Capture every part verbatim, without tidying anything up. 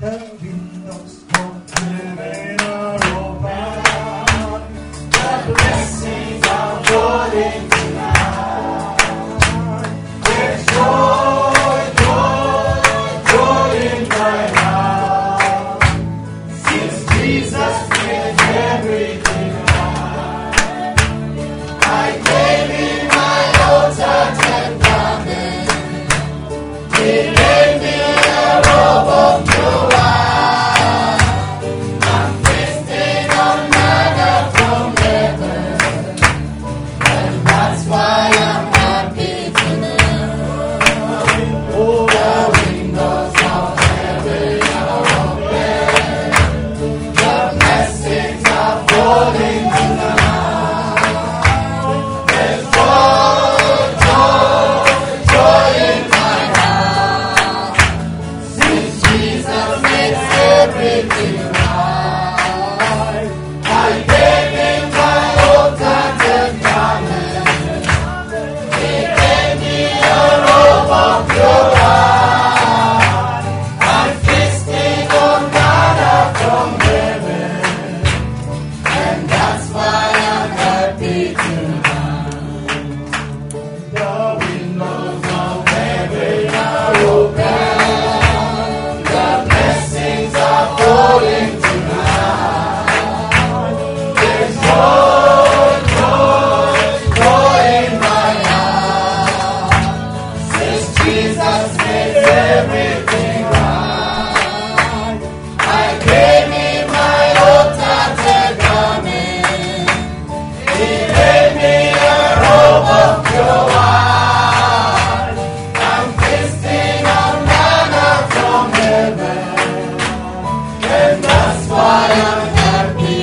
The windows of heaven are open. The blessings are falling tonight. There's joy, joy, joy in my heart. Since Jesus made everything right. I gave him my altered garment. He gave me a robe of joy. I'm feasting on manna from heaven, and that's why I'm happy tonight. Oh, the windows of heaven are open. The blessings are falling tonight. There's joy, joy, joy in my heart. Since Jesus makes everything right. I gave him my altered garment. He gave me a robe of joy. I'm feasting on manna from heaven, and that's why I'm happy tonight. The windows of heaven are open. The blessings are falling tonight. There's joy, joy, joy in my heart. Since Jesus makes everything right. I gave him my altered garment. He gave me a robe of joy. I'm feasting on manna from heaven, and that's why I'm happy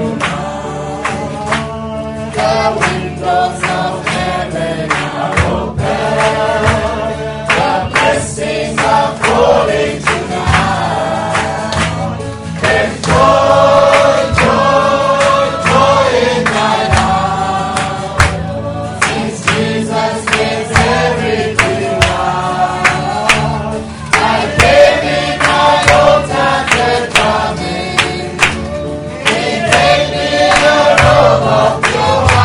tonight. The windows of heaven are open. The blessings are falling tonight. There's joy, joy, joy in my heart. Since Jesus makes everything right. I gave him my altered garment. He gave me a robe of joy.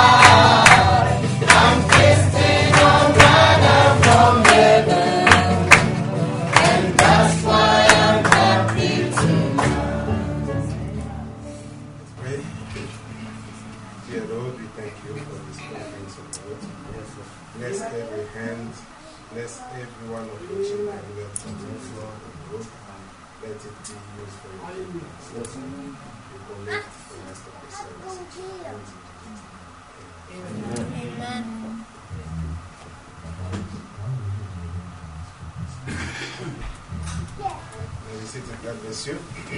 I'm feasting on manna from heaven, and that's why I'm happy tonight. Pray. Dear Lord, we thank you for this conference of God. Bless every hand, bless every one of your children who have come to the Lord of God. Let it be used for your kingdom. We commit the rest of the service. Amen. May we sit and God bless you.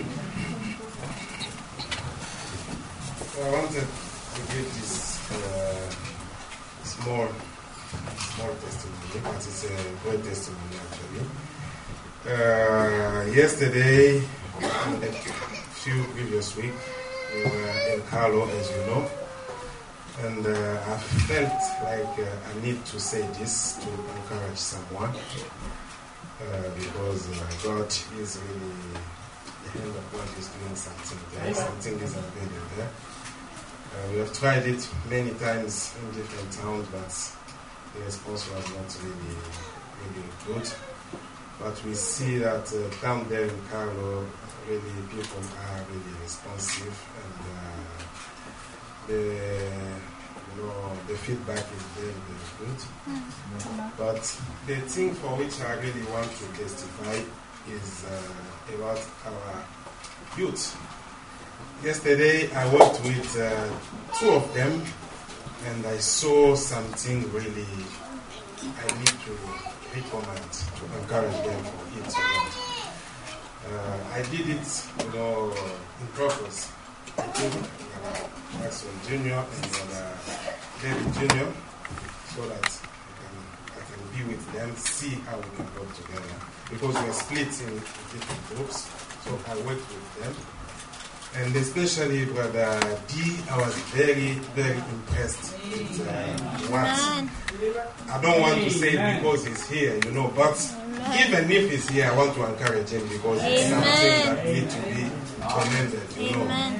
So I wanted to give this uh, small, small testimony, but it's a great testimony actually. Uh, yesterday, and a few previous week, we were in Carlo, as you know, and uh, I felt like uh, I need to say this to encourage someone, uh, because uh, God is really, the hand of God is doing something there, something is happening there. Uh, we have tried it many times in different towns, but the response was not really, really good. But we see that uh, down there in Carlo, really people are really responsive, and uh, the you know the feedback is very very good. But the thing for which I really want to testify is uh, about our youth. Yesterday I worked with uh, two of them, and I saw something really I need to recommend to encourage them for it. Uh, I did it, you know, in purpose. I think uh, Maxwell Junior and uh, David Junior, so that I can, I can be with them, see how we can work together. Because we are split in different groups, so I worked with them. and especially Brother D, I was very, very impressed with uh, what. I don't want to say it because he's here, you know, but even if he's here, I want to encourage him because it's something that needs to be commended, you know.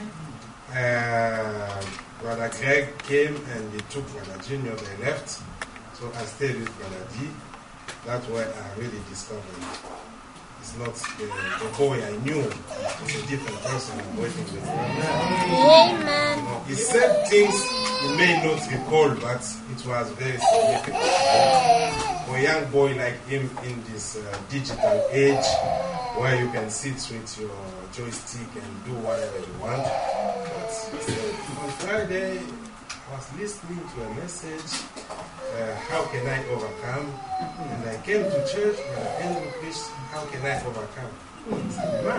Uh, Brother Greg came and he took Brother Junior, they left, so I stayed with Brother D. That's where I really discovered it's not the, the boy I knew, it's a different person I'm working with. Amen. You know, he said things you may not recall, but it was very significant. For a young boy like him in this uh, digital age, where you can sit with your joystick and do whatever you want. But he said, on Friday, I was listening to a message, uh, how can I overcome? And I came to church and I ended up preaching, how can I overcome? It's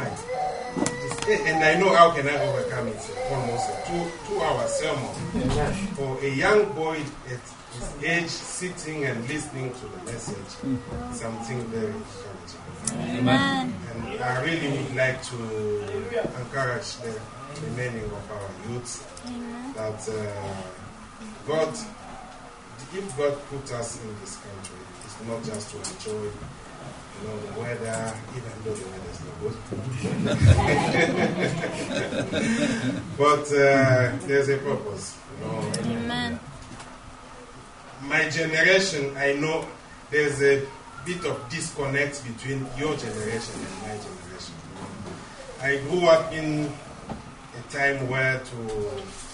mine. And I know how can I overcome it. Almost a two, two hour sermon. For a young boy at his age, sitting and listening to the message, something very encouraging. Amen. And I really would like to encourage the remaining of our youths that uh, God, if God put us in this country, it's not just to enjoy, you know, the weather, even though the weather is not good. But uh, there's a purpose, you know. Amen. My generation, I know there's a bit of disconnect between your generation and my generation. I grew up in a time where to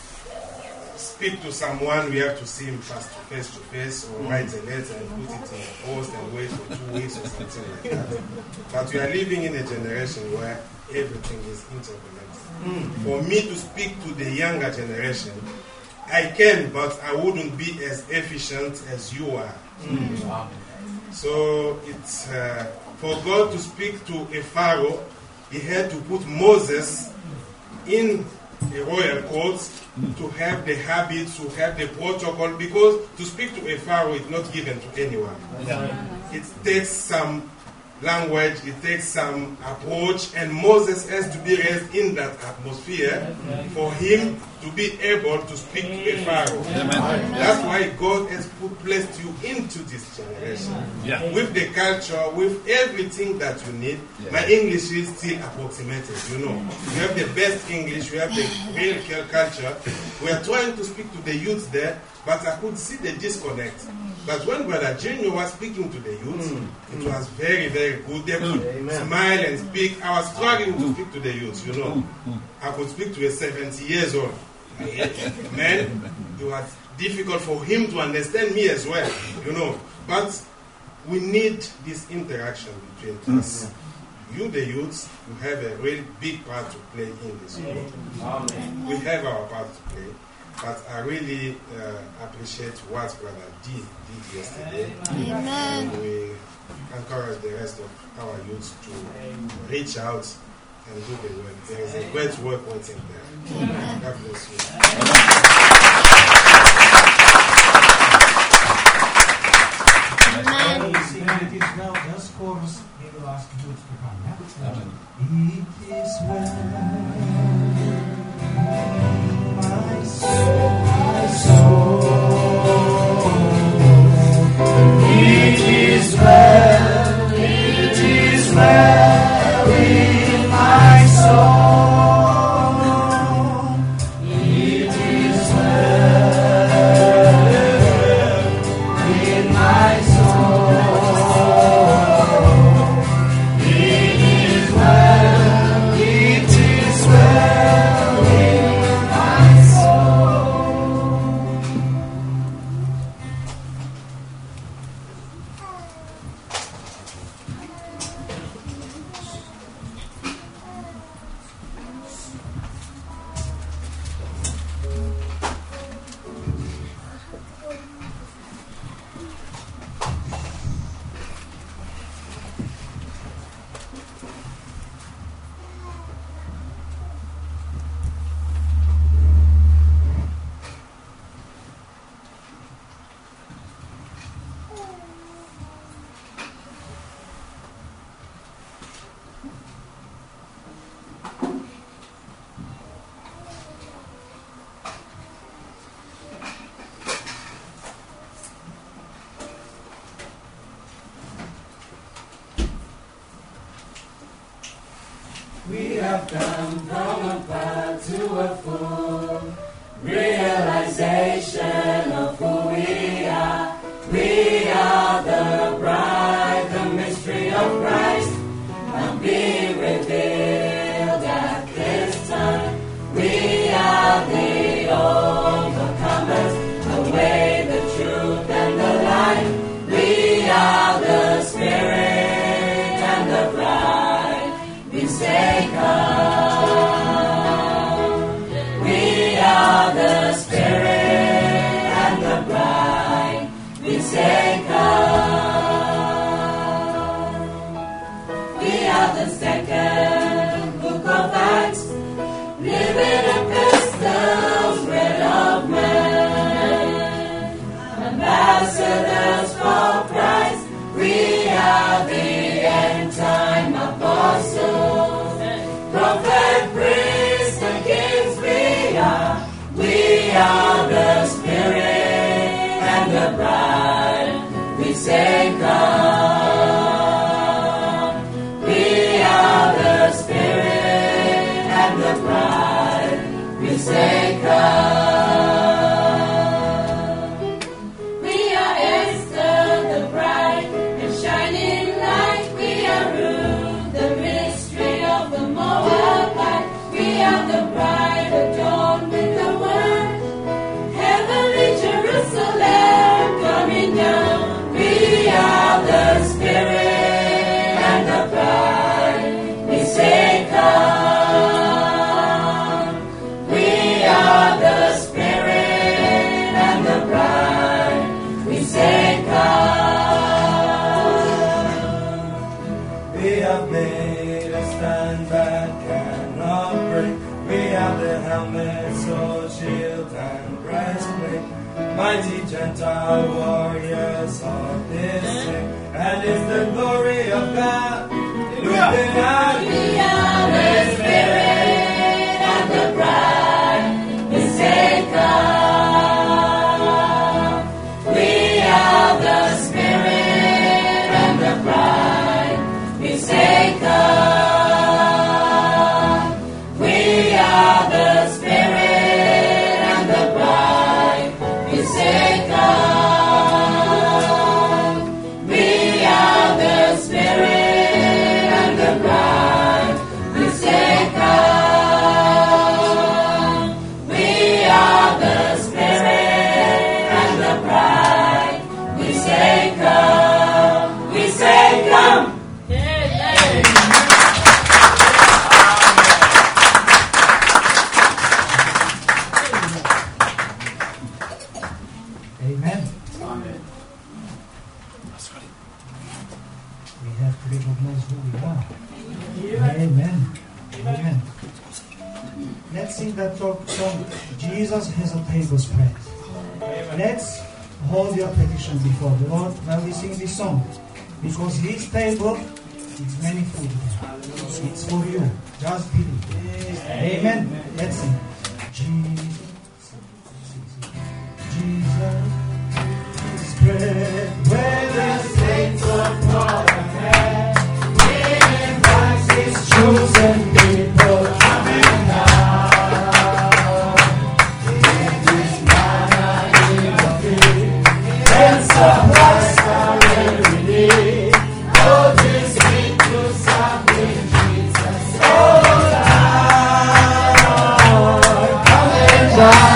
speak to someone, we have to see him face to face to face, or write a letter and put it in a post and wait for two weeks or something like that. But we are living in a generation where everything is interconnected. Mm. For me to speak to the younger generation, I can, but I wouldn't be as efficient as you are. Mm. So it's uh, for God to speak to a Pharaoh, he had to put Moses in a royal court to have the habits, to have the protocol, because to speak to a Pharaoh is not given to anyone. It takes some language, it takes some approach, and Moses has to be raised in that atmosphere for him to be able to speak to a Pharaoh. That's why God has put, placed you into this generation. Yeah. With the culture, with everything that you need. Yeah. My English is still approximated, you know. We have the best English, we have the real culture. We are trying to speak to the youth there, but I could see the disconnect. But when Brother Junior was speaking to the youth, mm. it was very, very good. They could mm. smile and speak. I was struggling to speak to the youth, you know. Mm. I could speak to a seventy years old man. It was difficult for him to understand me as well, you know. But we need this interaction between mm. us. You, the youths, you have a really big part to play in this world. Mm. We have our part to play. But I really uh, appreciate what Brother D did yesterday. Amen. And we encourage the rest of our youth to reach out and do the work. There is a great work waiting there. Amen. God bless you. Amen. It is now just chorus. He will ask you to come. It is well. My soul, my soul, it is well, it is well with my soul, it is well with my soul, it is well, it is well. We have come from a part to a full realization of who we are. We are the bride, the mystery of Christ, now being revealed at this time. We are the overcomers, the way, the truth, and the life. We are the Spirit and the bride. We say, come. We are the Spirit and the bride. We say, come. We are the second book of Acts, living epistles read of men, ambassadors for Christ. We are the end time apostles, prophet, priest, and kings. We are, we are the Spirit and the bride. We say, come. We are the Spirit and the bride. We say, come. We are Esther, the bride, and shining light. We are Ruth, the mystery of the Moabite. We are the bride adorned with the word, heavenly Jerusalem coming down. We are the Spirit and the bride. We say, come. We are the Spirit and the bride. We say, come. We have made a stand that cannot break. We have the helmet, sword, shield, and breastplate. Mighty Gentile warriors of this day, and it's the glory of God within us. We are the Spirit and the bride. We say, come. We are the Spirit and the bride. We say, come. We are the Spirit and the bride. We say, come. We are the Spirit and the bride. We say, come. We are the Spirit and the bride. We say, come. We say, come. Amen. Amen. We have to recognize who we are. Amen. Amen. Let's sing that talk song, Jesus has a table spread. Let's hold your petition before the Lord while we sing this song. Because His table is many food there. It's for you. Just believe. Amen. Let's sing. Jesus. Jesus spread where the saints of God are met. He invites His chosen people coming down. In this manner He will feed and supply our every need. Oh, this sweet to something Jesus. Oh, Lord, coming down.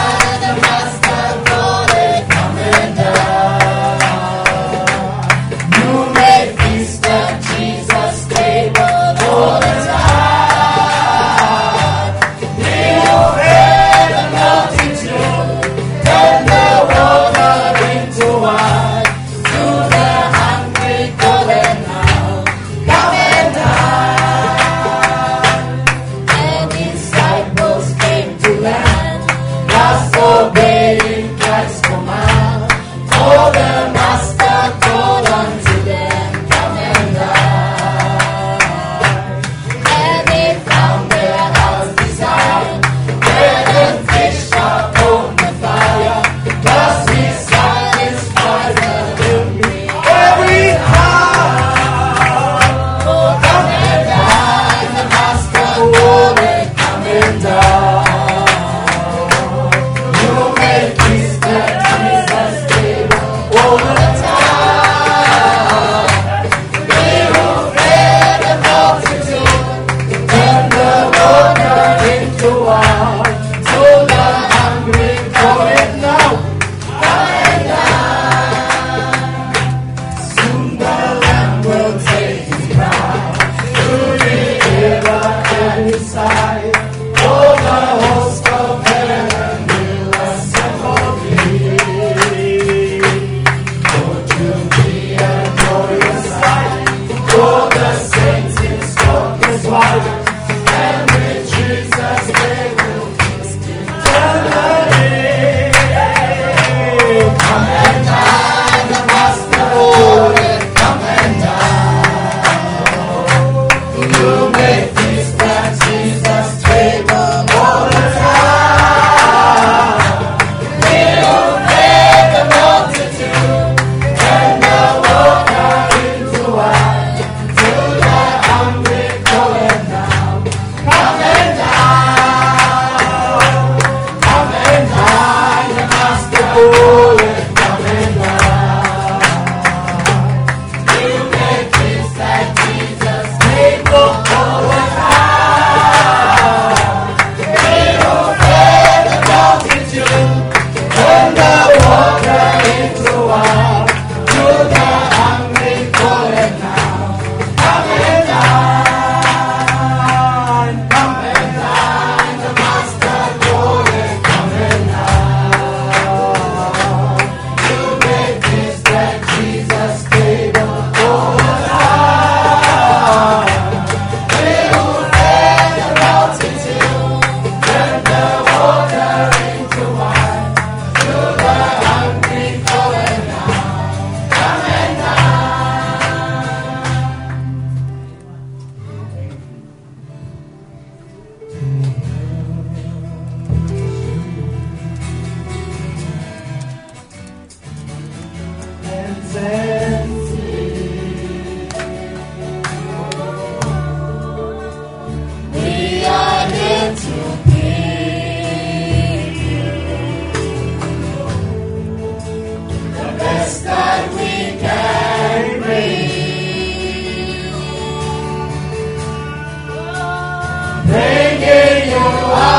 bringing you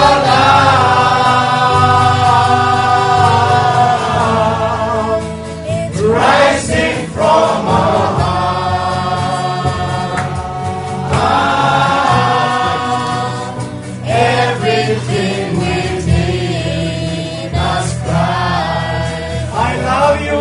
alive, rising from our heart. Everything within us cries, I love you.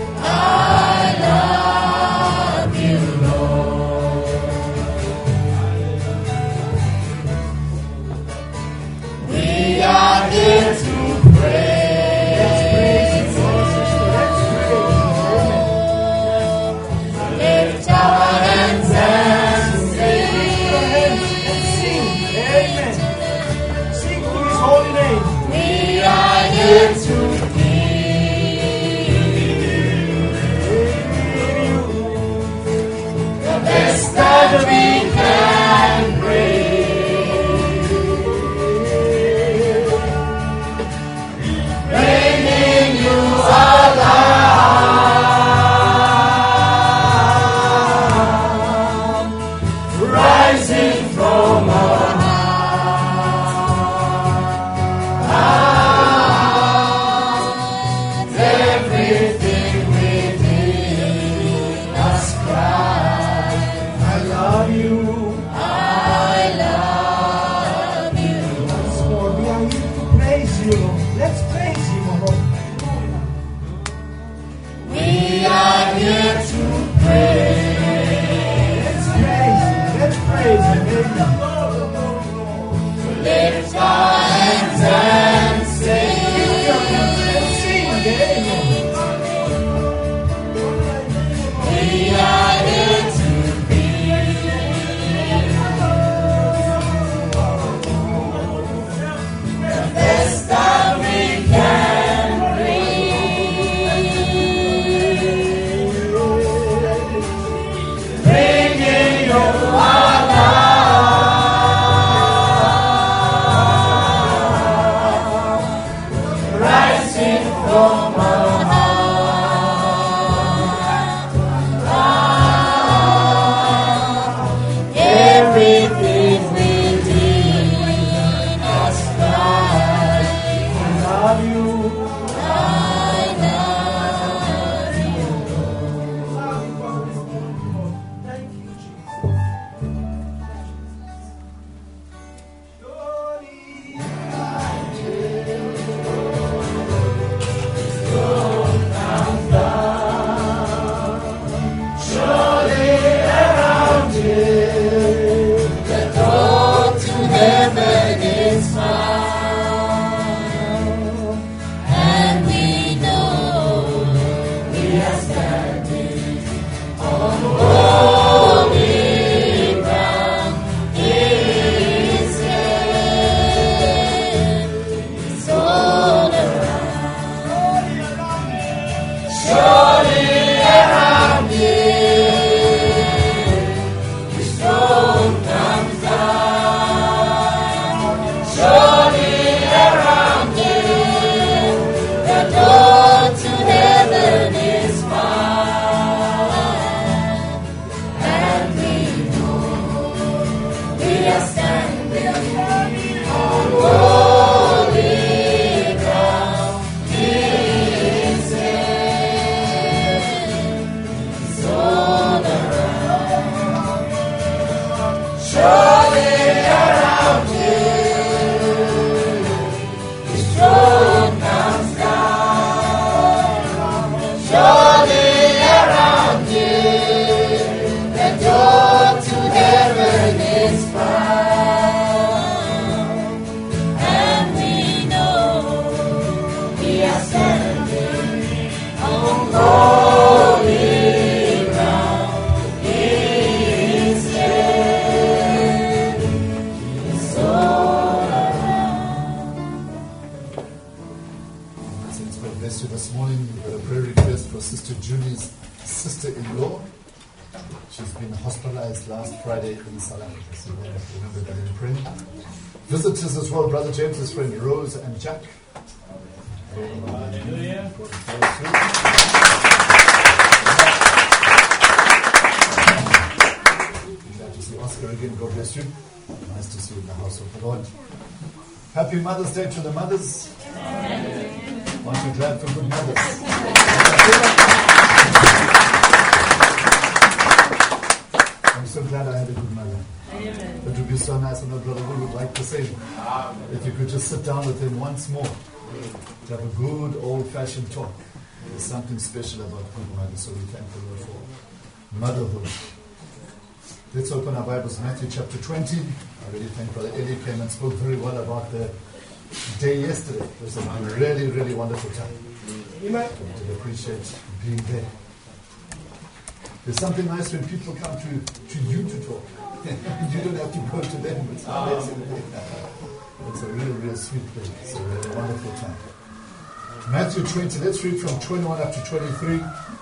Visitors as well, Brother James's friend Rose and Jack. Hallelujah. Glad to see us Pastor again. God bless you. Nice to see you in the house of the Lord. Happy Mother's Day to the mothers. Aren't you glad for good mothers? I'm so glad I had a good mother. Amen. It would be so nice, and my brother would like to say, if you could just sit down with him once more to have a good old-fashioned talk. There's something special about good mothers, so we thank the Lord for motherhood. Let's open our Bibles, Matthew chapter twenty. I really thank Brother Eddie came and spoke very well about the day yesterday. It was a really, really wonderful time. I did appreciate being there. There's something nice when people come to, to you to talk. You don't have to go to them. It's amazing. It's a real, real sweet thing. It's a really wonderful time. Matthew twenty, let's read from twenty-one up to twenty-three.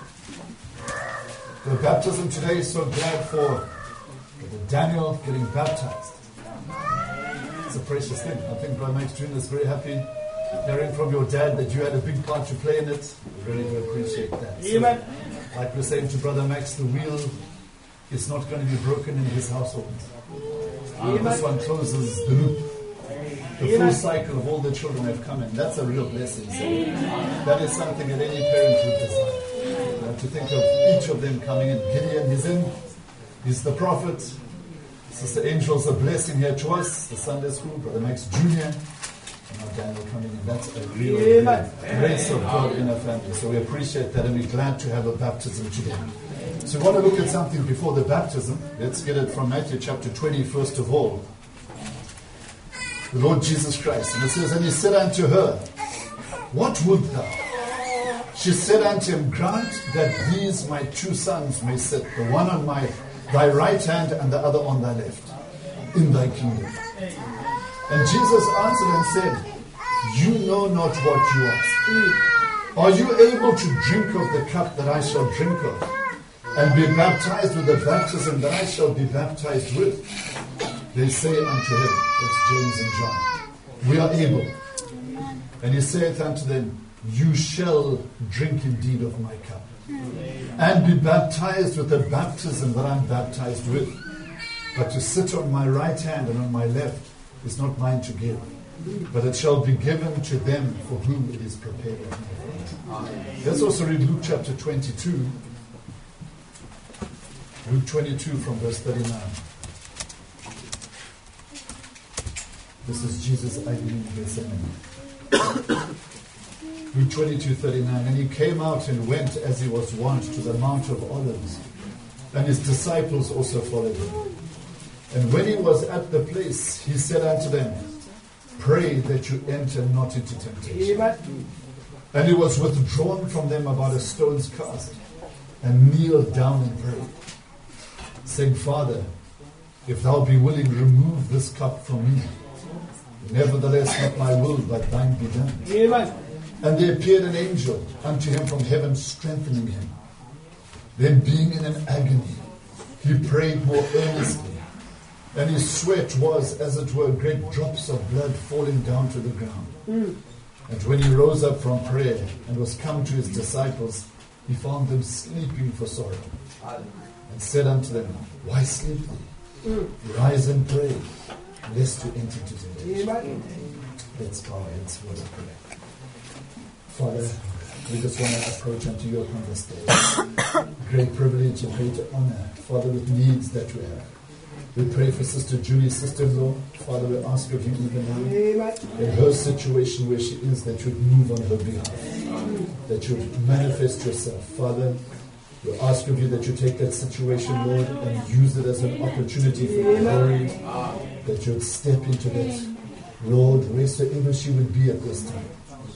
The baptism today is so glad for Daniel getting baptized. It's a precious thing. I think Brother Mike Junior is very happy hearing from your dad that you had a big part to play in it. We really do appreciate that. So, like we're saying to Brother Max, the wheel is not going to be broken in his household. Uh, this one closes the loop. The full cycle of all the children have come in. That's a real blessing. So that is something that any parent would desire. You know, to think of each of them coming in. Gideon is in. He's the prophet. Sister Angel's a blessing here to us. The Sunday school, Brother Max Junior And now Daniel coming in. That's a real, real grace of God in our family. So we appreciate that, and we're glad to have a baptism today. So we want to look at something before the baptism. Let's get it from Matthew chapter twenty, first of all. The Lord Jesus Christ. And it says, and he said unto her, what wilt thou? She said unto him, grant that these my two sons may sit, the one on my thy right hand and the other on thy left, in thy kingdom. And Jesus answered and said, you know not what you ask. Are you able to drink of the cup that I shall drink of, and be baptized with the baptism that I shall be baptized with? They say unto him, that's James and John, we are able. And he saith unto them, you shall drink indeed of my cup, and be baptized with the baptism that I'm baptized with. But to sit on my right hand and on my left is not mine to give, but it shall be given to them for whom it is prepared of me. Let's also read Luke chapter twenty-two. Luke twenty-two from verse thirty-nine. This is Jesus agony in Gethsemane. Luke twenty-two thirty-nine. And he came out and went as he was wont to the Mount of Olives, and his disciples also followed him. And when he was at the place, he said unto them, pray that you enter not into temptation. And he was withdrawn from them about a stone's cast, and kneeled down and prayed, saying, Father, if thou be willing, remove this cup from me. Nevertheless, not my will, but thine be done. Amen. And there appeared an angel unto him from heaven, strengthening him. Then being in an agony, he prayed more earnestly, and his sweat was, as it were, great drops of blood falling down to the ground. Mm. And when he rose up from prayer, and was come to his disciples, he found them sleeping for sorrow, and said unto them, why sleep ye? Mm. Rise and pray, lest you enter into temptation. Let's bow our heads for the prayer. Father, we just want to approach unto you upon this day. Great privilege and great honor, Father, with needs that we have. We pray for Sister Julie's sister-in-law. Father, we ask of you even now, in her situation where she is, that you would move on her behalf, that you would manifest yourself. Father, we ask of you that you take that situation, Lord, and use it as an opportunity for your glory, that you would step into that, Lord, wheresoever she would be at this time.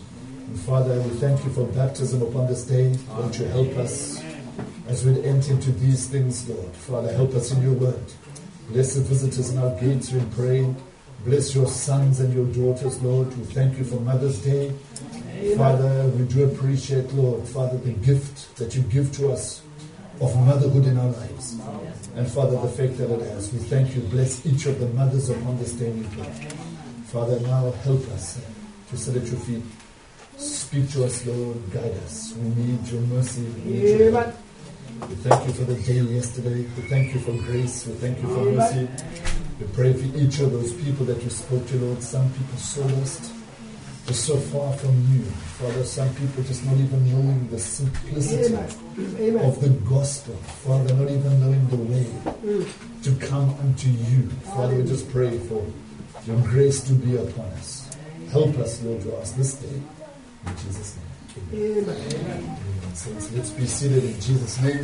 And Father, we thank you for baptism upon this day. Won't you help us as we enter into these things, Lord? Father, help us in your word. Bless the visitors in our gates, we pray. Bless your sons and your daughters, Lord. We thank you for Mother's Day. Amen. Father, we do appreciate, Lord, Father, the gift that you give to us of motherhood in our lives. And Father, the fact that it has. We thank you. Bless each of the mothers upon this day, we pray. Father, now help us to sit at your feet. Speak to us, Lord. Guide us. We need your mercy. We need your help. We thank you for the day yesterday. We thank you for grace. We thank you for mercy. We pray for each of those people that you spoke to, Lord. Some people so lost, just so far from you. Father, some people just not even knowing the simplicity Amen. Of the gospel. Father, not even knowing the way to come unto you. Father, we just pray for your grace to be upon us. Help us, Lord, to us this day. In Jesus' name. Amen. Amen. Amen. So let's be seated in Jesus' name.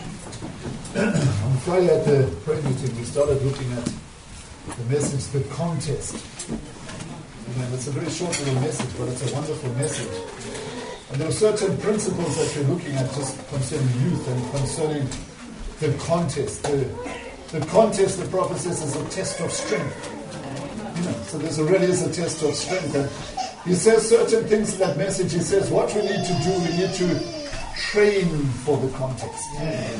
On Friday at the prayer meeting, we started looking at the message, the contest. Amen. It's a very short little message, but it's a wonderful message. And there are certain principles that we're looking at just concerning youth and concerning the contest. The, the contest, the prophet says, is a test of strength. You know, so this really is a test of strength. And he says certain things in that message. He says what we need to do, we need to train for the contest. And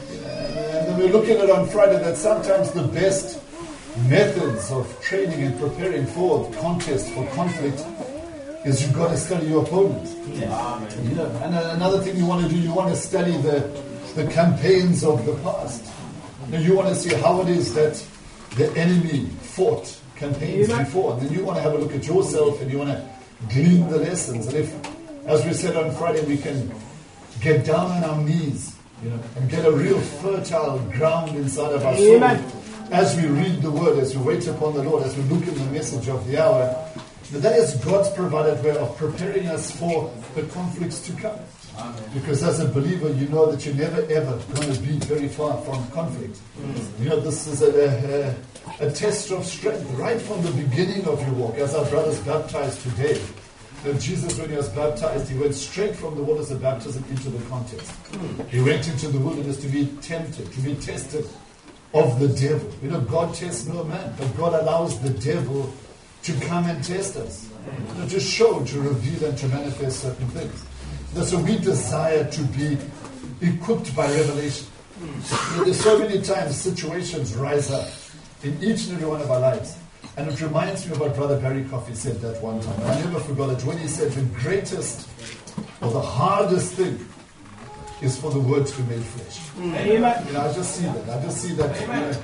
then we're looking at on Friday that sometimes the best methods of training and preparing for contest, for conflict, is you've got to study your opponent. Yes. You know, and another thing you want to do, you want to study the, the campaigns of the past. Now you want to see how it is that the enemy fought campaigns before. And then you want to have a look at yourself and you want to glean the lessons. And if, as we said on Friday, we can get down on our knees, you know, and get a real fertile ground inside of our soul as we read the word, as we wait upon the Lord, as we look in the message of the hour, that is God's provided way of preparing us for the conflicts to come. Amen. Because as a believer, you know that you're never ever going to be very far from conflict. Mm. You know, this is a, a, a test of strength right from the beginning of your walk. As our brothers baptized today, you know, Jesus, when he was baptized, he went straight from the waters of baptism into the contest. Mm. He went into the wilderness to be tempted, to be tested of the devil. You know, God tests no man, but God allows the devil to come and test us, you know, to show, to reveal, and to manifest certain things. So we desire to be equipped by revelation. You know, there's so many times situations rise up in each and every one of our lives. And it reminds me of what Brother Barry Coffey said that one time. I never forgot it. When he said the greatest or the hardest thing is for the word to be made flesh. Amen. You know, I just see that. I just see that. You know,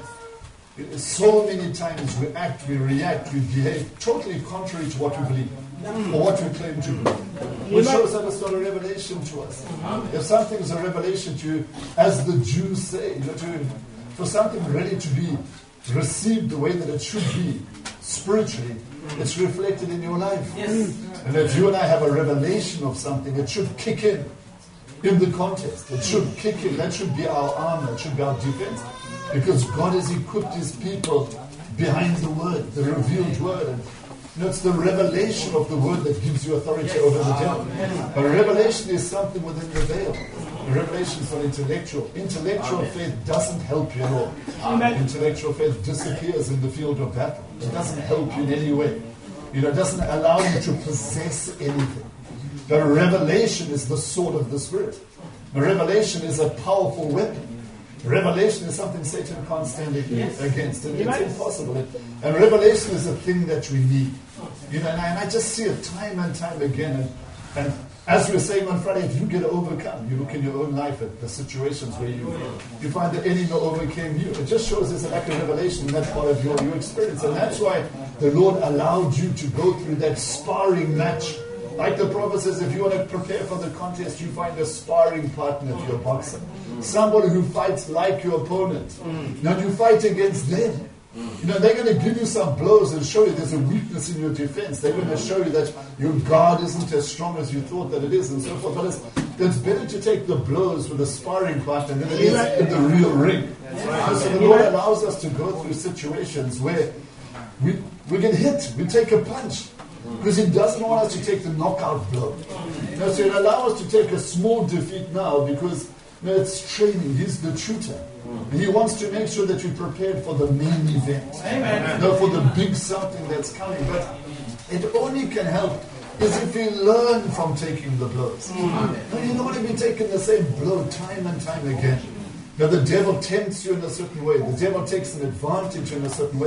so many times we act, we react, we behave totally contrary to what we believe or what we claim to believe. Which shows that it's not a revelation to us. If something is a revelation to you, as the Jews say, you know, to, for something really to be received the way that it should be spiritually, it's reflected in your life. Yes. And if you and I have a revelation of something, it should kick in in the contest. It should kick in. That should be our armor. It should be our defense. Because God has equipped his people behind the word, the revealed word. And, you know, it's the revelation of the word that gives you authority yes. over the devil. But revelation is something within the veil. Revelation is not intellectual. Intellectual Amen. Faith doesn't help you at all. Amen. Intellectual faith disappears in the field of battle. It doesn't help you in any way. You know, it doesn't allow you to possess anything. But revelation is the sword of the Spirit. A revelation is a powerful weapon. Revelation is something Satan can't stand yes. against. And it's impossible. And revelation is a thing that we need. You know, and I, and I just see it time and time again. And, and as we were saying on Friday, if you get overcome, you look in your own life at the situations where you you find the enemy overcame you. It just shows there's a lack of revelation in that part of your, your experience. And that's why the Lord allowed you to go through that sparring match. Like the prophet says, if you want to prepare for the contest, you find a sparring partner for your boxer. Somebody who fights like your opponent. Now you fight against them. You know, they're going to give you some blows and show you there's a weakness in your defense. They're going to show you that your guard isn't as strong as you thought that it is and so forth. But it's, it's better to take the blows with a sparring partner than it is in the real ring. Right. So the Lord allows us to go through situations where we, we get hit, we take a punch. Because he doesn't want us to take the knockout blow. You know, so it allows us to take a small defeat now because you know, it's training. He's the tutor. And he wants to make sure that you're prepared for the main event. Amen. You know, for the big something that's coming. But it only can help is if you learn from taking the blows. Mm-hmm. No, you don't want to be taking the same blow time and time again. Now the devil tempts you in a certain way. The devil takes an advantage in a certain way.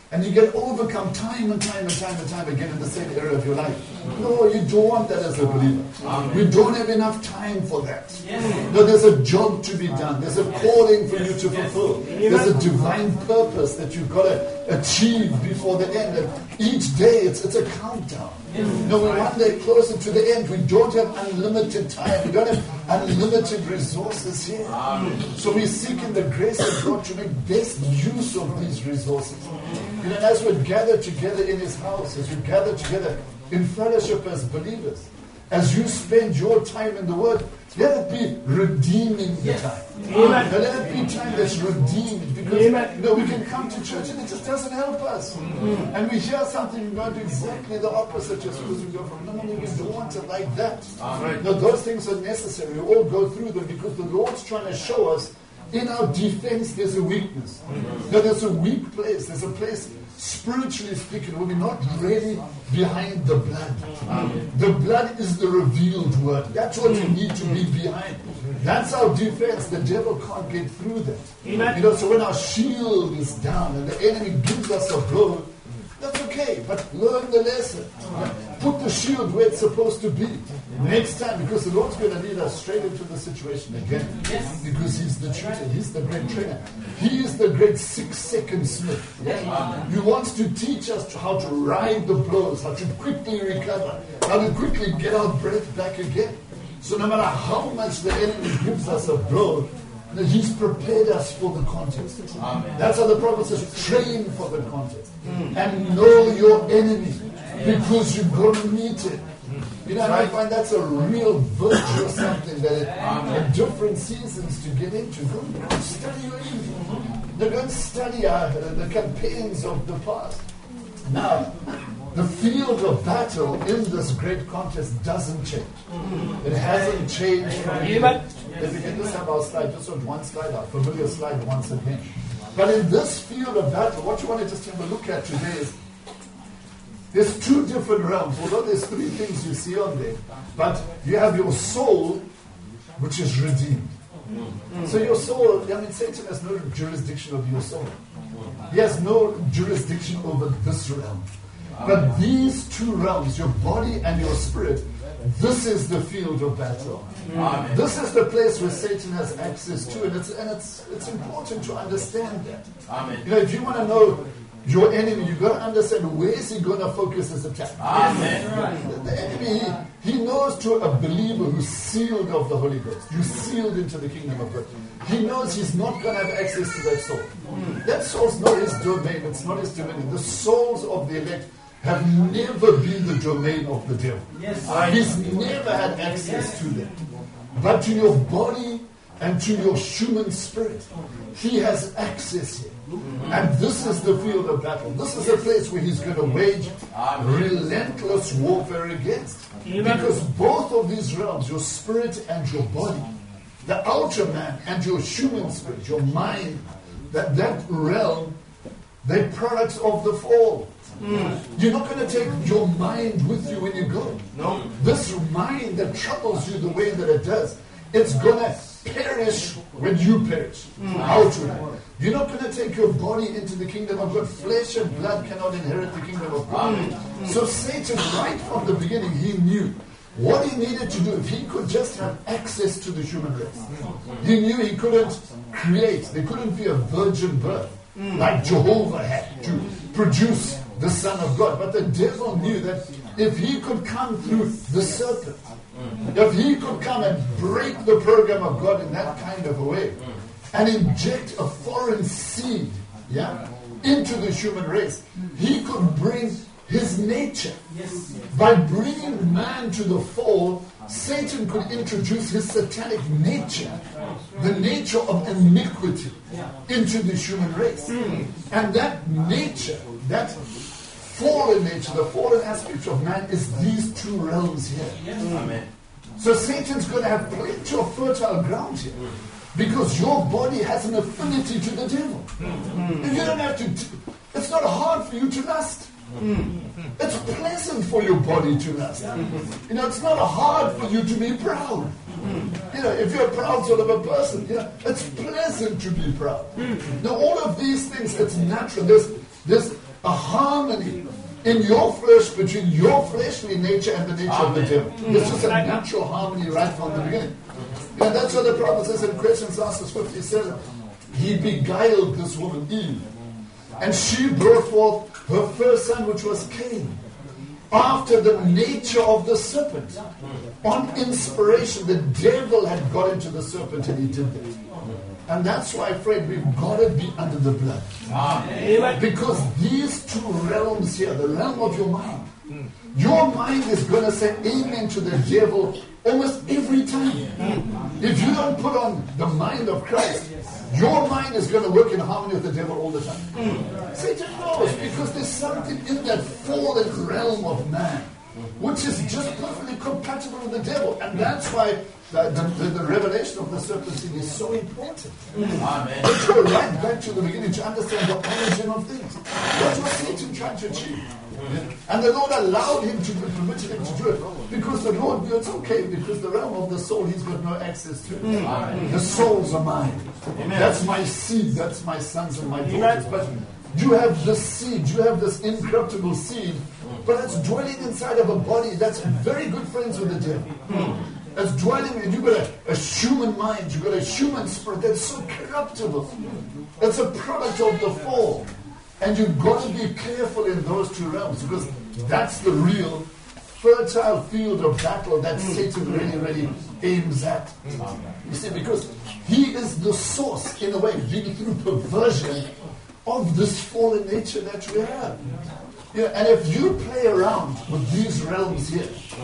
and you get overcome time and time and time and time again in the same area of your life. No, you don't want that as a believer. Amen. We don't have enough time for that. Yes. No, there's a job to be done. There's a calling for you to fulfill. There's a divine purpose that you've got to achieve before the end. And each day, it's, it's a countdown. No, we're one day closer to the end. We don't have unlimited time. We don't have unlimited resources here. So we're seeking the grace of God to make best use of these resources. You know, as we gather together in His house, as we gather together in fellowship as believers, as you spend your time in the Word, let it be redeeming the yes. time. Amen. Let it be time that's redeemed. Because Amen. You know, we can come to church and it just doesn't help us. Mm. And we hear something and go do exactly the opposite just because we go from, no, no, no, we don't want it like that. Right. No, those things are necessary. We all go through them because the Lord's trying to show us in our defense there's a weakness. Mm. No, there's a weak place. There's a place, spiritually speaking, where we're not ready behind the blood. Amen. The blood is the revealed word. That's what you need to be behind. That's our defense. The devil can't get through that. Amen. You know, so when our shield is down and the enemy gives us a blow, that's okay, but learn the lesson. Put the shield where it's supposed to be. Next time, because the Lord's going to lead us straight into the situation again. Yes. Because He's the tutor, He's the great trainer. He is the great six-second smith. Yeah? He wants to teach us how to ride the blows, how to quickly recover, how to quickly get our breath back again. So no matter how much the enemy gives us a blow, He's prepared us for the contest. Amen. That's how the prophet says, train for the contest. Mm. And know your enemy, because you're going to meet it. You know, and I find that's a real virtue or something that it, in different seasons to get into. Go and study your enemy. Go and study uh, the campaigns of the past. Now, the field of battle in this great contest doesn't change. It hasn't changed from the If we can just have our slide, just on one slide, our familiar slide once again. But in this field of battle, what you want to just have a look at today is there's two different realms. Although there's three things you see on there, but you have your soul, which is redeemed. So your soul, I mean, Satan has no jurisdiction over your soul. He has no jurisdiction over this realm. But these two realms, your body and your spirit, this is the field of battle. Amen. This is the place where Satan has access to, and it's and it's it's important to understand that. Amen. You know, if you want to know your enemy, you've got to understand where is he going to focus his attack. Amen. The, the enemy, he, he knows to a believer who's sealed of the Holy Ghost. You're sealed into the kingdom of God. He knows he's not going to have access to that soul. That soul's not his domain. It's not his dominion. The souls of the elect have never been the domain of the devil. Yes. He's never had access to them. But to your body and to your human spirit, he has access here. And this is the field of battle. This is a place where he's going to wage relentless warfare against. Because both of these realms, your spirit and your body, the outer man and your human spirit, your mind, that, that realm, they're products of the fall. Mm. You're not going to take your mind with you when you go. No. This mind that troubles you the way that it does, it's going to perish when you perish. Mm. Outwardly. You're not going to take your body into the kingdom of God. Flesh and blood cannot inherit the kingdom of God. Mm. So Satan, right from the beginning, he knew what he needed to do. If he could just have access to the human race, he knew he couldn't create. There couldn't be a virgin birth like Jehovah had to produce the Son of God. But the devil knew that if he could come through the serpent, if he could come and break the program of God in that kind of a way, and inject a foreign seed, yeah, into the human race, he could bring his nature. Yes. By bringing man to the fall, Satan could introduce his satanic nature, the nature of iniquity, into the human race. Mm. And that nature, that fallen nature, the fallen aspect of man is these two realms here. Yes. Amen. So Satan's going to have plenty of fertile ground here. Because your body has an affinity to the devil. Mm. You don't have to, t- it's not hard for you to lust. Mm. It's pleasant for your body to lust. Mm. You know, it's not hard for you to be proud. Mm. You know, if you're a proud sort of a person, you know, it's pleasant to be proud. Mm. Now, all of these things, it's natural. There's, there's a in your flesh, between your fleshly nature and the nature Amen. Of the devil. It's just a natural harmony right from the beginning. And that's what the prophet says in Corinthians fifty-seven. He beguiled this woman, Eve, and she brought forth her first son, which was Cain, after the nature of the serpent. On inspiration, the devil had got into the serpent and he did that. And that's why, Fred, we've got to be under the blood. Amen. Because these two realms here, the realm of your mind, your mind is going to say amen to the devil almost every time. If you don't put on the mind of Christ, your mind is going to work in harmony with the devil all the time. Satan knows, because there's something in that fallen realm of man which is just perfectly compatible with the devil. And that's why the, the, the, the revelation of the serpent thing is so important. Amen. Let's go right back to the beginning to understand the origin of things. What was Satan trying to achieve? And the Lord allowed him to, permitted him to do it, because the Lord knew it's okay, because the realm of the soul he's got no access to. Mm. The souls are mine. Amen. That's my seed, that's my sons and my daughters. But you have this seed, you have this incorruptible seed, but it's dwelling inside of a body that's very good friends with the devil. Mm. It's dwelling, and you've got a, a human mind, you've got a human spirit that's so corruptible. It's a product of the fall. And you've got to be careful in those two realms, because that's the real fertile field of battle that Satan really, really aims at. You see, because he is the source, in a way, really through perversion of this fallen nature that we have. Yeah, and if you play around with these realms here,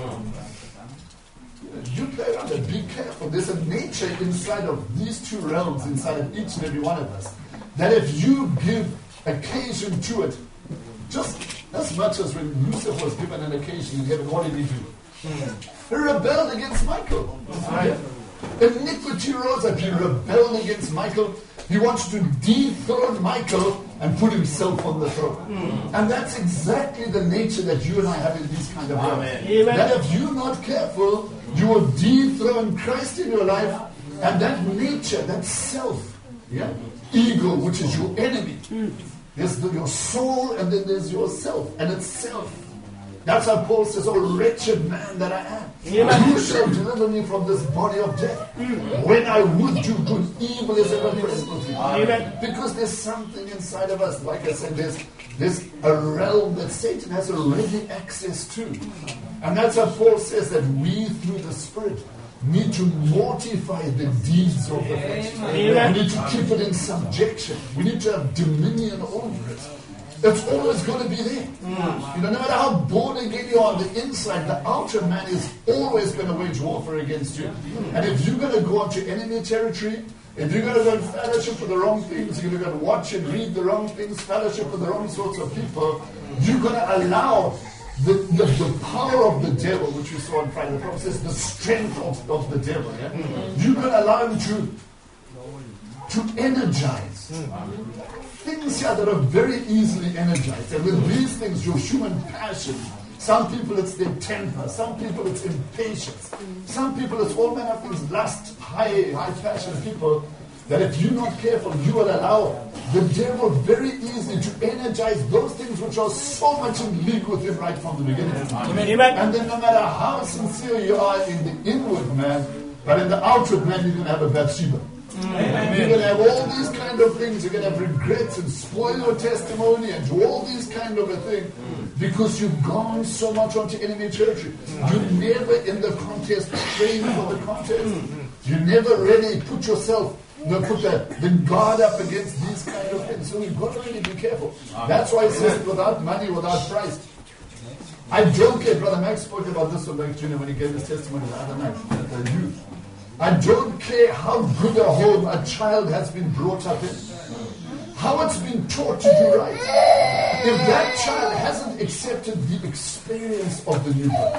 you play around and be careful. There's a nature inside of these two realms, inside of each and every one of us, that if you give occasion to it, just as much as when Lucifer was given an occasion in heaven, what did he do? He rebelled against Michael. Right. Iniquity rose up. He rebelled against Michael. He wants to dethrone Michael and put himself on the throne. Mm. And that's exactly the nature that you and I have in these kind of realms. That if you're not careful, you will dethrone Christ in your life, and that nature, that self, yeah, ego, which is your enemy. Mm. There's the, your soul, and then there's yourself, and it's self. That's how Paul says, "Oh, wretched man that I am, Amen. Who shall deliver me from this body of death? Mm. When I would do good, evil is ever present with me." Amen. Because there's something inside of us, like I said, there's, there's a realm that Satan has already access to. And that's how Paul says that we, through the Spirit, need to mortify the deeds of the flesh. Amen. We need to keep it in subjection. We need to have dominion over it. It's always going to be there. Mm. You know, no matter how born again you are on the inside, the outer man is always going to wage warfare against you. Mm. And if you're going to go onto enemy territory, if you're going to go and fellowship with the wrong things, you're going to go and watch and read the wrong things, fellowship with the wrong sorts of people, you're going to allow The, the, the power of the devil, which we saw on Friday, the prophet says the strength of, of the devil. Yeah? Mm-hmm. You can allow him to, to energize mm-hmm. things here that are very easily energized. And with these things, your human passion, some people it's their temper, some people it's impatience, some people it's all manner of things, lust, high, high passion people, that if you're not careful, you will allow the devil very easily to energize those things which are so much in league with him right from the beginning. Amen. Amen. And then no matter how sincere you are in the inward man, but in the outward man, you're going to have a Bathsheba. Amen. You're going to have all these kind of things. You're going to have regrets and spoil your testimony and do all these kind of a thing because you've gone so much onto enemy territory. You never in the contest train for the contest. You never really put yourself No, put the, the guard up against these kind of things. So we've got to really be careful. That's why it says without money, without Christ. I don't care. Brother Max spoke about this on Lake Junior when he gave his testimony the other night at the youth. I don't care how good a home a child has been brought up in, how it's been taught to do right. If that child hasn't accepted the experience of the new birth,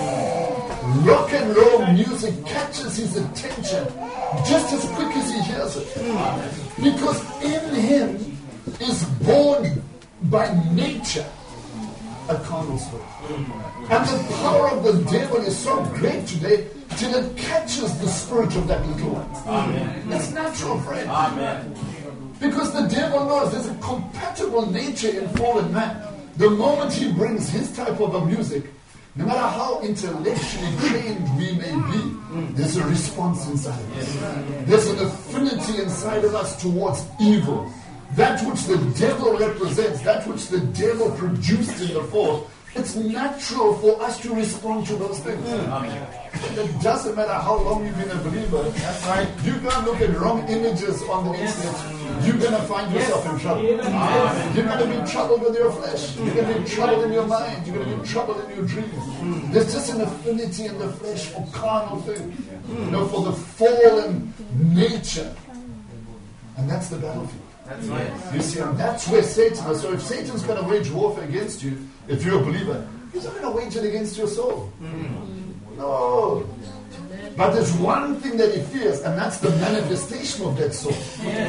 rock and roll music catches his attention just as quick as he hears it. Because in him is born by nature a carnal spirit. And the power of the devil is so great today till it catches the spirit of that little one. Amen. It's natural, friend. Amen. Because the devil knows there's a compatible nature in fallen man. The moment he brings his type of a music, no matter how intellectually trained we may be, there's a response inside of us. There's an affinity inside of us towards evil. That which the devil represents, that which the devil produced in the fall, it's natural for us to respond to those things. It doesn't matter how long you've been a believer. That's right. You go and look at wrong images on the internet, you're going to find yourself in trouble. You're going to be in trouble with your flesh. You're going to be in trouble in your mind. You're going to be in trouble in your dreams. There's just an affinity in the flesh for carnal things. You know, for the fallen nature. And that's the battlefield. That's right. You see, and that's where Satan is. So if Satan's going to wage warfare against you, if you're a believer, he's not going to wage it against your soul. No. But there's one thing that he fears, and that's the manifestation of that soul.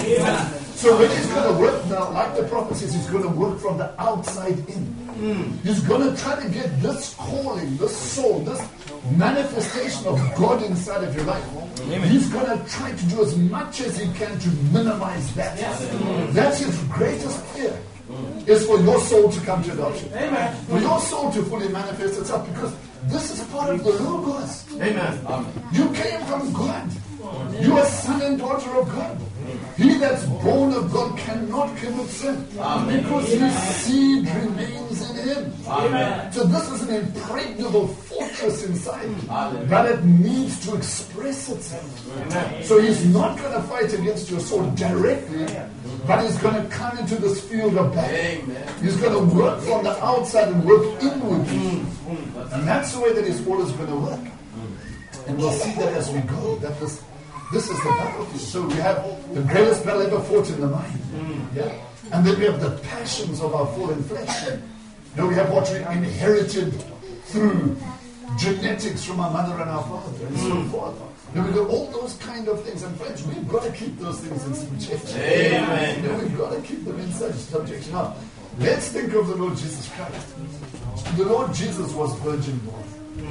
So when he's going to work now, like the prophet says, he's going to work from the outside in. He's going to try to get this calling, this soul, this manifestation of God inside of your life. He's going to try to do as much as he can to minimize that. That's his greatest fear, is for your soul to come to adoption. For your soul to fully manifest itself, because this is part of the Logos. Amen. You came from God. You are son and daughter of God. He that's born of God cannot commit sin, because his seed remains in him. Amen. So this is an impregnable fortress inside, but it needs to express itself. Amen. So he's not going to fight against your soul directly, but he's going to come into this field of battle. He's going to work from the outside and work inwardly. And that's the way that his order is going to work. And we'll see that as we go, that this This is the battlefield. So we have the greatest battle ever fought in the mind. Yeah. And then we have the passions of our fallen flesh. You know, we have what we inherited through genetics from our mother and our father and so forth. You know, we've got all those kind of things. And friends, we've got to keep those things in subjection. Amen. You know, we've got to keep them in such subjection. Now, let's think of the Lord Jesus Christ. The Lord Jesus was virgin born.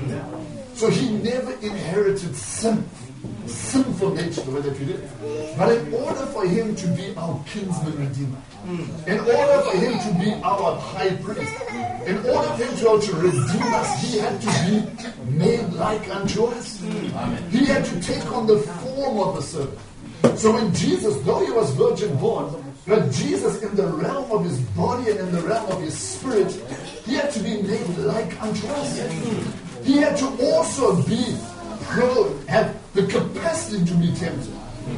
So he never inherited sin. Sinful nature, the way that we did. But in order for him to be our kinsman redeemer, in order for him to be our high priest, in order for him to, to redeem us, he had to be made like unto us. He had to take on the form of a servant. So when Jesus, though he was virgin born, but Jesus in the realm of his body and in the realm of his spirit, he had to be made like unto us. He had to also be prone, have the capacity to be tempted.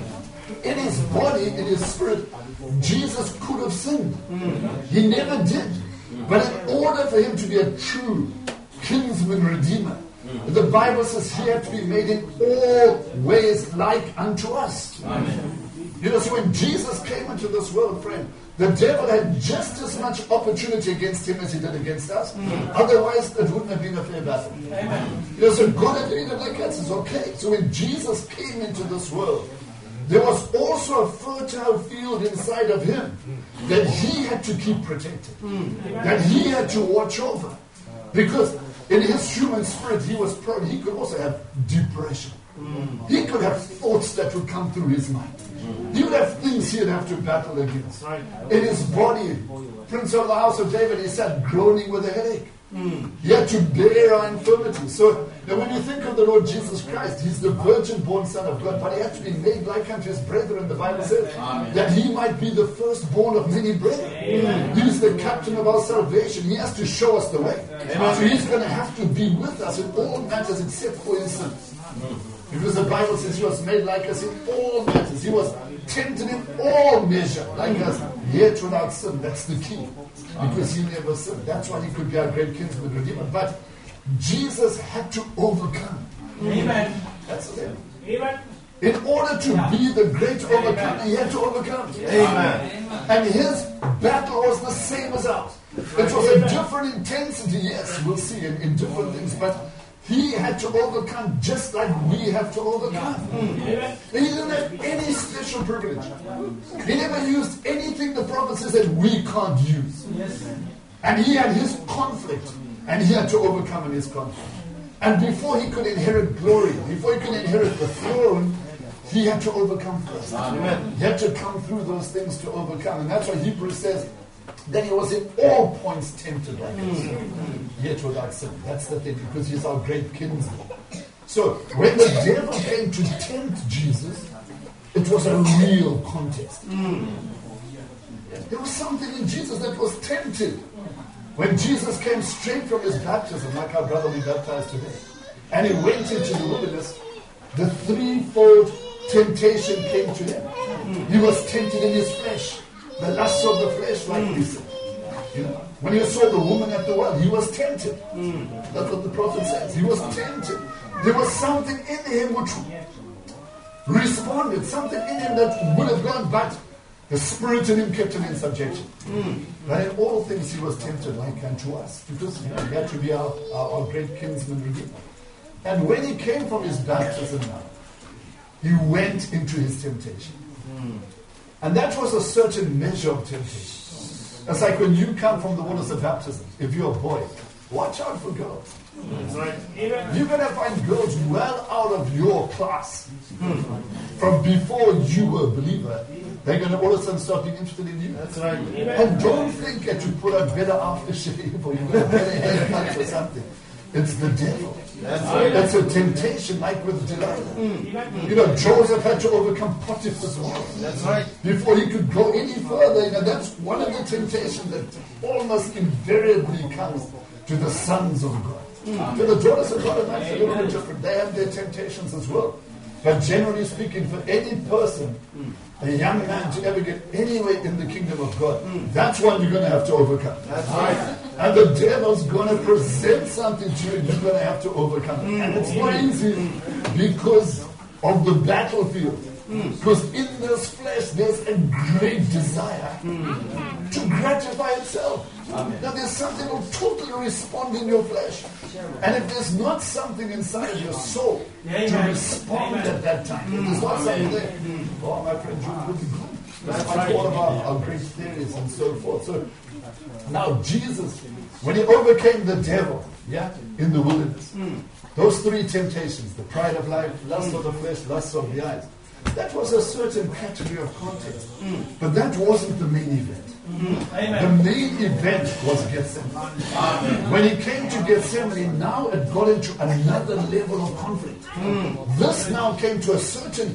In his body, in his spirit, Jesus could have sinned. He never did. But in order for him to be a true kinsman redeemer, the Bible says he had to be made in all ways like unto us. Amen. You know, so when Jesus came into this world, friend, the devil had just as much opportunity against him as he did against us. Mm. Otherwise, it wouldn't have been a fair battle. Amen. You know, so God had treated like cats. It's okay. So when Jesus came into this world, there was also a fertile field inside of him that he had to keep protected, mm. that he had to watch over. Because in his human spirit, he was prone. He could also have depression. Mm. He could have thoughts that would come through his mind. He would have things he'd have to battle against. In his body, Prince of the House of David, he sat groaning with a headache. Mm. He had to bear our infirmities. So now when you think of the Lord Jesus Christ, he's the virgin-born Son of God, but he had to be made like unto his brethren, the Bible says, Amen. That he might be the firstborn of many brethren. Amen. He's the captain of our salvation. He has to show us the way. Amen. So he's going to have to be with us in all matters except for his sins. Mm. Because the Bible says he was made like us in all matters. He was tempted in all measure like us, yet without sin. That's the key. Because he never sinned. That's why he could be our great kinsman redeemer. But Jesus had to overcome. Amen. That's the thing. Amen. In order to be the great overcomer, he had to overcome. Amen. And his battle was the same as ours. It was a different intensity, yes, we'll see in, in different things, but he had to overcome just like we have to overcome. Mm. He didn't have any special privilege. He never used anything the prophet says that we can't use. And he had his conflict, and he had to overcome in his conflict. And before he could inherit glory, before he could inherit the throne, he had to overcome first. Amen. He had to come through those things to overcome. And that's why Hebrews says, Then he was in all points tempted like us, yet without sin. That's the thing, because he's our great kinsman. So when the devil came to tempt Jesus, it was a real contest. There was something in Jesus that was tempted. When Jesus came straight from his baptism, like our brother we baptized today, and he went into the wilderness, the threefold temptation came to him. He was tempted in his flesh, the lust of the flesh, like we said. You know, when he saw the woman at the well, he was tempted. That's what the prophet says. He was tempted. There was something in him which responded, something in him that would have gone, but the spirit in him kept him in subjection. Mm. But in all things he was tempted like unto us, because you know, he had to be our, our, our great kinsman redeemer. And when he came from his baptism now, he went into his temptation. Mm. And that was a certain measure of temptation. It's like when you come from the waters of baptism, if you're a boy, watch out for girls. That's right. You're going to find girls well out of your class. Mm. From before you were a believer, they're going to all of a sudden start being interested in you. That's right. And don't think that you put a better aftershave or you got a better haircut or something. It's the devil. That's right. That's a temptation, like with Delilah. Mm. You know, Joseph had to overcome Potiphar's wife. That's right. Before he could go any further. You know, that's one of the temptations that almost invariably comes to the sons of God. Mm. To the daughters of God, it's a little bit different. They have their temptations as well. But generally speaking, for any person, a young man to ever get anywhere in the kingdom of God, mm. that's one you're going to have to overcome. That's right. And the devil's going to present something to you, you're going to have to overcome it. Mm. And it's not easy mm. because of the battlefield. Mm. Because in this flesh, there's a great desire mm. to gratify itself. Amen. Now, there's something that will totally respond in your flesh. And if there's not something inside your soul Amen. To respond Amen. At that time, if there's not something there, oh, my friend, you wouldn't go. That's like all of our, our great theories and so forth. So, now Jesus, when he overcame the devil, yeah, in the wilderness, mm. those three temptations, the pride of life, lust mm. of the flesh, lust of the eyes, that was a certain category of context. Mm. But that wasn't the main event. Mm-hmm. The main event was Gethsemane. Amen. When he came to Gethsemane, now it got into another level of conflict. Mm. This now came to a certain,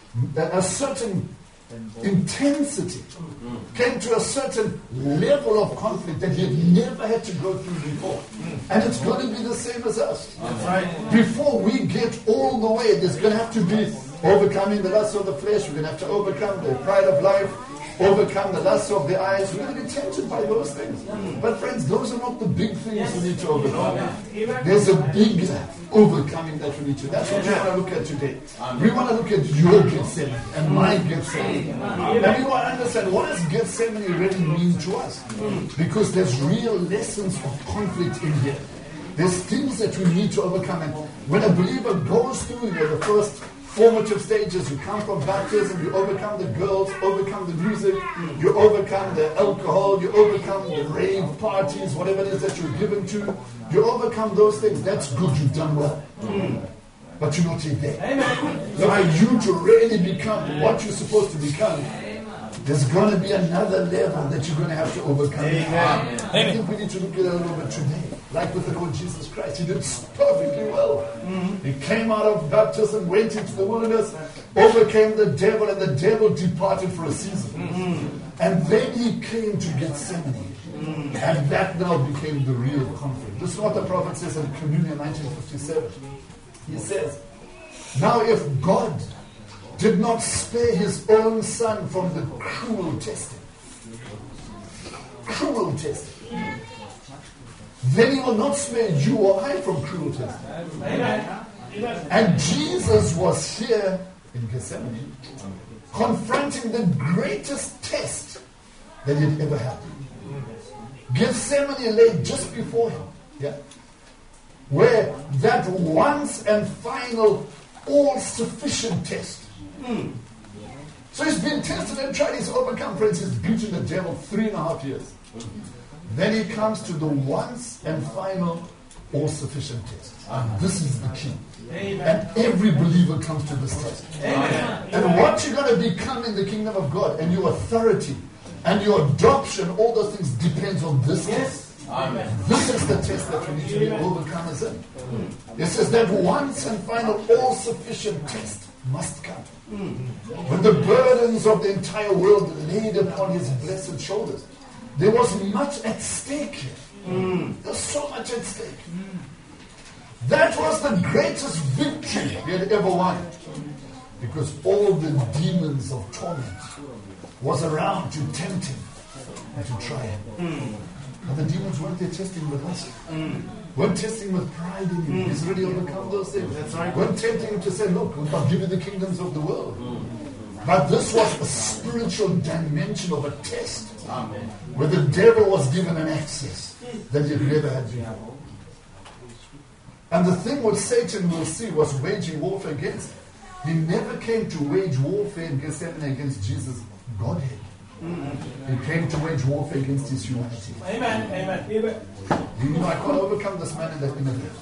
a certain intensity, came to a certain level of conflict that he had never had to go through before. And it's going to be the same as us. That's right. Before we get all the way, there's going to have to be overcoming the lust of the flesh. We're going to have to overcome the pride of life, overcome the lust of the eyes. We're going to be tempted by those things. But friends, those are not the big things we need to overcome. There's a big overcoming that we need to. That's what we want to look at today. We want to look at your Gethsemane and my Gethsemane. And we want to understand, what does Gethsemane really mean to us? Because there's real lessons of conflict in here. There's things that we need to overcome. And when a believer goes through, you know, the first formative stages, you come from baptism, you overcome the girls, overcome the music, you overcome the alcohol, you overcome the rave parties, whatever it is that you're given to, you overcome those things. That's good, you've done well. Mm. But you're not yet there. Amen. So for you to really become what you're supposed to become, there's going to be another level that you're going to have to overcome. Amen. I think we need to look at it a little bit today. Like with the Lord Jesus Christ, he did perfectly well. Mm-hmm. He came out of baptism, went into the wilderness, overcame the devil, and the devil departed for a season. Mm-hmm. And then he came to Gethsemane. Mm-hmm. And that now became the real conflict. This is what the prophet says in Communion nineteen fifty-seven. He says, now if God did not spare his own son from the cruel testing, cruel testing, then he will not spare you or I from cruel testing. Amen. And Jesus was here in Gethsemane, confronting the greatest test that he'd ever had. Gethsemane lay just before him, yeah, where that once and final all-sufficient test. Mm. So he's been tested and tried, he's overcome, friends, he's beaten the devil three and a half years. Then he comes to the once and final all-sufficient test. Uh-huh. This is the key. Amen. And every believer comes to this test. Amen. And what you're going to become in the kingdom of God and your authority And your adoption, all those things depends on this Yes. test. Amen. This is the test that we need to be overcomers in. It says that once and final, all-sufficient test must come. When the burdens of the entire world laid upon his blessed shoulders, there was much at stake here. There's so much at stake. That was the greatest victory he had ever won. Because all the demons of torment was around to tempt him and to try him. But the demons weren't there testing with us. Weren't testing with pride in him. He's already overcome those things. That's right. Weren't tempting him to say, look, I'll give you the kingdoms of the world. But this was a spiritual dimension of a test. Amen. Where the devil was given an access that he had never had before. And the thing what Satan will see was waging warfare against. He never came to wage warfare in Gethsemane against Jesus' Godhead. He came to wage warfare against his humanity. Amen. Amen. Amen. You know, I can't overcome this man in that inner death.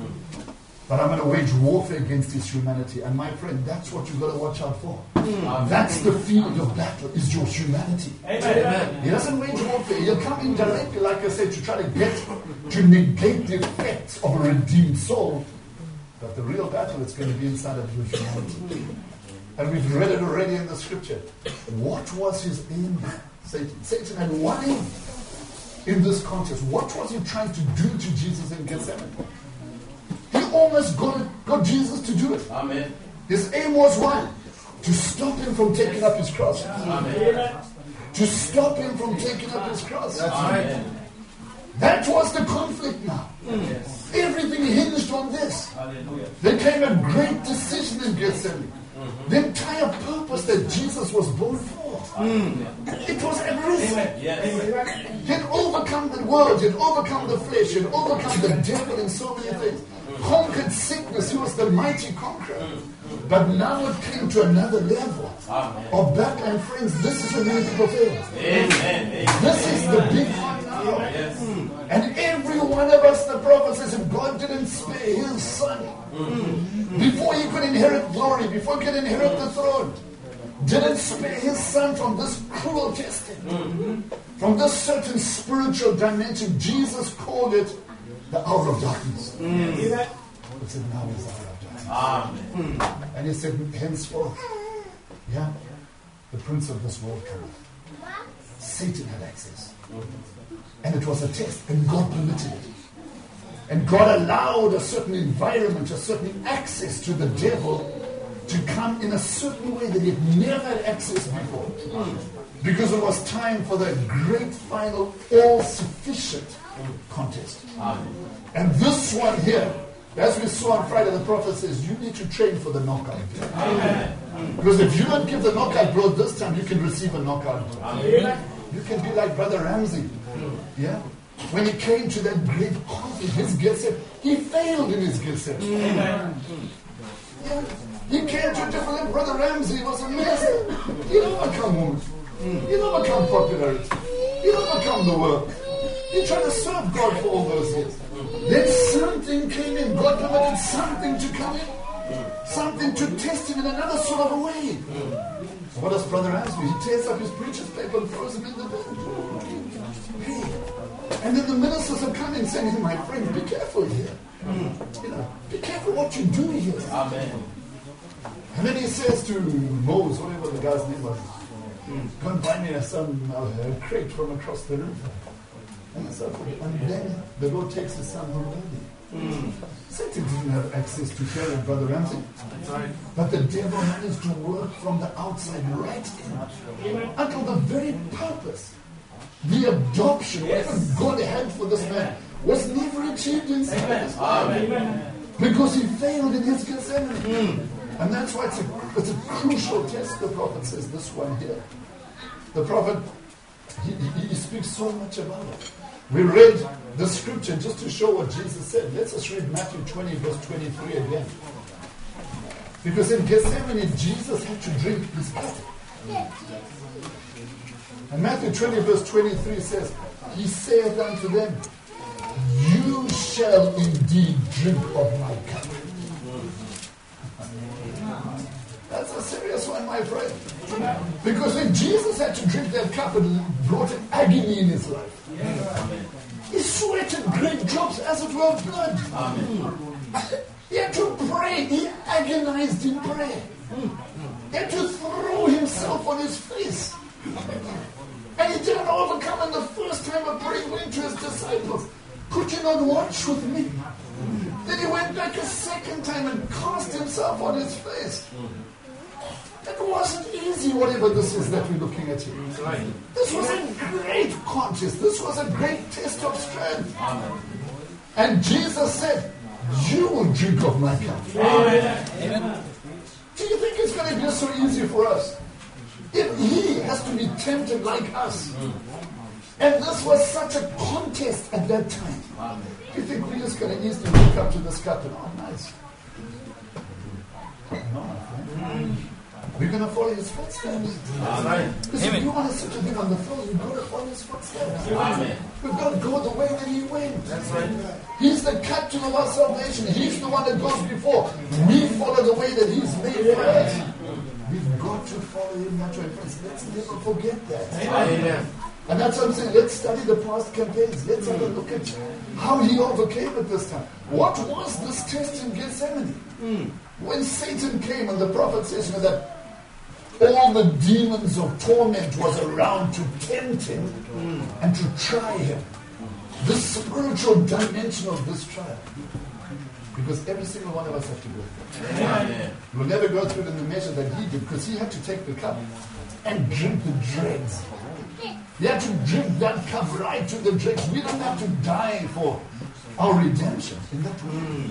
But I'm going to wage warfare against his humanity. And my friend, that's what you've got to watch out for. That's the field of battle, is your humanity. Amen. He doesn't wage warfare. He'll come in directly, like I said, to try to get, to negate the effects of a redeemed soul. But the real battle is going to be inside of your humanity. And we've read it already in the scripture. What was his aim? Satan. Satan had one aim in this contest. What was he trying to do to Jesus in Gethsemane? He almost got, got Jesus to do it. Amen. His aim was one, to stop him from taking up his cross. Amen. To stop him from taking up his cross. That's right. That was the conflict now. Yes. Everything hinged on this. Hallelujah. There came a great decision in Gethsemane. The entire purpose that Jesus was born for. It was at risk. Yes. He had overcome the world, he had overcome the flesh, he had overcome the devil in so many things. Conquered sickness, he was the mighty conqueror. But now it came to another level of battle. And friends, this is where many people fail. Amen. This is the big one now. Yes. And every one of us, the prophet says, if God didn't spare his son before he could inherit glory, before he could inherit the throne, didn't spare his son from this cruel testing, from this certain spiritual dimension, Jesus called it the hour of darkness. He said, now is the hour of darkness. Amen. And he said, henceforth, yeah, the prince of this world cometh. Satan had access. And it was a test, and God permitted it. And God allowed a certain environment, a certain access to the devil to come in a certain way that he had never had access before. Because it was time for the great final, all-sufficient contest. And this one here, as we saw on Friday, the prophet says, you need to train for the knockout. Amen. Because if you don't give the knockout blow this time, you can receive a knockout blow. Amen. You can be like Brother Ramsey. Yeah? When he came to that great conflict, his Gethsemane, he failed in his Gethsemane. Amen. Yeah. He came to different. Brother Ramsey was a mess. He didn't overcome women. He didn't overcome popularity. He didn't overcome the world. He tried to serve God for all those years. Then something came in. God permitted something to come in. Something to test him in another sort of a way. So what does Brother Ramsey do? He tears up his preacher's paper and throws him in the bin. Hey. And then the ministers are coming saying, hey, my friend, be careful here. You know, be careful what you do here. Amen. And then he says to Moses, whatever the guy's name was, go and buy me a, some, a crate from across the river. And so forth. And then the Lord takes his son home early. Mm. Satan didn't have access to care of Brother Ramsey. That's right. But the devil managed to work from the outside right in until the very purpose, the adoption, yes, whatever God had for this man, was never achieved inside Amen. This man. Amen. Because he failed in his Gethsemane. Mm. And that's why it's a, it's a crucial test, the prophet says, this one here. The prophet, he, he, he speaks so much about it. We read the scripture just to show what Jesus said. Let's just read Matthew twenty, verse twenty-three again. Because in Gethsemane, Jesus had to drink his cup. And Matthew twenty, verse twenty-three says, he saith unto them, you shall indeed drink of my cup. That's a serious one, my friend. Because when Jesus had to drink that cup, it brought an agony in his life. He sweated great drops as it were of blood. He had to pray. He agonized in prayer. He had to throw himself on his face. And he didn't overcome. And the first time of praying went to his disciples. Could you not watch with me? Then he went back a second time and cast himself on his face. It wasn't easy, whatever this is that we're looking at here. This was a great contest. This was a great test of strength. And Jesus said, you will drink of my cup. Amen. Do you think it's going to be so easy for us? If he has to be tempted like us. And this was such a contest at that time. Do you think we're just going to easily look up to this cup and, oh, nice. No, my friend. We're going to follow his footsteps. Because if you want to sit with him on the throne, you've got to follow his footsteps. Amen. We've got to go the way that he went. That's right. He's the captain of our salvation. He's the one that goes before. We follow the way that he's made for us. We've got to follow him that way, friends. Let's never forget that. Amen. And that's what I'm saying. Let's study the past campaigns. Let's have a look at how he overcame it this time. What was this test in Gethsemane? Mm. When Satan came, and the prophet says that all the demons of torment was around to tempt him mm. and to try him. The spiritual dimension of this trial. Because every single one of us have to go through it. Amen. We'll never go through it in the measure that he did, because he had to take the cup and drink the dregs. He had to drink that cup right to the dregs. We don't have to die for our redemption in that way.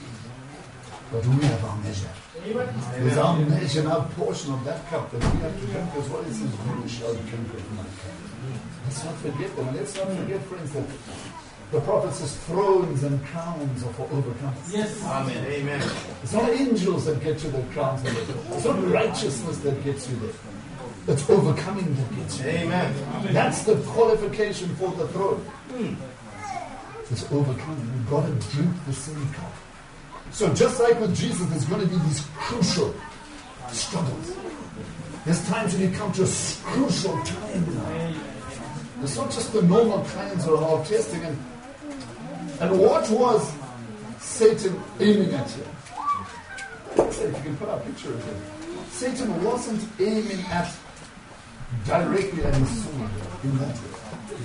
But we have our measure. There's our measure, our portion of that cup that we have to drink as well. It says, you shall drink of my cup. Let's not forget that. Let's not forget, friends, that the prophet says thrones and crowns are for overcomers. Yes. Amen. Amen. It's not angels that get you the crowns. It's not righteousness that gets you there. It's overcoming that gets you. Amen. That's the qualification for the throne. Mm. It's overcoming. You've got to drink the same cup. So just like with Jesus, there's going to be these crucial struggles. There's times when you come to a crucial time. It's not just the normal kinds of our testing. And, and what was Satan aiming at here? Let's say if you can put our picture of him. Satan wasn't aiming at directly at his soul in that way.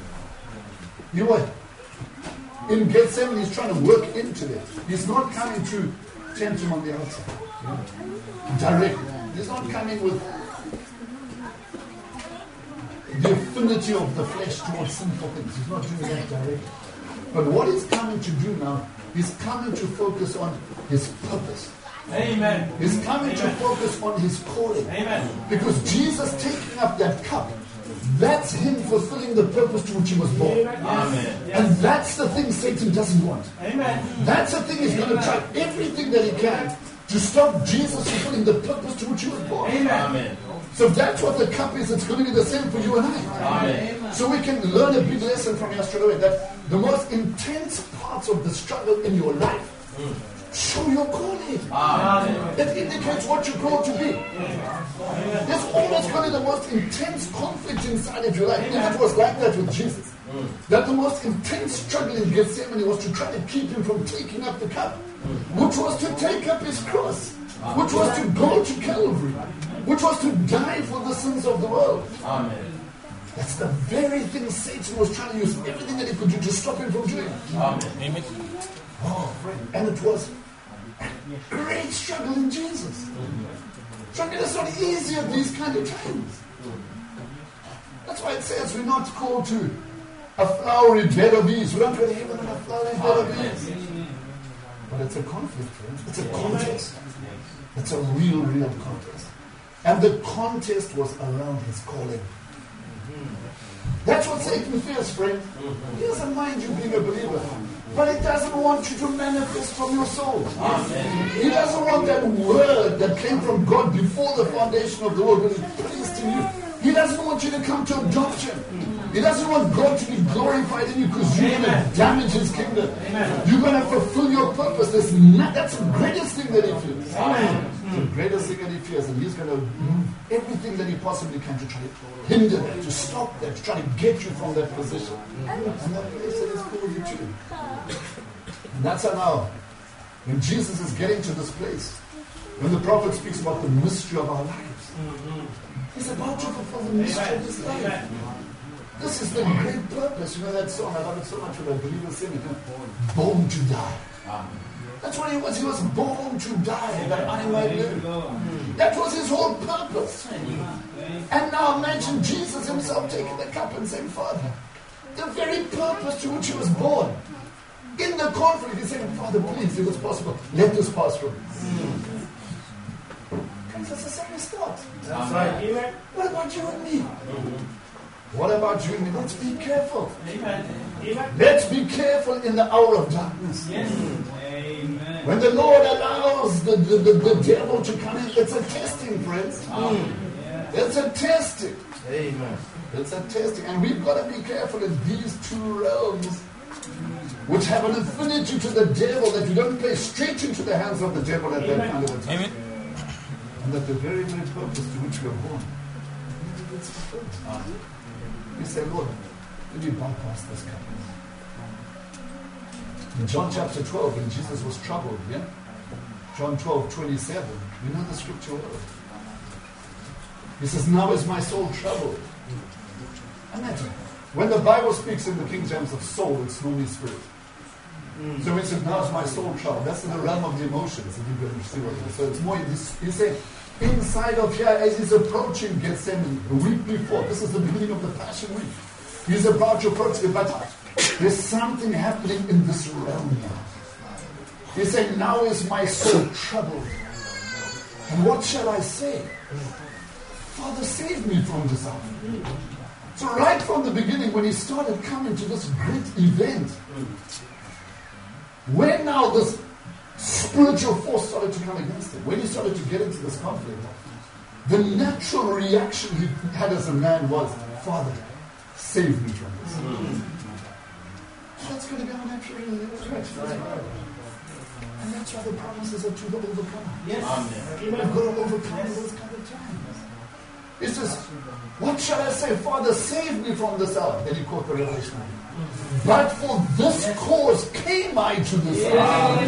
You know what? In Gethsemane, he's trying to work into it. He's not coming to tempt him on the outside. Directly. He's not coming with the affinity of the flesh towards sinful things. He's not doing that directly. But what he's coming to do now, he's coming to focus on his purpose. Amen. He's coming Amen. to focus on his calling. Amen. Because Jesus taking up that cup, that's him fulfilling the purpose to which he was born. Amen. And that's the thing Satan doesn't want. Amen. That's the thing he's going to try everything that he can to stop Jesus fulfilling the purpose to which he was born. Amen. So if that's what the cup is, it's going to be the same for you and I. Amen. So we can learn a big lesson from here straight away, that the most intense parts of the struggle in your life mm. show your calling. Amen. It indicates what you're called to be. Amen. There's always going to be the most intense conflict inside of your life. Amen. It was like that with Jesus. Mm. That the most intense struggle in Gethsemane was to try to keep him from taking up the cup, mm. which was to take up his cross, Amen. which was to go to Calvary, which was to die for the sins of the world. Amen. That's the very thing Satan was trying to use everything that he could do to stop him from doing. Amen. Oh, friend. And it was a great struggle in Jesus. Struggle is not easy at these kind of times. That's why it says we're not called to a flowery bed of ease. We don't go to heaven on a flowery bed of ease. But it's a conflict, friends. It's a contest. It's a real, real contest. And the contest was around his calling. That's what Satan fears, friend. He doesn't mind you being a believer, but he doesn't want you to manifest from your soul. Amen. He doesn't want that word that came from God before the foundation of the world when he placed in you. He doesn't want you to come to adoption. He doesn't want God to be glorified in you because you're going to damage his kingdom. Amen. You're going to fulfill your purpose. That's, not, that's the greatest thing that he feels. Amen. the greatest thing that he fears, and he's going to move everything that he possibly can to try to hinder that, to stop that, to try to get you from that position. And that place that he's called you to. And that's how now, when Jesus is getting to this place, when the prophet speaks about the mystery of our lives, he's about to fulfill the mystery of his life. This is the great purpose. You know that song? I love it so much when I believe in singing it. Born to die. That's what he was. He was born to die that I might live. That was his whole purpose. And now imagine Jesus himself taking the cup and saying, Father, the very purpose to which he was born. In the conflict, he's saying, Father, please, if it's possible, let this pass from me. Because that's the same as thought. That's right. What about you and me? What about you and me? Let's be careful. Let's be careful in the hour of darkness. Yes. Amen. When the Lord allows the, the, the, the devil to come in, it's a testing, friends. Mm. It's a testing. Amen. It's a testing. And we've got to be careful in these two realms, which have an affinity to the devil, that you don't play straight into the hands of the devil at that kind of a time. Amen. And that the very, very purpose to which we are born, it's fulfilled. You say, Lord, did you bypass this covenant? In John chapter twelve, when Jesus was troubled, yeah? John twelve, twenty-seven, you know the scripture well. He says, now is my soul troubled. Imagine, when the Bible speaks in the King James of soul, it's normally spirit. Mm. So when it says, now is my soul troubled, that's in the realm of the emotions, if you can see what it is. So it's more, you say, inside of here, as he's approaching Gethsemane, a week before, this is the beginning of the Passion Week. He's about to approach it, but there's something happening in this realm now. He's saying, now is my soul troubled. And what shall I say? Father, save me from this hour. So right from the beginning, when he started coming to this great event, when now this spiritual force started to come against him, when he started to get into this conflict, the natural reaction he had as a man was, Father, save me from this. Mm. That's going to be our natural reaction. And that's why the promises are to the overcomer. Yes. Amen. We've got to overcome those kind of times. He says, what shall I say? Father, save me from this hour. Then he quote the revelation. But for this cause came I to this hour.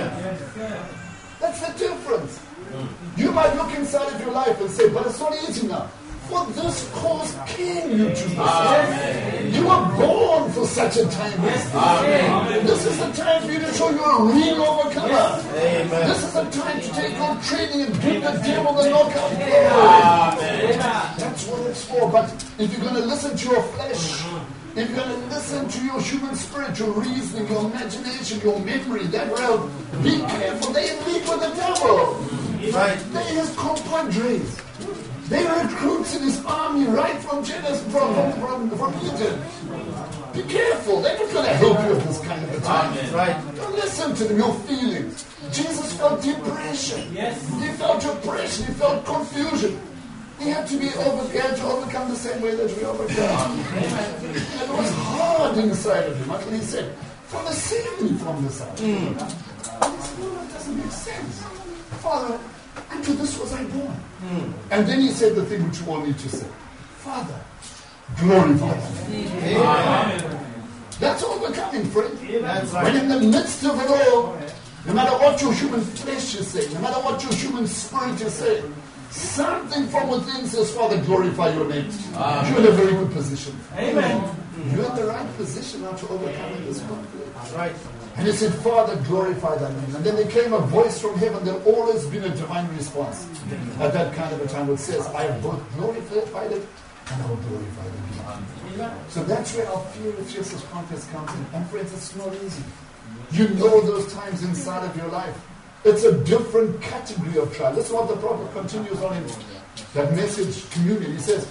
That's the difference. You might look inside of your life and say, but it's not easy now. For this cause came you to this hour. You were born for such a time as this. This is the time for you to show you're a real overcomer. Amen. This is the time to take your training and give the devil the knockout blow. That's what it's for. But if you're going to listen to your flesh, if you're going to listen to your human spirit, your reasoning, your imagination, your memory, that realm, be careful. They lead with the devil. Right? They're his compadres. They recruits in his army right from Genesis, from, from, from, from Egypt. Be careful. They're not going to help you at this kind of a time. Right? Don't listen to them, your feelings. Jesus felt depression. Yes. He felt oppression. He felt confusion. He had to be over, he had to overcome the same way that we overcome. And it was hard inside of him. Until he said, Father, save me from this hour. Mm. And he said, no, that doesn't make sense. Father, unto this was I born. Mm. And then he said the thing which you all need to say. Father, glorify me. Amen. That's overcoming, friend. That's right. When in the midst of it all, no matter what your human flesh is saying, no matter what your human spirit is saying, something from within says, Father, glorify your name. Amen. You're in a very good position. Amen. You're in the right position now to overcome this conflict. That's right. And he said, Father, glorify thy name. And then there came a voice from heaven. There's always been a divine response at that kind of a time, which says, I have both glorified it and I will glorify the name. So that's where our fear of Jesus' contest comes in. And friends, it's not easy. You know those times inside of your life. It's a different category of trial. That's what the prophet continues on in that message communion. He says,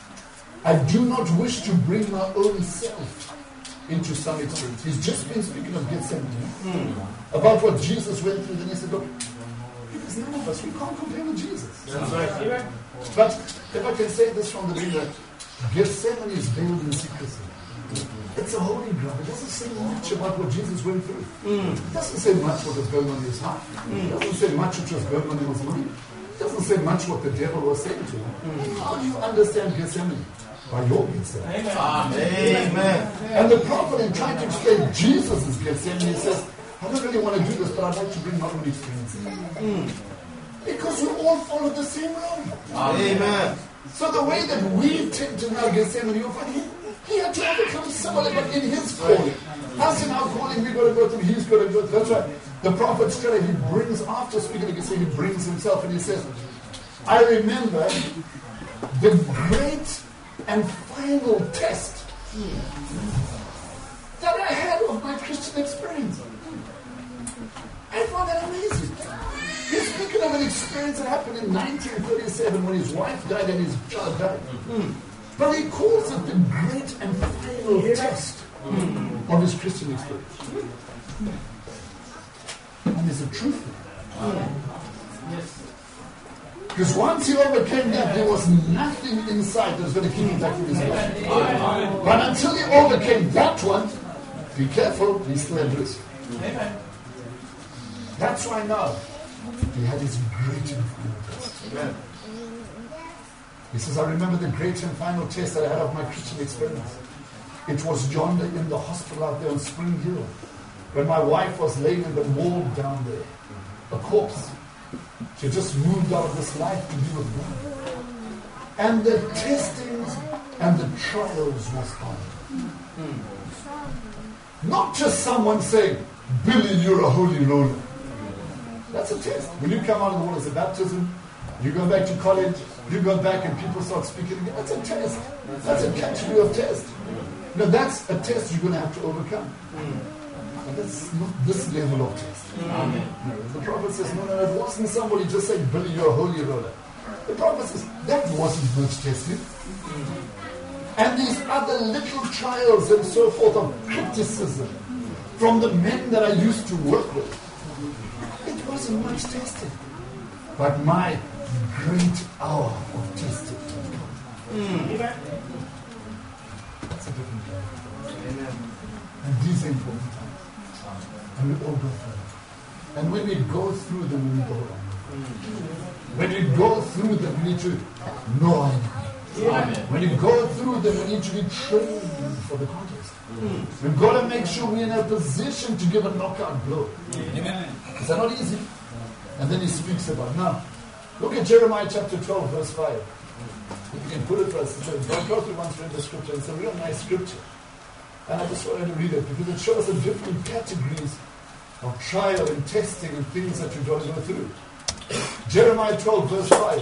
I do not wish to bring my own self into some experience. He's just been speaking of Gethsemane. Mm. About what Jesus went through. Then he said, look, because none of us, we can't compare with Jesus. That's right. But if I can say this from the beginning, Gethsemane is veiled in secrecy. It's a holy ground. It doesn't say much about what Jesus went through. Mm. It doesn't say much what was going on in his heart. Mm. It doesn't say much what was going on in his mind. It doesn't say much what the devil was saying to him. Mm. How do you understand Gethsemane? By your Gethsemane. Amen. Amen. And the prophet, in trying to explain Jesus' Gethsemane, he says, I don't really want to do this, but I'd like to bring my own experience in. Mm. Because we all follow the same road. Amen. So the way that we tend to now Gethsemane, you'll find he, he had to overcome somebody, but in his calling. Us in our calling, we've got to go through, he's got to go through. That's right. The prophet straight, he brings, after speaking of Gethsemane, he brings himself and he says, I remember the great and final test that I had of my Christian experience. I found that amazing. He's speaking of an experience that happened in nineteen thirty-seven when his wife died and his child died. Mm. But he calls it the great and final test mm. of his Christian experience. Mm. And there's a truth there. Mm. Yes. Because once he overcame that, there was nothing inside that was going to keep him back from his life. But until he overcame that one, be careful, he's still at risk. Amen. That's why now he had his great and final test. Amen. He says, I remember the great and final test that I had of my Christian experience. It was yonder in the hospital out there on Spring Hill, when my wife was laying in the morgue down there, a corpse. She just moved out of this life to be with God. And the testings and the trials was on. Mm. Not just someone saying, Billy, you're a holy roller. That's a test. When you come out of the waters of baptism, you go back to college, you go back and people start speaking again. That's a test. That's a category of test. Now that's a test you're going to have to overcome. And that's not this level of test. Amen. No, the prophet says, no, no, it wasn't somebody just saying, Billy, you're a holy roller. The prophet says, that wasn't much testing. And these other little trials and so forth of criticism from the men that I used to work with, it wasn't much testing. But my great hour of testing. Mm. That's a different thing. Amen. And these are important times. And we all go through them. And when we go through them, we go on. When we go through them, we need to know our enemy. When we go through them, we need to be trained for the contest. Mm. We've got to make sure we're in a position to give a knockout blow. Amen. Is that not easy? And then he speaks about, now, look at Jeremiah chapter twelve, verse five. If you can put it for us. John Crosby once read the scripture. It's a real nice scripture. And I just wanted to read it because it shows the different categories of trial and testing and things that you've got to go through. Jeremiah twelve, verse five.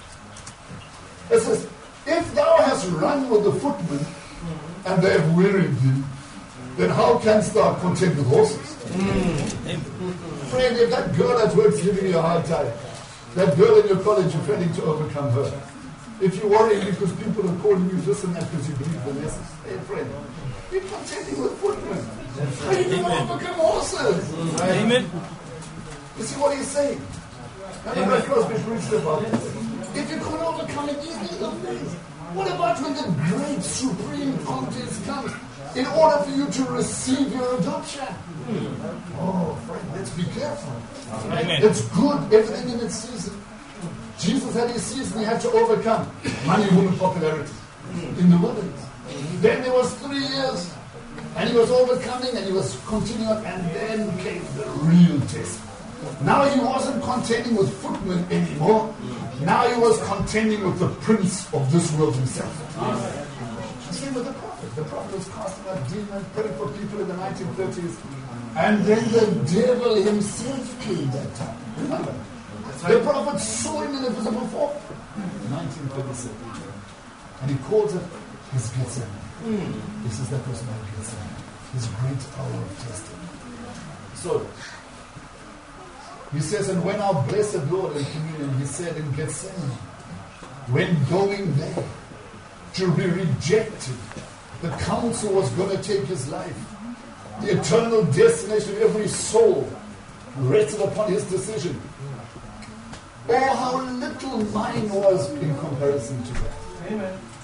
It says, if thou hast run with the footmen, and they have wearied thee, then how canst thou contend with horses? Mm. Friend, if that girl at work is giving you a hard time, that girl in your college, you're trying to overcome her. If you're worrying because people are calling you this and that because you believe the message, hey friend, you're contending with footmen. How are you going to overcome horses? Amen. You see what he's saying? And Red Crosby preached about it. If you can't overcome it, you need of things. What about when the great supreme contest comes in order for you to receive your adoption? Mm. Oh, friend, let's be careful. Amen. It's good, everything in its season. Jesus had his season, he had to overcome money, woman, popularity in the wilderness. Then there was three years, and he was overcoming, and he was continuing, and then came the real test. Now he wasn't contending with footmen anymore. Now he was contending with the prince of this world himself. Same with the prophet. The prophet was casting out demons, praying for people in the nineteen thirties. And then the devil himself came that time. Remember? The prophet saw him in a visible form. nineteen thirty-seven. And he calls it his Gethsemane. Mm. He says that was my Gethsemane. His great hour of testing. So, he says, and when our blessed Lord in communion, he said in Gethsemane, when going there to be rejected, the council was going to take his life. The eternal destination of every soul rested upon his decision. Oh, how little mine was in comparison to that. Amen.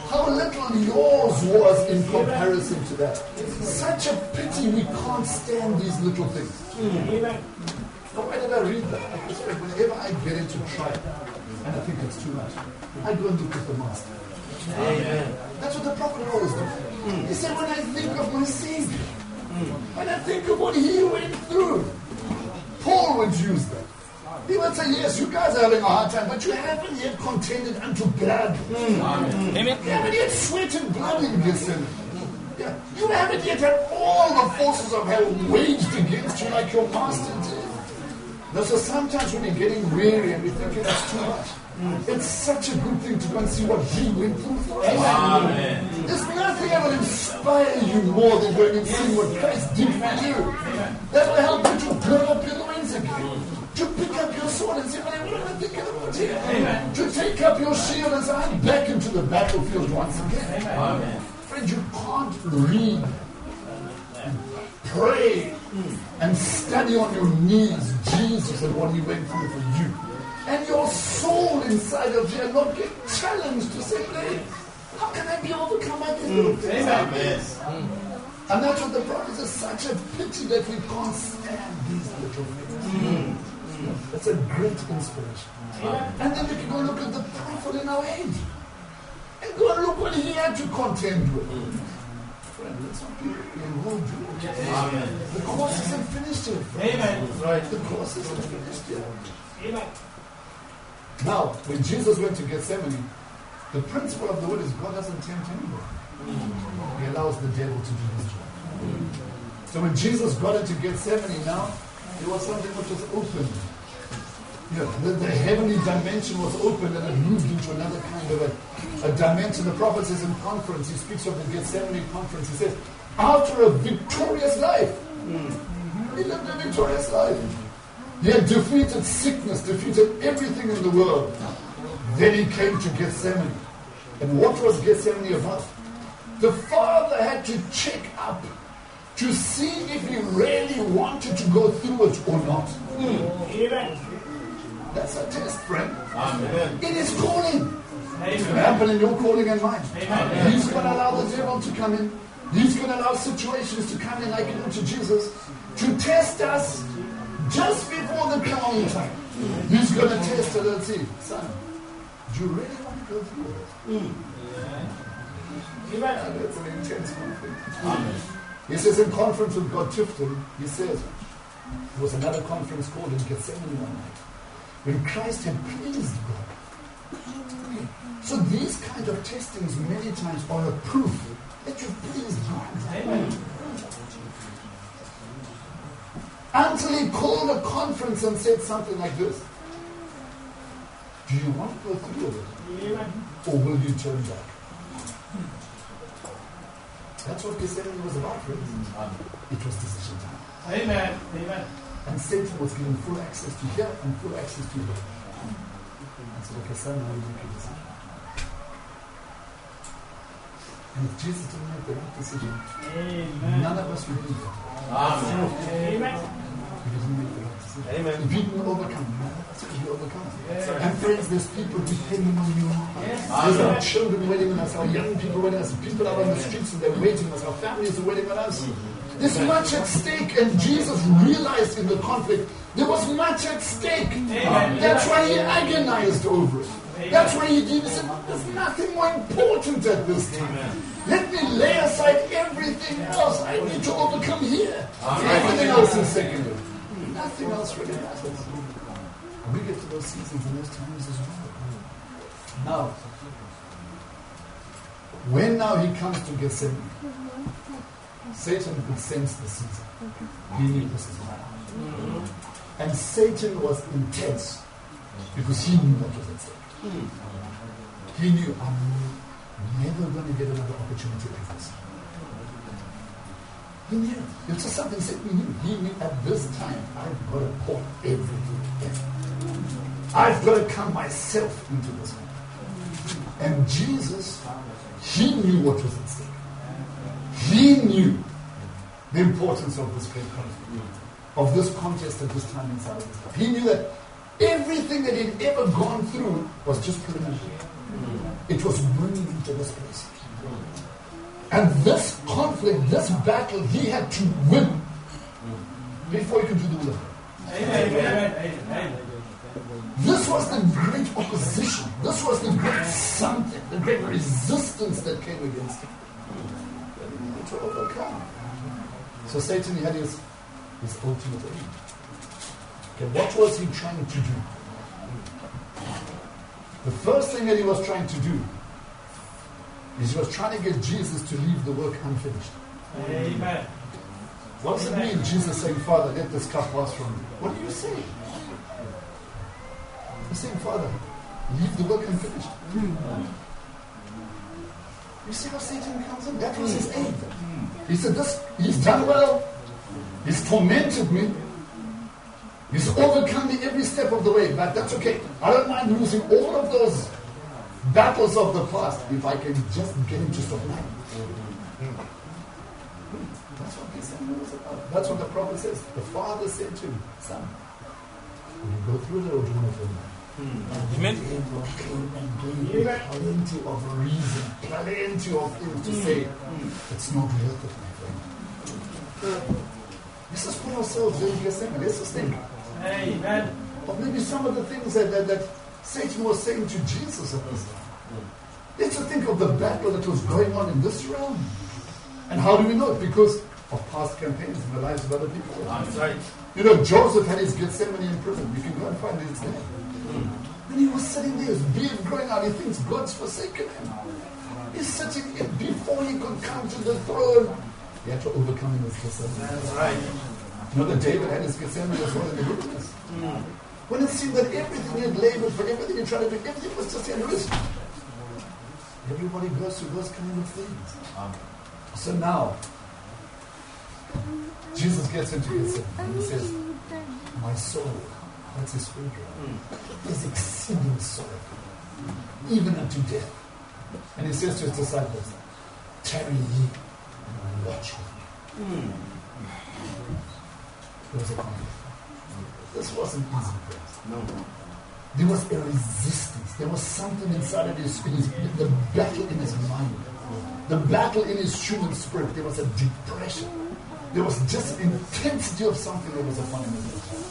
how little yours was in comparison to that. Such a pity we can't stand these little things. Amen. So why did I read that? Because whenever I get into trial, and I think it's too much, I go and look at the Master. Amen. That's what the prophet always does. He said, when I think of my Savior, when I think of what he went through, Paul would use that. He would say, yes, you guys are having a hard time, but you haven't yet contended unto blood. Amen. You haven't yet sweat and blood in Gethsemane. Yeah. You haven't yet had all the forces of hell waged against you like your master did. Now, so sometimes when you're getting weary and we're thinking that's too much, it's such a good thing to go and see what he went through for us. Amen. There's nothing that will inspire you more than going and seeing what Christ did for you. That will help you to gird up your loins again. To pick up your sword and say, what am I thinking about here? Amen. To take up your shield and say, I'm back into the battlefield once again. Amen. Friend, you can't read and pray and study on your knees Jesus and what he went through for you. And your soul inside of you and not get challenged to say, hey, how can I be overcome by these little things? Amen. And that's what the prophet says, such a pity that we can't stand these little things. That's a great inspiration. And then we can go look at the prophet in our age. And go and look what he had to contend with. Friend, let's not be enrolled. Amen. The course isn't finished yet. Friend. Amen. Right. The course isn't finished yet. Amen. Now, when Jesus went to Gethsemane, the principle of the word is God doesn't tempt anybody. He allows the devil to do his job. So when Jesus got into Gethsemane now, there was something which was open. You know, the, the heavenly dimension was open and it moved into another kind of a, a dimension. The prophet says in conference, he speaks of the Gethsemane conference, he says, after a victorious life, he lived a victorious life. He had defeated sickness, defeated everything in the world. Then he came to Gethsemane. And what was Gethsemane about? The Father had to check up to see if he really wanted to go through it or not. Amen. That's a test, friend. Amen. It is calling. It's going to Amen. happen in your calling and mine. Amen. He's going to allow the devil to come in. He's going to allow situations to come in like he did to Jesus to test us just before the coming time. He's going to test us and see, son, do you really want to go through it? Amen. And it's an intense one. He says in conference with God Tifton, he says, there was another conference called in Gethsemane one night, when Christ had pleased God. So these kind of testings many times are a proof that you've pleased God. Amen. Until he called a conference and said something like this. Do you want to go through it? Amen. Or will you turn back? That's what Gethsemane was about, friends. It was decision time. Amen. Amen. And Satan was given full access to here and full access to here. And so, okay, son, now you make a decision. And if Jesus didn't make the right decision, Amen. none of us would do that. Amen. He didn't make the right decision. Amen. If he didn't overcome, none of us could be overcome. And friends, there's people depending on you. There's our children waiting on us, our young people waiting on us, people out on the streets and they're waiting on us, our families are waiting on us. There's much at stake, and Jesus realized in the conflict there was much at stake. Amen. That's why he agonized over it. That's why he did. He said, there's nothing more important at this time. Amen. Let me lay aside everything else. I need to overcome here. Amen. Everything else is secondary. Nothing else really matters. And we get to those seasons and those times as well. Now, when now he comes to Gethsemane, Satan could sense the season. He knew this is mine. And Satan was intense because he knew what was at stake. He knew, I'm never going to get another opportunity like this. He knew. It's just something Satan knew. He knew at this time, I've got to pour everything in. I've got to come myself into this one. And Jesus, he knew what was at stake. He knew the importance of this great conflict, of this contest at this time inside of his life. He knew that everything that he'd ever gone through was just preliminary. It was bringing him to this place. And this conflict, this battle, he had to win before he could do the will of God. Amen. This was the great opposition. This was the great something, the great resistance that came against him. That he needed to overcome. So Satan had his, his ultimate aim. Okay, what was he trying to do? The first thing that he was trying to do is he was trying to get Jesus to leave the work unfinished. Amen. What does it mean, Jesus saying, Father, let this cup pass from me? What do you say? He's saying, Father, leave the work unfinished. You see how Satan comes in? That was his aim. He said, this, he's done well. He's tormented me. He's overcome me every step of the way, but that's okay. I don't mind losing all of those battles of the past if I can just get him to stop lying. That's what Gethsemane was about. That's what the prophet says. The father said to him, son, will you go through it or do you want to go now? Amen. And gave plenty of reason, plenty of things to say. It's not worth it, my friend. Let's just put ourselves in Gethsemane. Let's just think. Amen. Of maybe some of the things that, that, that Satan was saying to Jesus at this time. Let's just think of the battle that was going on in this realm. And how do we know it? Because of past campaigns in the lives of other people. That's right. You know, Joseph had his Gethsemane in prison. You can go and find his name. When he was sitting there, his beard growing out, he thinks God's forsaken him. He's sitting in before he could come to the throne. He had to overcome his Gethsemane. That's right. You know that David had his Gethsemane as well in the wilderness. When it seemed that everything he had labored for, everything he tried to do, everything was just in risk. Everybody goes through those kind of things. So now, Jesus gets into Gethsemane and he says, my soul, that's his favorite, is exceeding sorrowful, even unto death. And he says to his disciples, tarry ye and watch with me. There was a conflict. This wasn't easy for us. No. There was a resistance. There was something inside of his, in his, the battle in his mind. The battle in his human spirit. There was a depression. There was just intensity of something that was upon him.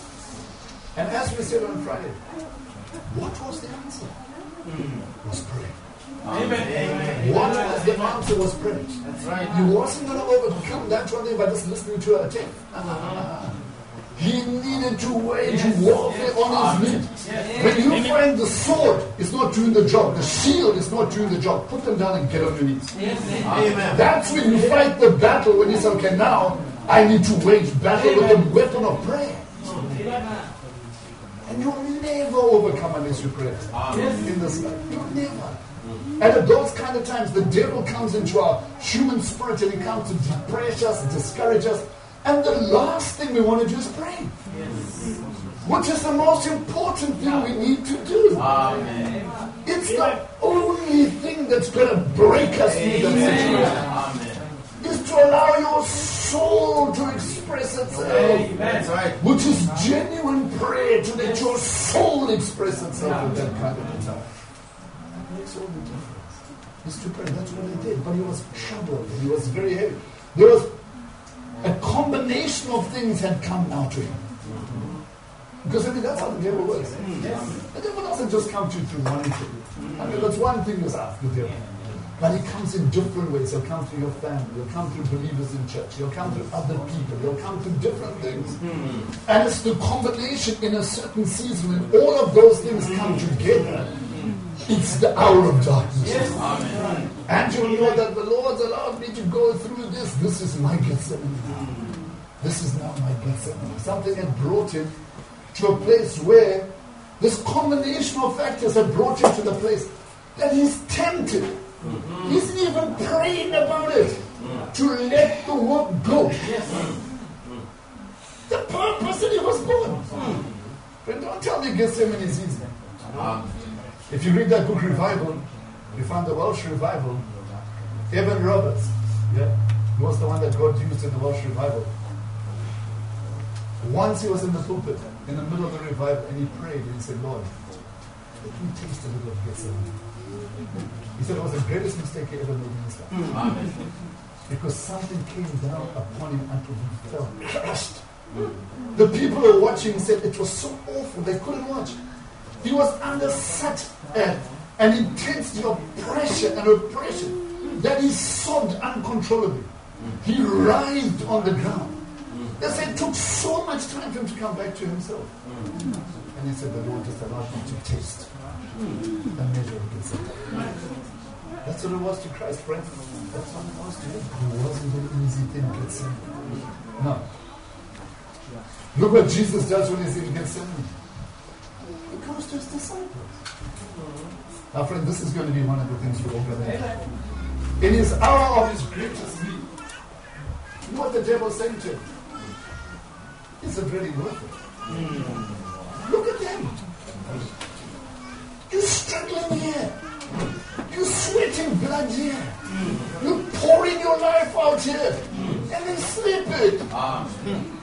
And as we said on Friday, what was the answer? Mm. Was prayer. Amen. Amen. What was the answer? Was prayer. That's right. He wasn't going to overcome that one day by just listening to a tape. Uh-huh. He needed to wage yes. warfare on his feet. Yes. When you Amen. Find the sword is not doing the job, the shield is not doing the job, put them down and get on your knees. Yes. Amen. That's when you fight the battle, when you say, okay, now I need to wage battle Amen. With the weapon of prayer. Amen. And you'll never overcome unless you pray. Yes. In this life. You'll never. And at those kind of times, the devil comes into our human spirit and he comes to depress us, discourage us. And the last thing we want to do is pray. Yes. Which is the most important thing we need to do. Amen. It's the only thing that's going to break us through that situation. Is to allow your soul to express itself. Amen. That's right. Which is genuine prayer, to let your soul express itself in that kind of time. That makes all the difference. It's to pray. That's what he did. But he was troubled. He was very heavy. There was a combination of things had come now to him. Because I mean, that's how the devil works. The devil doesn't just come to you through one thing. I mean, that's one thing is asked the devil. But he comes in different ways. He'll come through your family. He'll come through believers in church. He'll come through other people. He'll come through different things. Mm. And it's the combination in a certain season when all of those things come together. It's the hour of darkness. Yes. Amen. And you know that the Lord's allowed me to go through this. This is my Gethsemane. This is now my Gethsemane. Something had brought him to a place where this combination of factors had brought him to the place that he's tempted. Mm-hmm. He's even praying about it. Mm-hmm. To let the work go. Yes. Mm-hmm. The purpose that he was born. Mm-hmm. But don't tell me Gethsemane is easy. Mm-hmm. If you read that book Revival, you find the Welsh Revival. Evan Roberts, yeah, he was the one that God used in the Welsh Revival. Once he was in the pulpit, in the middle of the revival, and he prayed and he said, Lord, let me taste a little of Gethsemane. He said it was the greatest mistake he ever made in his life. Because something came down upon him until he fell crushed. The people who were watching said it was so awful, they couldn't watch. He was under such a, an intensity of pressure and oppression that he sobbed uncontrollably. He writhed on the ground. They said it took so much time for him to come back to himself. And he said the Lord just allowed him to taste a measure of Gethsemane. That's what it was to Christ, friends. That's what it was to him. It wasn't an easy thing, Gethsemane. No. Look what Jesus does when he's in Gethsemane. He goes to his disciples. Now, friend, this is going to be one of the things we're all going to have. In his hour of his greatest need, you know what the devil said to him? Is it really worth it? Mm. Look at them. You're struggling here. You're sweating blood here. Mm. You're pouring your life out here. Mm. And then slip it. Amen.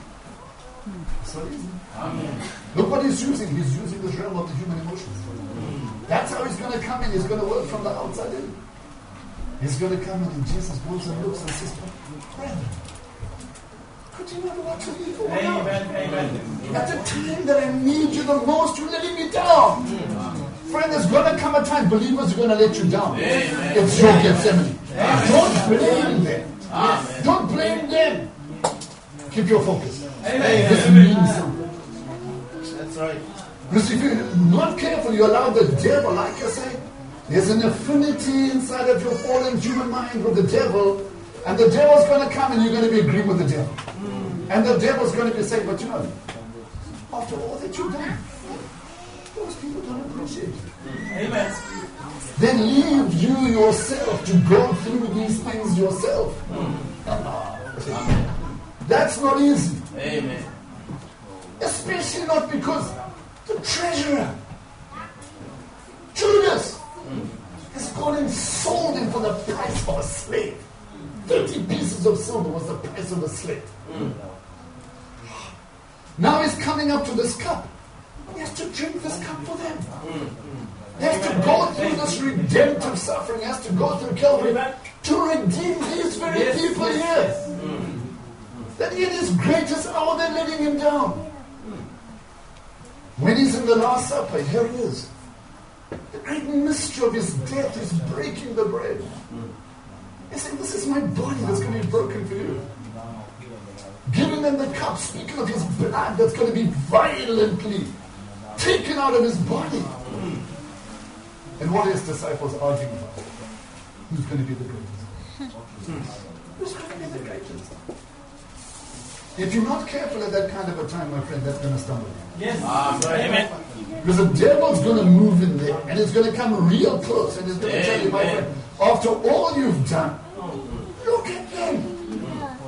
So easy. Amen. Look what he's using. He's using the realm of the human emotions. Mm. That's how he's going to come in. He's going to work from the outside in. He's going to come in and Jesus goes and looks and says, friend, could you not watch me for a while? At the time that I need you the most, you're letting me down. Mm. Friend, there's going to come a time believers are going to let you down. Amen. It's your Gethsemane. Amen. Don't blame them. Amen. Don't blame them. Keep your focus. Amen. This means something. That's right. Because if you're not careful, you allow the devil, like I say, there's an affinity inside of your fallen human mind with the devil, and the devil's going to come and you're going to be agreeing with the devil. Mm. And the devil's going to be saying, but you know, after all that you've done, those people don't appreciate you. Amen. Then leave you yourself to go through these things yourself. Mm. That's not easy. Amen. Especially not because the treasurer, Judas, mm. has gone and sold him for the price of a slave. Thirty pieces of silver was the price of a slave. Mm. Now he's coming up to this cup. He has to drink this cup for them. Mm. He has to go through this redemptive suffering. He has to go through Calvary to redeem these very yes, people yes, here. Yes. Mm. That in his greatest hour they're letting him down. When he's in the Last Supper, here he is. The great mystery of his death is breaking the bread. He's saying, this is my body that's going to be broken for you. Giving them the cup, speaking of his blood that's going to be violently taken out of his body. And what are his disciples arguing about? Who's going to be the greatest? Who's going to be the greatest? If you're not careful at that kind of a time, my friend, that's going to stumble. Yes. Amen. Because the devil's going to move in there, and it's going to come real close, and it's going to tell you, my friend, after all you've done, look at them.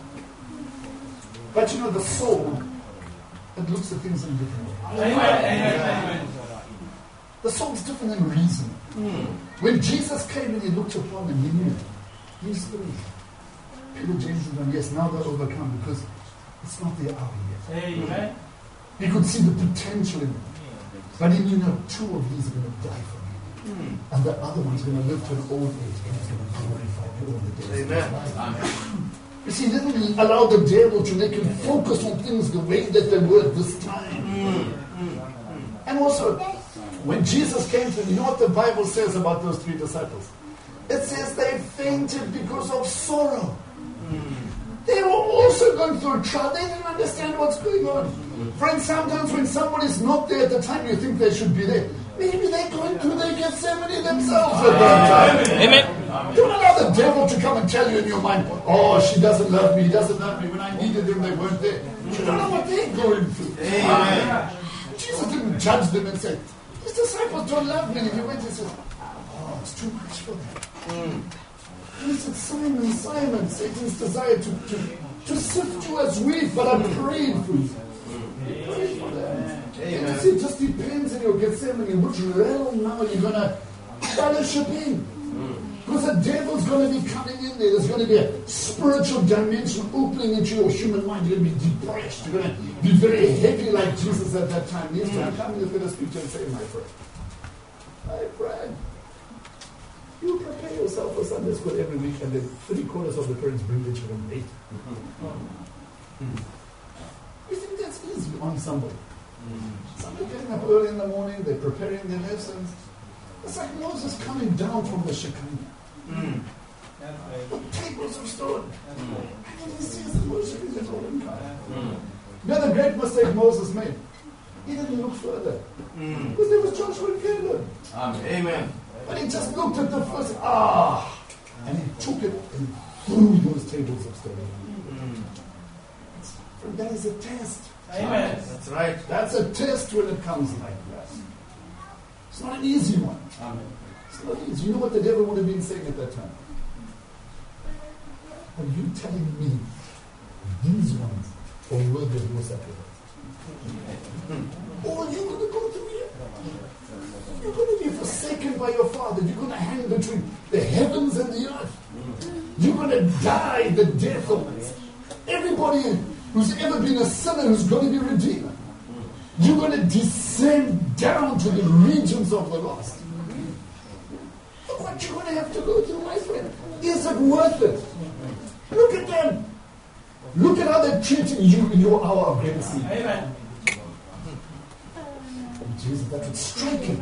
But you know, the soul, it looks at things in a different way. Amen. The soul's different than reason. When Jesus came and he looked upon them, he knew he's the reason. Peter, James, and John, yes, now they're overcome because it's not their hour yet. Amen. He could see the potential in them. But he knew now two of these are going to die for me. Mm. And the other one's going to live to an old age and he's going to glorify me all the days of his life. Amen. You see, he didn't allow the devil to make him focus on things the way that they were at this time. Mm. Mm. And also, when Jesus came to them, you know what the Bible says about those three disciples? It says they fainted because of sorrow. Mm. They were also going through a trial. They didn't understand what's going on. Mm. Friends, sometimes when somebody's not there at the time you think they should be there, maybe they're going through their Gethsemane themselves at that time. Amen. Don't allow the devil to come and tell you in your mind, oh, she doesn't love me, he doesn't love me. When I needed them, they weren't there. You don't know what they're going through. Amen. Jesus didn't judge them and say, these disciples don't love me. And he went and said, oh, it's too much for them. Mm. And he said, Simon, Simon, Satan's desire to, to, to sift you as wheat, but I'm praying for you. Mm. Praying for them. And you see, it just depends on your Gethsemane, in which realm now you're going to fellowship in. Mm. Because the devil's going to be coming in there. There's going to be a spiritual dimension opening into your human mind. You're going to be depressed. You're going to be very heavy like Jesus at that time. He's going to come in the speech and say, my friend, my friend, You prepare yourself for Sunday school every week, and then three quarters of the parents bring their children late. You think that's easy on somebody? Somebody getting up early in the morning, they're preparing their lessons. It's like Moses coming down from the Shekinah. The tables of stone. And he sees them worshiping the golden calf. You know the great mistake Moses made? He didn't look further. Because there was Joshua and Caleb. Amen. But he just looked at the first, ah, and he took it and threw those tables of stone. And that is a test. Amen. That's right. That's a test when it comes like that. It's not an easy one. Amen. It's not easy. You know what the devil would have been saying at that time? Are you telling me these ones are worth of your sacrifice? Or are you going to go through it? You're going to be forsaken by your father. You're going to hang between the heavens and the earth. You're going to die the death of it. Everybody who's ever been a sinner who's going to be redeemed. You're going to descend down to the regions of the lost. Look what you're going to have to go through, my friend. Is it worth it? Look at them. Look at how they're treating you in your hour of greatest need. Amen. Jesus, that would strike him.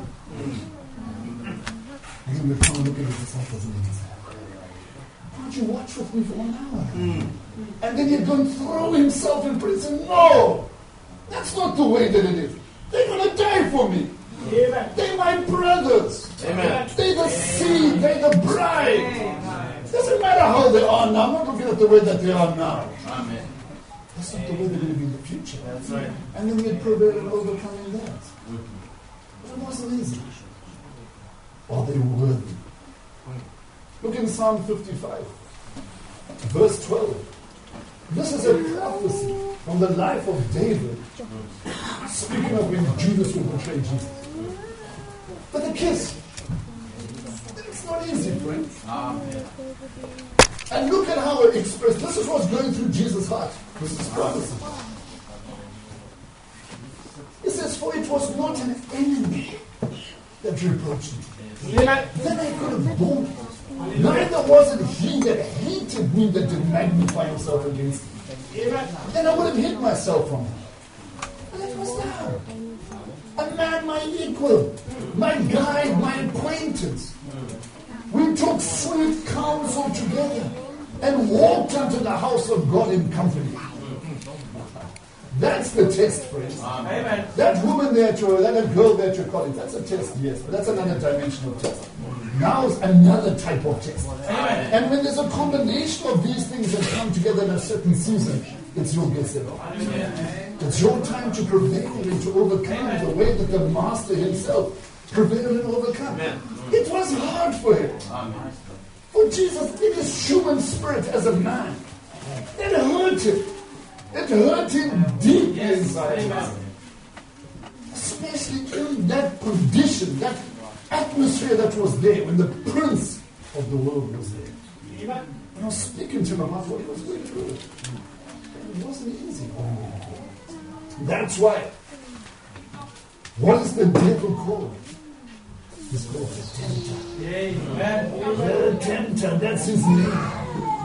And he would come and look at his disciples and he'd say, why don't you watch with me for one hour? Mm. And then he'd go and throw himself in prison and say, no, that's not the way that it is. They're going to die for me. Amen. They're my brothers. Amen. They're the seed. They're the bride. Amen. Doesn't matter how they are now. I'm not looking at the way that they are now. Amen. That's not the way they're going to be in the future. That's right. And then we'd prevail and overcome in that. Mm-hmm. But it wasn't easy. Are they worthy? Look in Psalm fifty-five, verse twelve. This is a prophecy from the life of David, speaking of when Judas would betray Jesus. But the kiss, it's not easy, friends. Amen. And look at how it expressed. This is what's going through Jesus' heart. This is prophecy. He says, for it was not an enemy that reproached me. Then I could have borne it. Neither was it he that hated me that did magnify himself against me. Then I would have hid myself from him. And it was thou. A man, my equal, my guide, my acquaintance. We took sweet counsel together and walked unto the house of God in company. That's the test, friends. Amen. That woman that you're, that girl that you're calling, that's a test, yes, but that's another dimension of test. Now is another type of test. Amen. And when there's a combination of these things that come together in a certain season, it's your guess at all. It's your time to prevail and to overcome. Amen. The way that the Master himself prevailed and overcome. Amen. It was hard for him. Amen. For Jesus, in his human spirit as a man, it hurt him. It hurt him deep inside. Amen. Especially in that condition, that atmosphere that was there when the prince of the world was there. Amen. And I was speaking to him about what he was going through. And it wasn't easy for him. That's why. What is the devil called? He's called the tempter. Amen. The tempter, that's his name.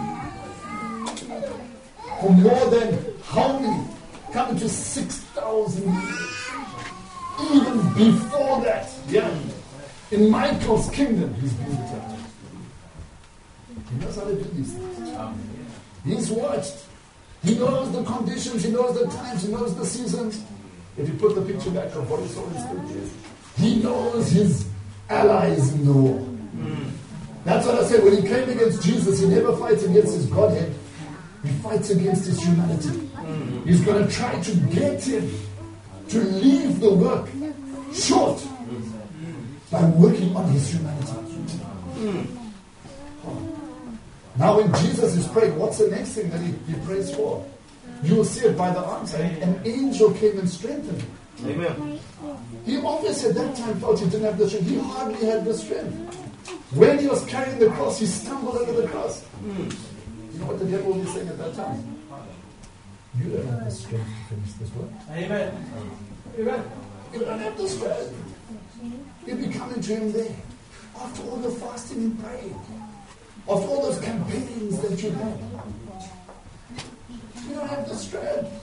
For more than how many? Coming to six thousand years. Even before that, yeah. In Michael's kingdom, he's been the tempter. He knows how to do these things. He's watched. He knows the conditions, he knows the times, he knows the seasons. If you put the picture back of what he saw in scripture, he knows his allies in the war. Mm. That's what I said. When he came against Jesus, he never fights against his Godhead. He fights against his humanity. Mm. He's going to try to get him to leave the work short mm. by working on his humanity. Mm. Oh. Now when Jesus is praying, what's the next thing that he, he prays for? You will see it by the answer. An angel came and strengthened him. Amen. He obviously at that time felt he didn't have the strength. He hardly had the strength. When he was carrying the cross, he stumbled under the cross. Mm. You know what the devil will be saying at that time? You don't have the strength to finish this work. Amen. Amen. You don't have the strength. You'll be coming to him there. After all the fasting and praying, after all those campaigns that you had, you don't have the strength.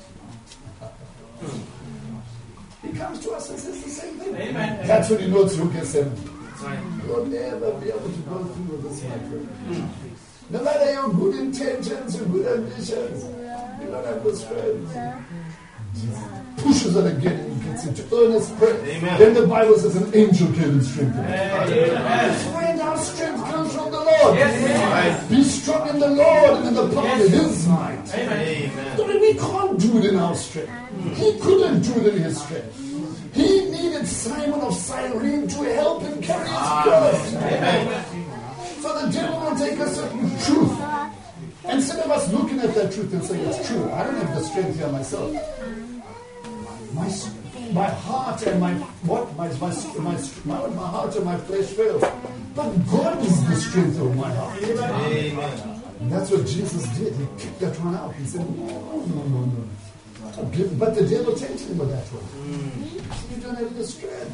He comes to us and says the same thing. Amen. That's when you know it's Luke seven. You'll never be able to go through with this, my friend. No matter your good intentions, your good ambitions, you don't have the strength. Jesus pushes it again and he gets into earnest prayer. Amen. Then the Bible says an angel came and strengthened him. Amen. Find our strength comes from the Lord. Yes, yes. Be strong in the Lord and in the power Yes. of His might. Amen. So we can't do it in our strength. He couldn't do it in his strength. He needed Simon of Cyrene to help him carry his cross. So the devil will take a certain truth. Instead of us looking at that truth and saying it's true, I don't have the strength here myself. My my heart and my what my my my my, my heart and my flesh fails. But God is the strength of my heart. Amen. And that's what Jesus did. He kicked that one out. He said, no, no, no, no. But the devil tempted him with that one. Mm. You don't have the strength.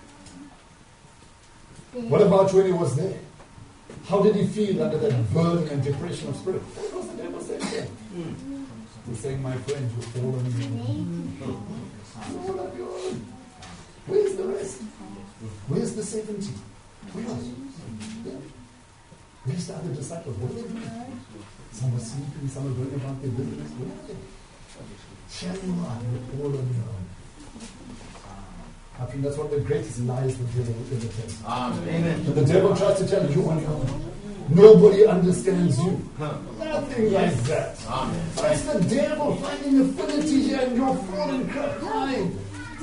What about when he was there? How did he feel under that burden and depression of spirit? That was the devil saying that. Mm. He's saying, my friend, you're all on your own. You're all on your own. Where's the rest? Where's the seventy? Where are you? Yeah. Where's the other disciples? What are they doing? Some are sleeping, some are going about their business. Where are they? Shall you are, you're all on your own. I think that's one of the greatest lies the devil ever tells. Amen. When the devil tries to tell you, you're on your own. Nobody understands you. Nothing like that. Amen. It's the devil finding affinity here in your fallen mind.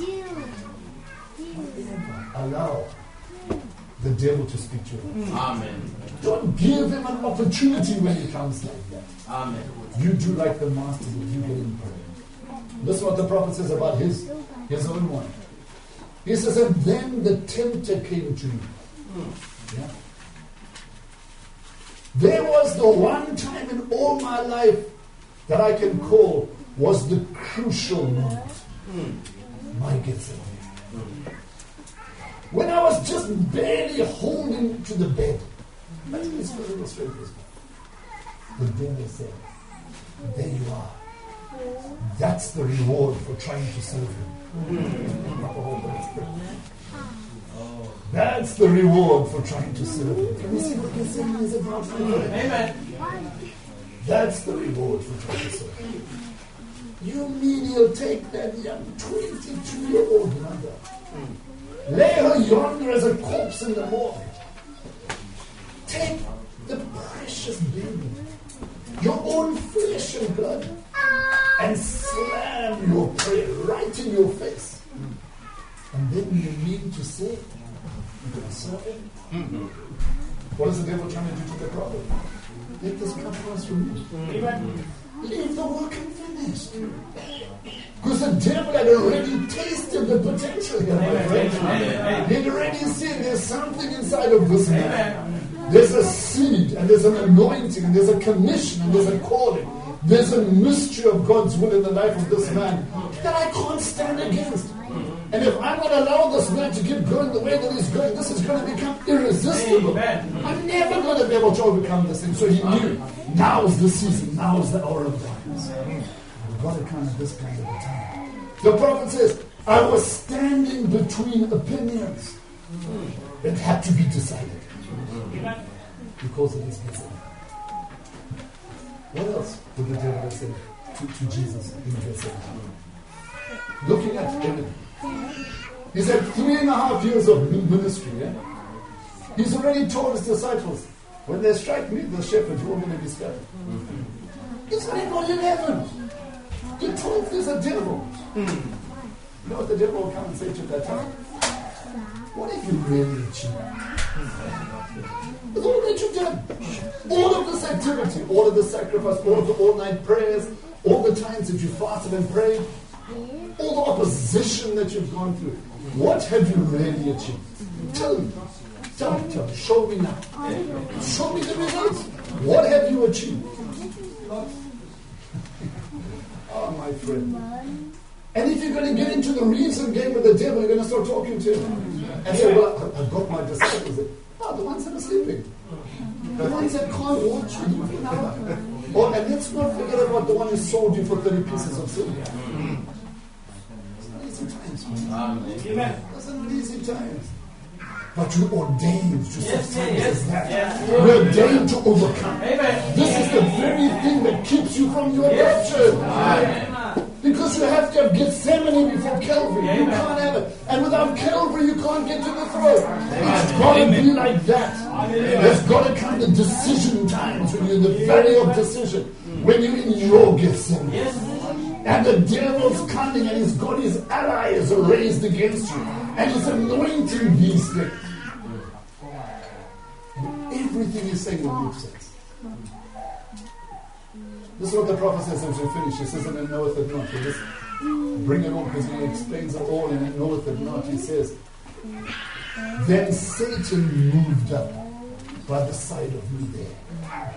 Allow the devil to speak to you. Amen. Don't give him an opportunity when he comes like that. Amen. You do like the master that you get in prayer. This is what the prophet says about his, his own one. He says, and then the tempter came to me. Yeah. There was the one time in all my life that I can call was the crucial moment. My Gethsemane. When I was just barely holding to the bed. That's his physical strength. The devil said, there you are. That's the reward for trying to serve him. That's the reward for trying to serve him. Can you see what Gethsemane is about? Amen. That's the reward for trying to serve him. You mean he'll take that young twenty-two-year-old mother, lay her yonder as a corpse in the morgue, take the precious baby, your own flesh and blood, and slam your prayer right in your face. And then you mean to say, you're going to serve him? Mm-hmm. What is the devil trying to do to the prophet? Let this come to us from you. Mm-hmm. Leave the work unfinished. Because the devil had already tasted the potential here, my friend. He had already seen there's something inside of this man. There's a seed, and there's an anointing, and there's a commission, and there's a calling. There's a mystery of God's will in the life of this man that I can't stand against. And if I'm going to allow this man to keep going the way that he's going, this is going to become irresistible. I'm never going to be able to overcome this thing. So he knew, now is the season, now is the hour of darkness. I've got to come at this kind of a time. The prophet says, I was standing between opinions. It had to be decided. Because of his message. What else would the devil say to, to Jesus in Gethsemane? Looking at him, he's had three and a half years of ministry. Yeah? He's already told his disciples, when they strike me, the shepherd, you're going to be scattered. It's only got eleven. The twelfth is a devil. You know what the devil will come and say to you at that time? What have you really achieved? With all that you've done, all of this activity, all of the sacrifice, all of the all-night prayers, all the times that you fasted and prayed, all the opposition that you've gone through, what have you really achieved? Tell me. Tell me, tell me. Show me now. Show me the results. What have you achieved? Oh, my friend. And if you're going to get into the reason game with the devil, you're going to start talking to him. And say, well, I've got my disciples there. Oh, the ones that are sleeping. The ones that can't watch you. Oh, and let's not forget about the one who sold you for thirty pieces of silver. It's not easy times, man. Those are not easy times. But you're ordained to such times as that. You're ordained to overcome. This is the very thing that keeps you from your rapture. Because you have to have Gethsemane before Calvary. You can't have it. And without Calvary, you can't get to the throne. It's got to be like that. There's got to come the decision times when you're in the valley of decision. When you're in your Gethsemane. And the devil's coming and he's got his allies raised against you. And he's anointing these things. Everything he's saying will make sense. This is what the prophet says as we finish. He says, and it knoweth it not. He just bring it on because he explains it all and it knoweth it not. He says, then Satan moved up by the side of me there.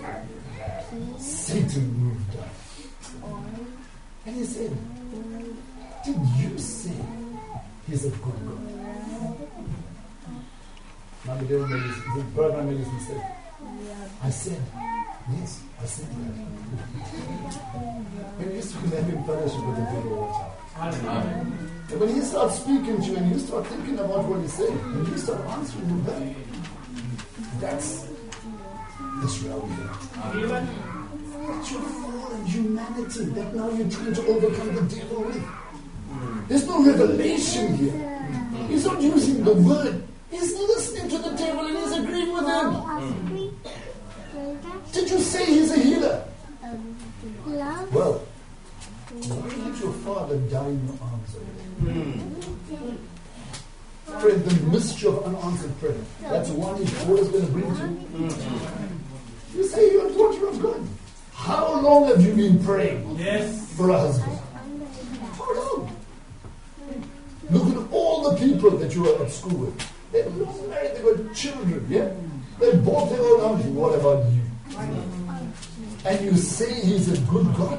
Satan moved up. And he said, did you say he's a good God? Now the devil made his, the brother made his mistake. I said, yes, I said that. When you used to let him fellowship with the devil, watch out. And when he starts speaking to you and you start thinking about what he's saying, and you start answering him back, that's this reality. It's your fallen humanity that now you're trying to overcome the devil with. There's no revelation here. He's not using the word. He's listening to the devil and he's agreeing with him. Did you say he's a healer? Well, why did your father die in your arms already? Friend, the mystery of unanswered prayer. That's one he's always going to bring to you. You say you're a daughter of God. How long have you been praying yes. for a husband? How long? Look at all the people that you were at school with. They're not married, they've got children, yeah? They bought their own house. What about you? And you say he's a good God?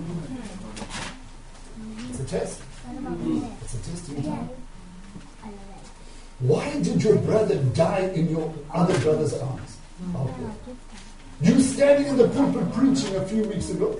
It's a test. It's a testing time. Why did your brother die in your other brother's arms? Out there? You standing in the pulpit preaching a few weeks ago.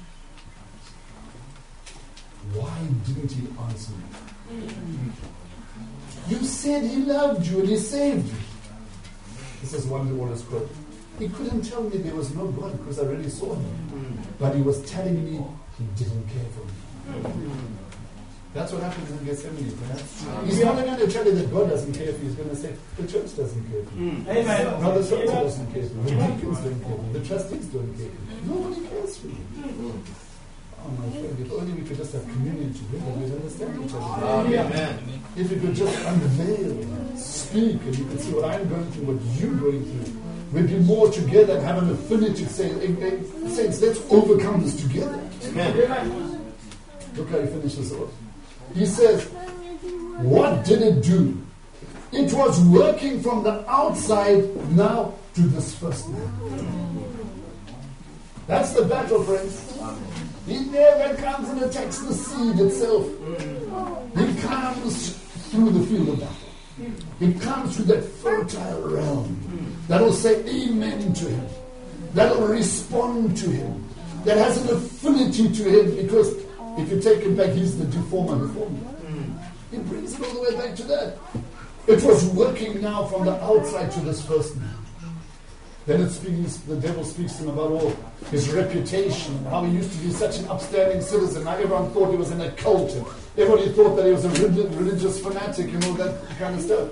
Why didn't he answer you? You said he loved you and he saved you. This is one of the oldest quote. He couldn't tell me there was no God because I already saw him. But he was telling me he didn't care for me. That's what happens in Gethsemane. He's not going to tell you that God doesn't care for you. He's going to say the church doesn't care for you. Amen. No, the church doesn't care for you. The deacons don't care for you. The trustees don't care for you. Nobody cares for you. Oh my friend, if only we could just have communion together, we'd understand each other. Amen. If we could just unveil, speak, and you could see what I'm going through, what you're going through, we'd be more together and have an affinity to say, saints, let's overcome this together. Amen. Look how he finishes off. He says, what did it do? It was working from the outside now to this first man. That's the battle, friends. He never comes and attacks the seed itself. He comes through the field of battle. He comes through that fertile realm that will say amen to him, that will respond to him, that has an affinity to him, because if you take him back, he's the deformer reformer. He brings it all the way back to that. It was working now from the outside to this first man. Then it speaks, the devil speaks to him about all his reputation, how he used to be such an upstanding citizen. Now everyone thought he was in a cult, and everybody thought that he was a religious fanatic and all that kind of stuff.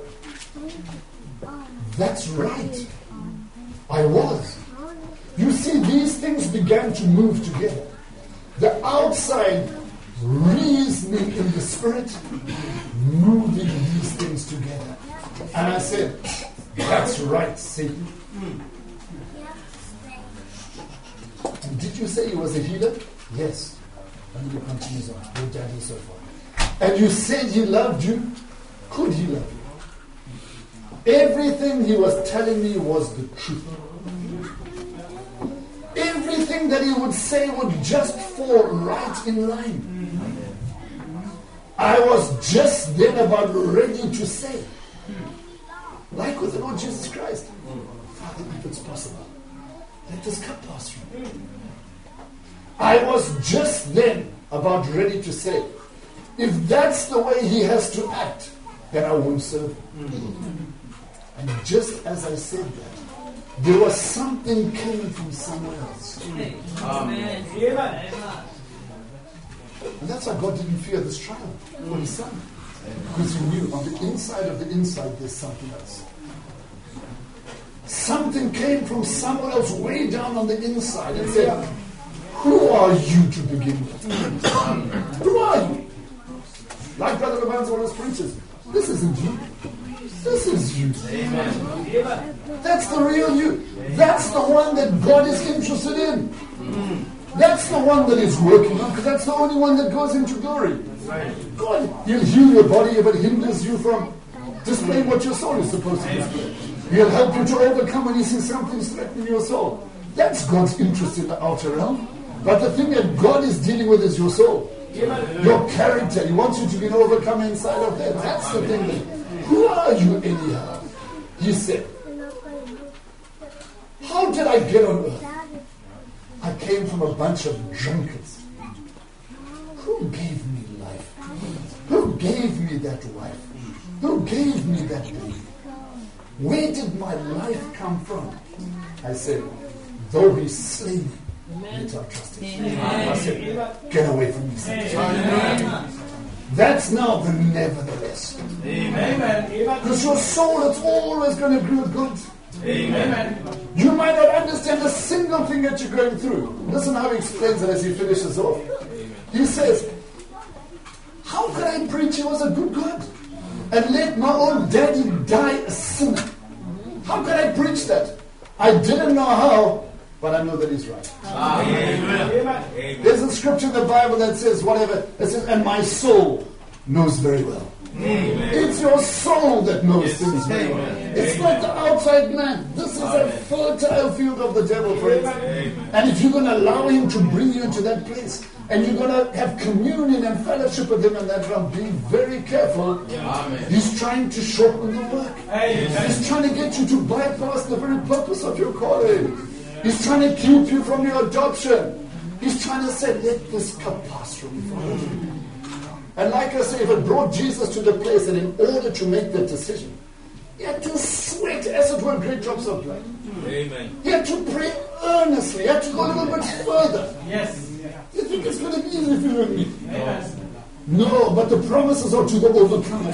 That's right. I was. You see, these things began to move together. The outside reasoning in the spirit, moving these things together. And I said, that's right, Satan. And did you say he was a healer? Yes. And he continues on. Your daddy so far. And you said he loved you? Could he love you? Everything he was telling me was the truth. Everything that he would say would just fall right in line. I was just then about ready to say, Like with the Lord Jesus Christ. Father, if it's possible, let this cup pass through me. I was just then about ready to say, if that's the way he has to act, then I won't serve him. And just as I said that, there was something coming from somewhere else. Amen. And that's why God didn't fear this trial for his son. Because he knew on the inside of the inside there's something else. Something came from somewhere else way down on the inside and said, who are you to begin with? Who are you? Like Brother Leban's one of his preachers. This isn't you. This is you. Amen. That's the real you. That's the one that God is interested in. That's the one that is working on, because that's the only one that goes into glory. God, he'll heal your body if it hinders you from displaying what your soul is supposed to display. He'll help you to overcome when you see something threatening your soul. That's God's interest in the outer realm. But the thing that God is dealing with is your soul. Your character. He wants you to be an overcomer inside of that. That's the thing. That, who are you anyhow? He said, how did I get on earth? I came from a bunch of drunkards. Who gave me life? Who gave me that wife? Who gave me that baby? Where did my life come from? I said, though he slay me, yet I trust him. I said, get away from me, Satan. That's now the nevertheless. Amen. Because your soul is always going to grow good. Amen. You might not understand a single thing that you're going through. Listen how he explains it as he finishes off. He says, how could I preach he was a good God and let my own daddy die a sinner? How could I preach that? I didn't know how, but I know that he's right. Amen. There's a scripture in the Bible that says whatever. It says, and my soul knows very well. Amen. It's your soul that knows yes. things very well. It's not the outside man. This is Amen. a fertile field of the devil, friends. Amen. And if you're going to allow him to bring you into that place, and you're going to have communion and fellowship with him in that realm, be very careful. Amen. He's trying to shorten the work. Amen. He's trying to get you to bypass the very purpose of your calling. He's trying to keep you from your adoption. He's trying to say, let this cup pass through me. And like I say, if it brought Jesus to the place that in order to make that decision, he had to sweat as it were great drops of blood. Amen. He had to pray earnestly. He had to go a little bit further. Yes. You think it's going to be easy for you and me? Yes. No, but the promises are to the overcomer.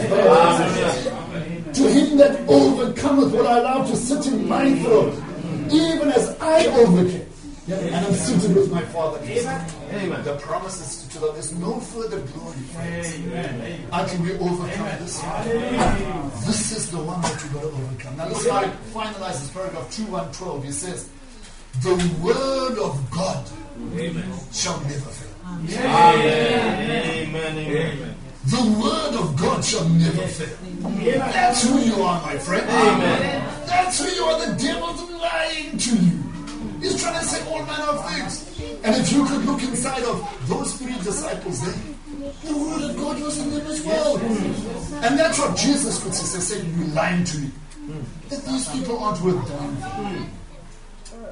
Amen. To him that overcometh will I allow to sit in my throne, even as I overcame. Yeah, and I'm seated with my Father. Amen. Amen. The promises to the there's no further glory, friends, until we overcome Amen. this. Amen. This is the one that we've got to overcome. Now listen, I finalize this paragraph two one twelve. He says, the word of God Amen. shall never fail. Amen. Amen. Amen. The word of God shall never fail. Amen. That's who you are, my friend. Amen. That's who you are. The devil's lying to you. He's trying to say all manner of things. And if you could look inside of those three disciples there, the word of God was in them as well. And that's what Jesus could say. Say, you're lying to me. That these people aren't worth dying for.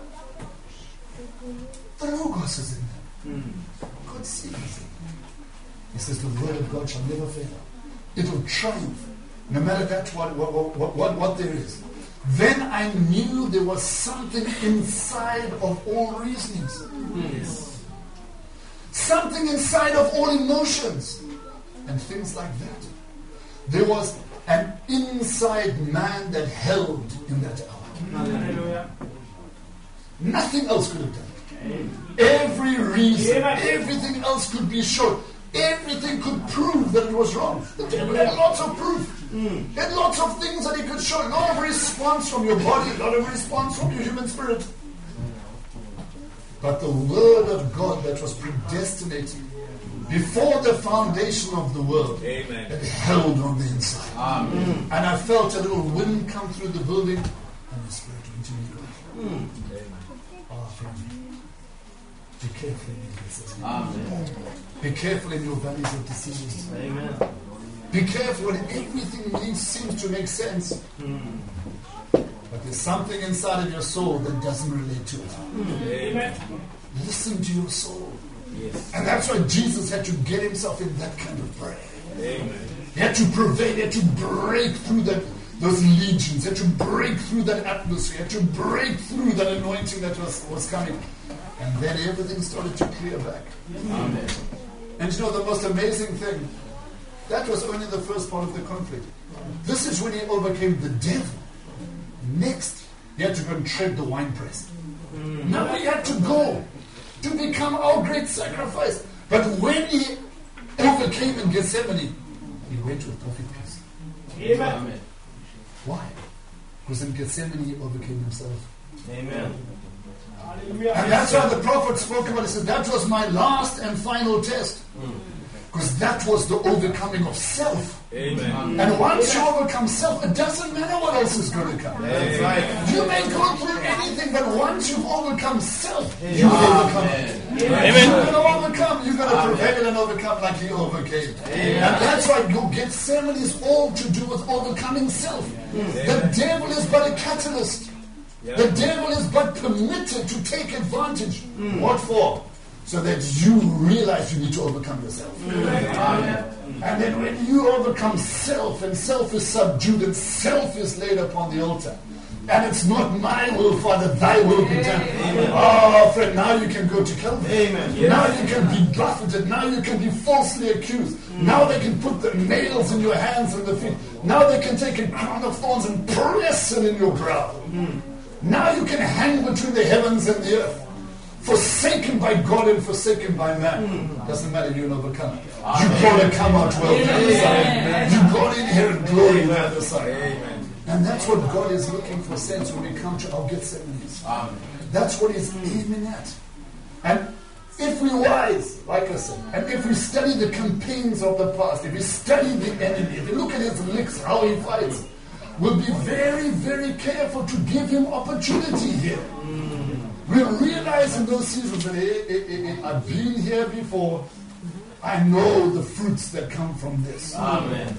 The Logos is in them. God sees it. He says the word of God shall never fail. It will triumph. No matter that what, what, what, what, what there is. Then I knew there was something inside of all reasonings. Yes. Something inside of all emotions. And things like that. There was an inside man that held in that hour. Hallelujah. Nothing else could have done it. Every reason, everything else could be shown. Everything could prove that it was wrong. The devil had lots of proof. Mm. Had lots of things that he could show. A lot of response from your body, a lot of response from your human spirit. But the word of God that was predestinated before the foundation of the world, Amen. It held on the inside. Amen. And I felt a little wind come through the building, and the Spirit went to me. Mm. Oh, friend, be careful in your decisions. Amen. Be careful in your valleys of decisions. Amen. Be careful when everything needs, seems to make sense. But there's something inside of your soul that doesn't relate to it. Amen. Listen to your soul. Yes. And that's why Jesus had to get himself in that kind of prayer. Amen. He had to prevail, he had to break through that, those legions, he had to break through that atmosphere, he had to break through that anointing that was, was coming. And then everything started to clear back. Amen. And you know the most amazing thing? That was only the first part of the conflict. This is when he overcame the devil. Next, he had to go and tread the winepress. Now he had to go to become our great sacrifice. But when he overcame in Gethsemane, he went with perfect peace. Amen. Why? Because in Gethsemane he overcame himself. Amen. And that's why the prophet spoke about it. He said, that was my last and final test. Because that was the overcoming of self. Amen. And once you overcome self, it doesn't matter what else is going to come. That's right. You may go through anything, but once you've overcome self, you overcome it. Amen. You're going to overcome. You're going to prevail and overcome like he overcame. And that's why you Gethsemane is all to do with overcoming self. The devil is but a catalyst. The devil is but permitted to take advantage. What for? So that you realize you need to overcome yourself. And then when you overcome self, and self is subdued, and self is laid upon the altar, and it's not my will, Father, thy will be done. Oh, friend, now you can go to Calvary. Amen. Now you can be buffeted. Now you can be falsely accused. Now they can put the nails in your hands and the feet. Now they can take a crown of thorns and press it in your brow. Now you can hang between the heavens and the earth. Forsaken by God and forsaken by man. Doesn't matter, you're an overcomer. You've got to come out well the other side. You've got to inherit glory on the other side. Amen. And that's what God is looking for, saints, when we come to our Gethsemanes. That's what He's aiming at. And if we're wise, like I said, and if we study the campaigns of the past, if we study the enemy, if we look at his licks, how he fights, we'll be very, very careful to give him opportunity here. We'll realize in those seasons that hey, hey, hey, hey, I've been here before. I know the fruits that come from this. Amen.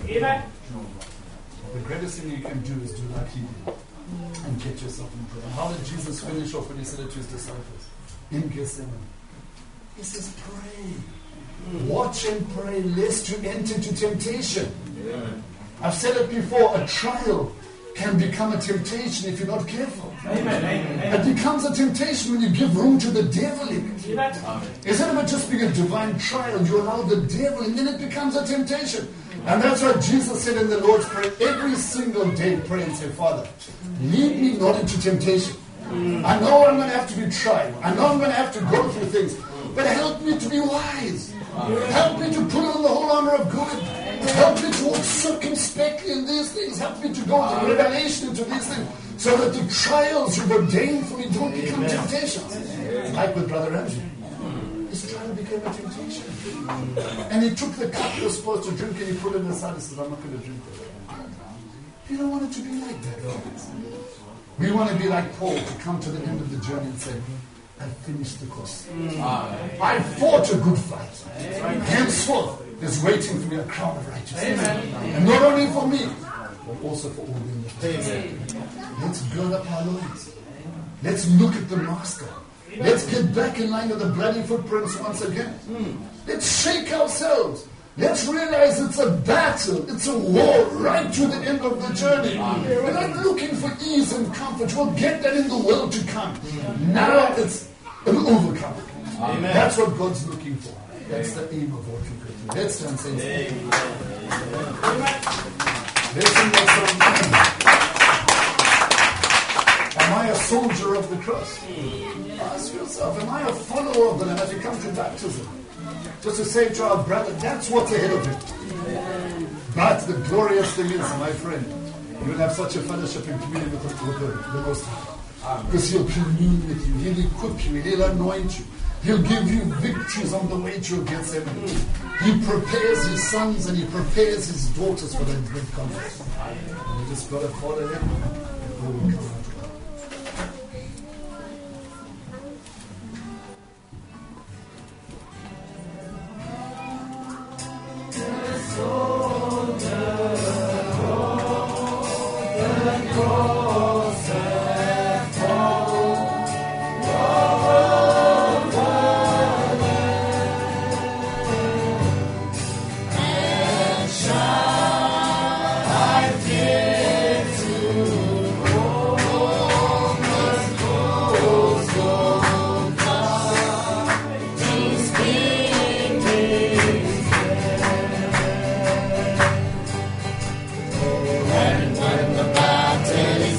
The greatest thing you can do is do like he did and get yourself in prayer. How did Jesus finish off when he said it to his disciples? In Gethsemane. He says, pray. Watch and pray lest you enter into temptation. Amen. I've said it before, a trial can become a temptation if you're not careful. Amen. Amen. It becomes a temptation when you give room to the devil in it. Amen. Instead of it just being a divine trial, you allow the devil, and then it becomes a temptation. And that's what Jesus said in the Lord's Prayer. Every single day, pray and say, Father, lead me not into temptation. I know I'm going to have to be tried. I know I'm going to have to go through things. But help me to be wise. Help me to put on the whole armor of God. Help me to walk circumspectly in these things. Help me to go with revelation into these things. So that the trials you've ordained for me don't become temptations. Like with Brother Ramsey. His trial became a temptation. And he took the cup he was supposed to drink and he put it aside and says, I'm not going to drink that. You don't want it to be like that, guys. We want to be like Paul, to come to the end of the journey and say, I finished the course. I fought a good fight. Henceforth, there's waiting for me a crown of righteousness. And not only for me, but also for all them that Let's gird up our loins. Let's look at the Master. Let's get back in line with the bloody footprints once again. Let's shake ourselves. Let's realize it's a battle. It's a war right to the end of the journey. We're not looking for ease and comfort. We'll get that in the world to come. Now it's an overcoming. That's what God's looking for. That's the aim of what we could do. Let's stand and say amen. Let's sing that song. Am I a soldier of the cross? Ask yourself, am I a follower of the Lamb as you come to baptism? Just to say to our brother, that's what's ahead of him. But the glorious thing is, my friend, you will have such a fellowship and communion with the, with the, the Most High. Because He'll commune with you, He'll equip you, He'll anoint you, He'll give you victories on the way to your Gethsemane. He prepares His sons and He prepares His daughters for that great conference. And you just got to follow Him and we will come out. Soul When the battle is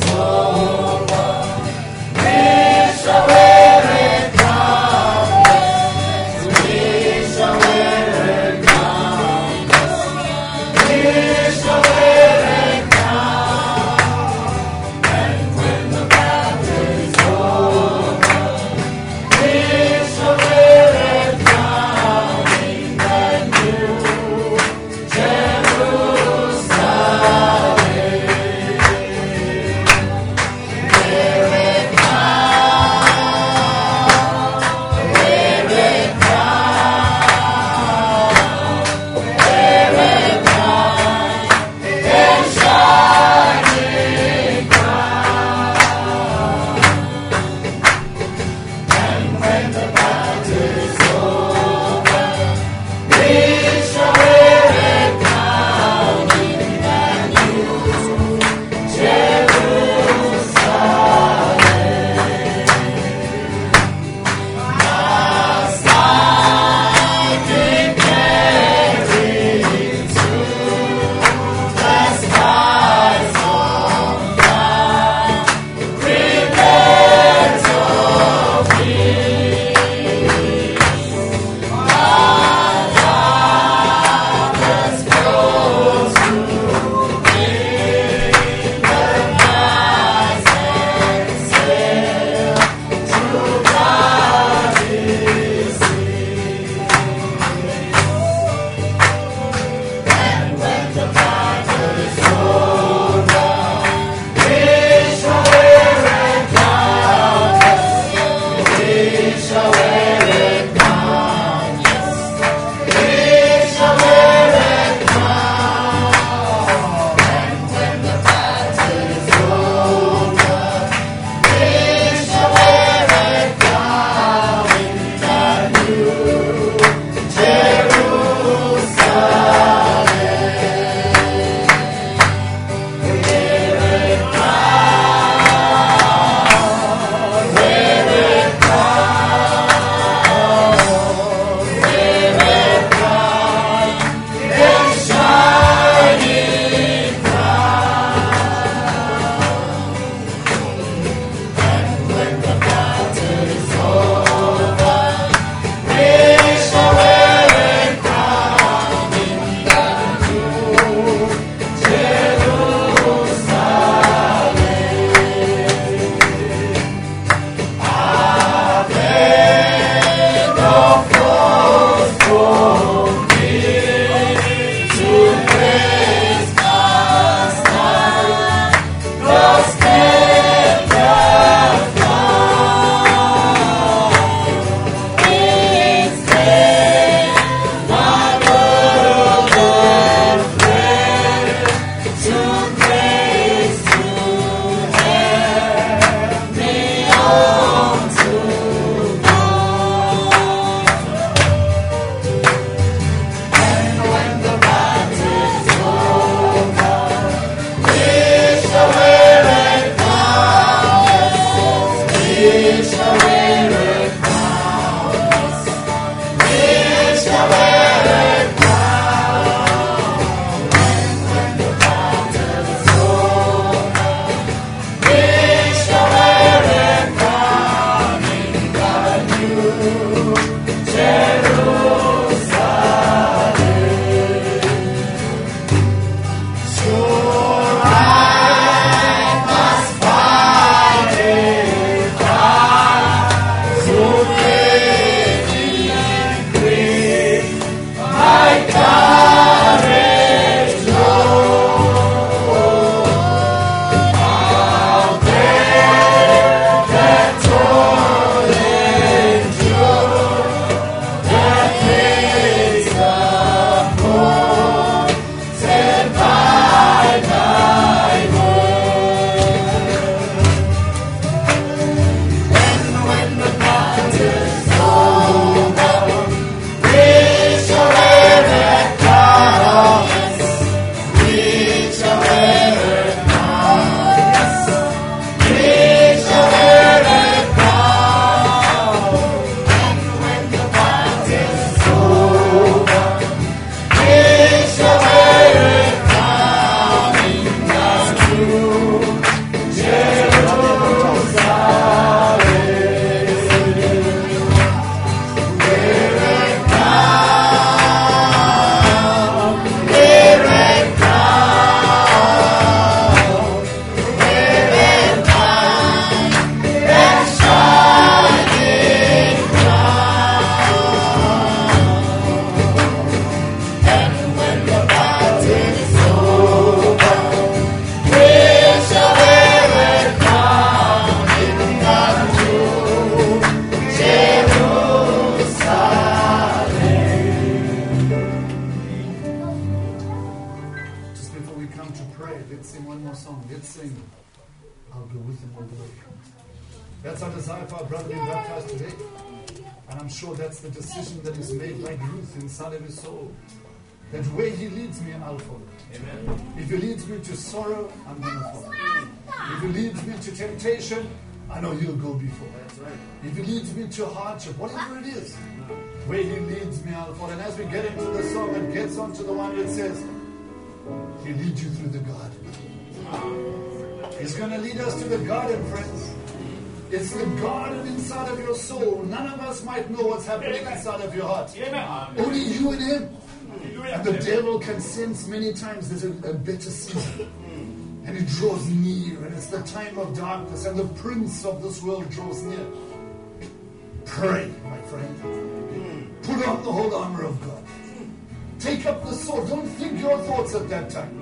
right. Let's sing one more song. Let's sing I'll Go With Him All the Way. That's our desire for our brother being baptized today. And I'm sure that's the decision that is made like Ruth inside of his soul. That where he leads me, I'll follow. Amen. If he leads me to sorrow, I'm going to follow. If he leads me to temptation, I know he'll go before. That's right. If he leads me to hardship, whatever it is, where he leads me, I'll follow. And as we get into the song, it gets onto the one that says, he'll lead you through the garden. He's going to lead us to the garden, friends. It's the garden inside of your soul. None of us might know what's happening inside of your heart. Only you and him. And the devil can sense many times there's a, a better season. And it draws near. And it's the time of darkness. And the prince of this world draws near. Pray, my friend. Put on the whole armor of God. Take up the sword. Don't think your thoughts at that time.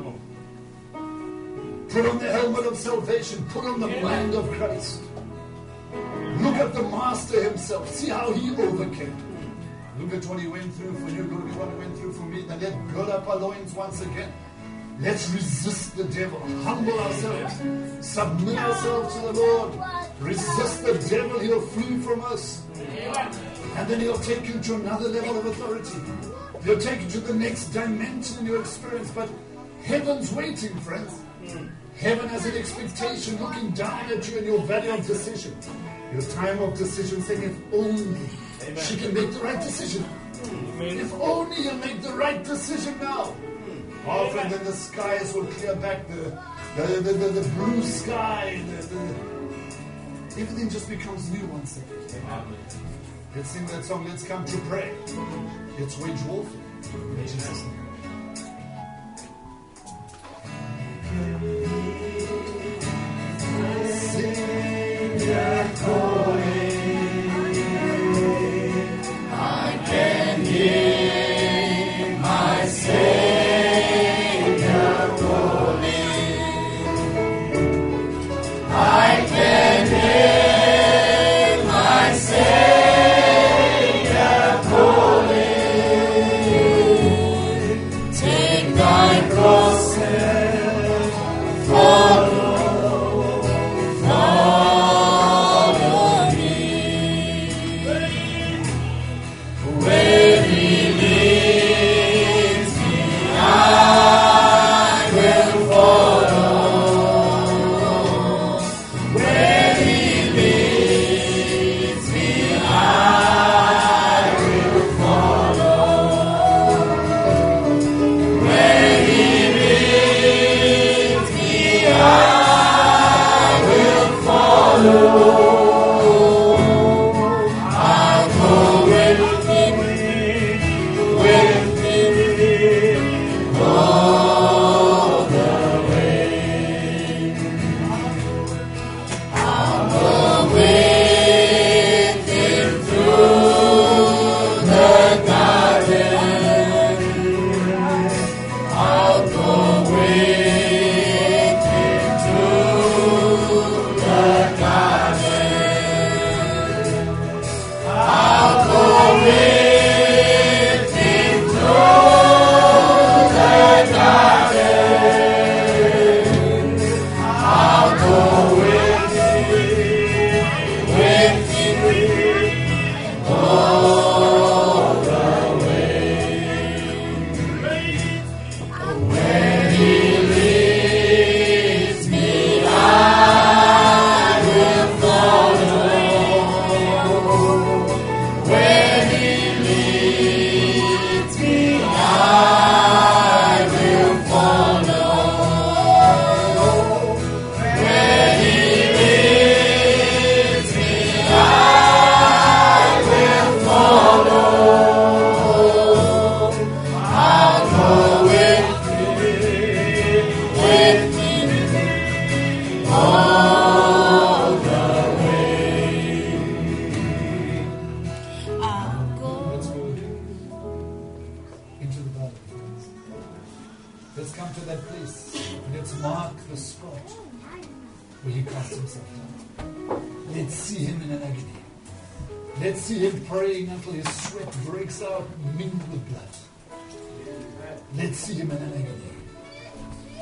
Put on the helmet of salvation. Put on the mind of Christ. Look at the Master himself. See how he overcame. Look at what he went through for you. Look at what he went through for me. Now let's gird up our loins once again. Let's resist the devil. Humble ourselves. Submit ourselves to the Lord. Resist the devil. He'll flee from us. And then he'll take you to another level of authority. He'll take you to the next dimension in your experience. But heaven's waiting, friends. Heaven has an expectation looking down at you in your valley of decision. Your time of decision, saying, if only Amen. She can make the right decision. Amen. If only you'll make the right decision now. Oh, friend, then the skies will clear back, the the, the, the, the blue sky. The, the, everything just becomes new once again. Let's sing that song. Let's come to pray. Let's wage warfare. In Jesus' name. Sing that calling. I can hear my Savior calling. I can hear my Savior calling. Take thy cross and follow.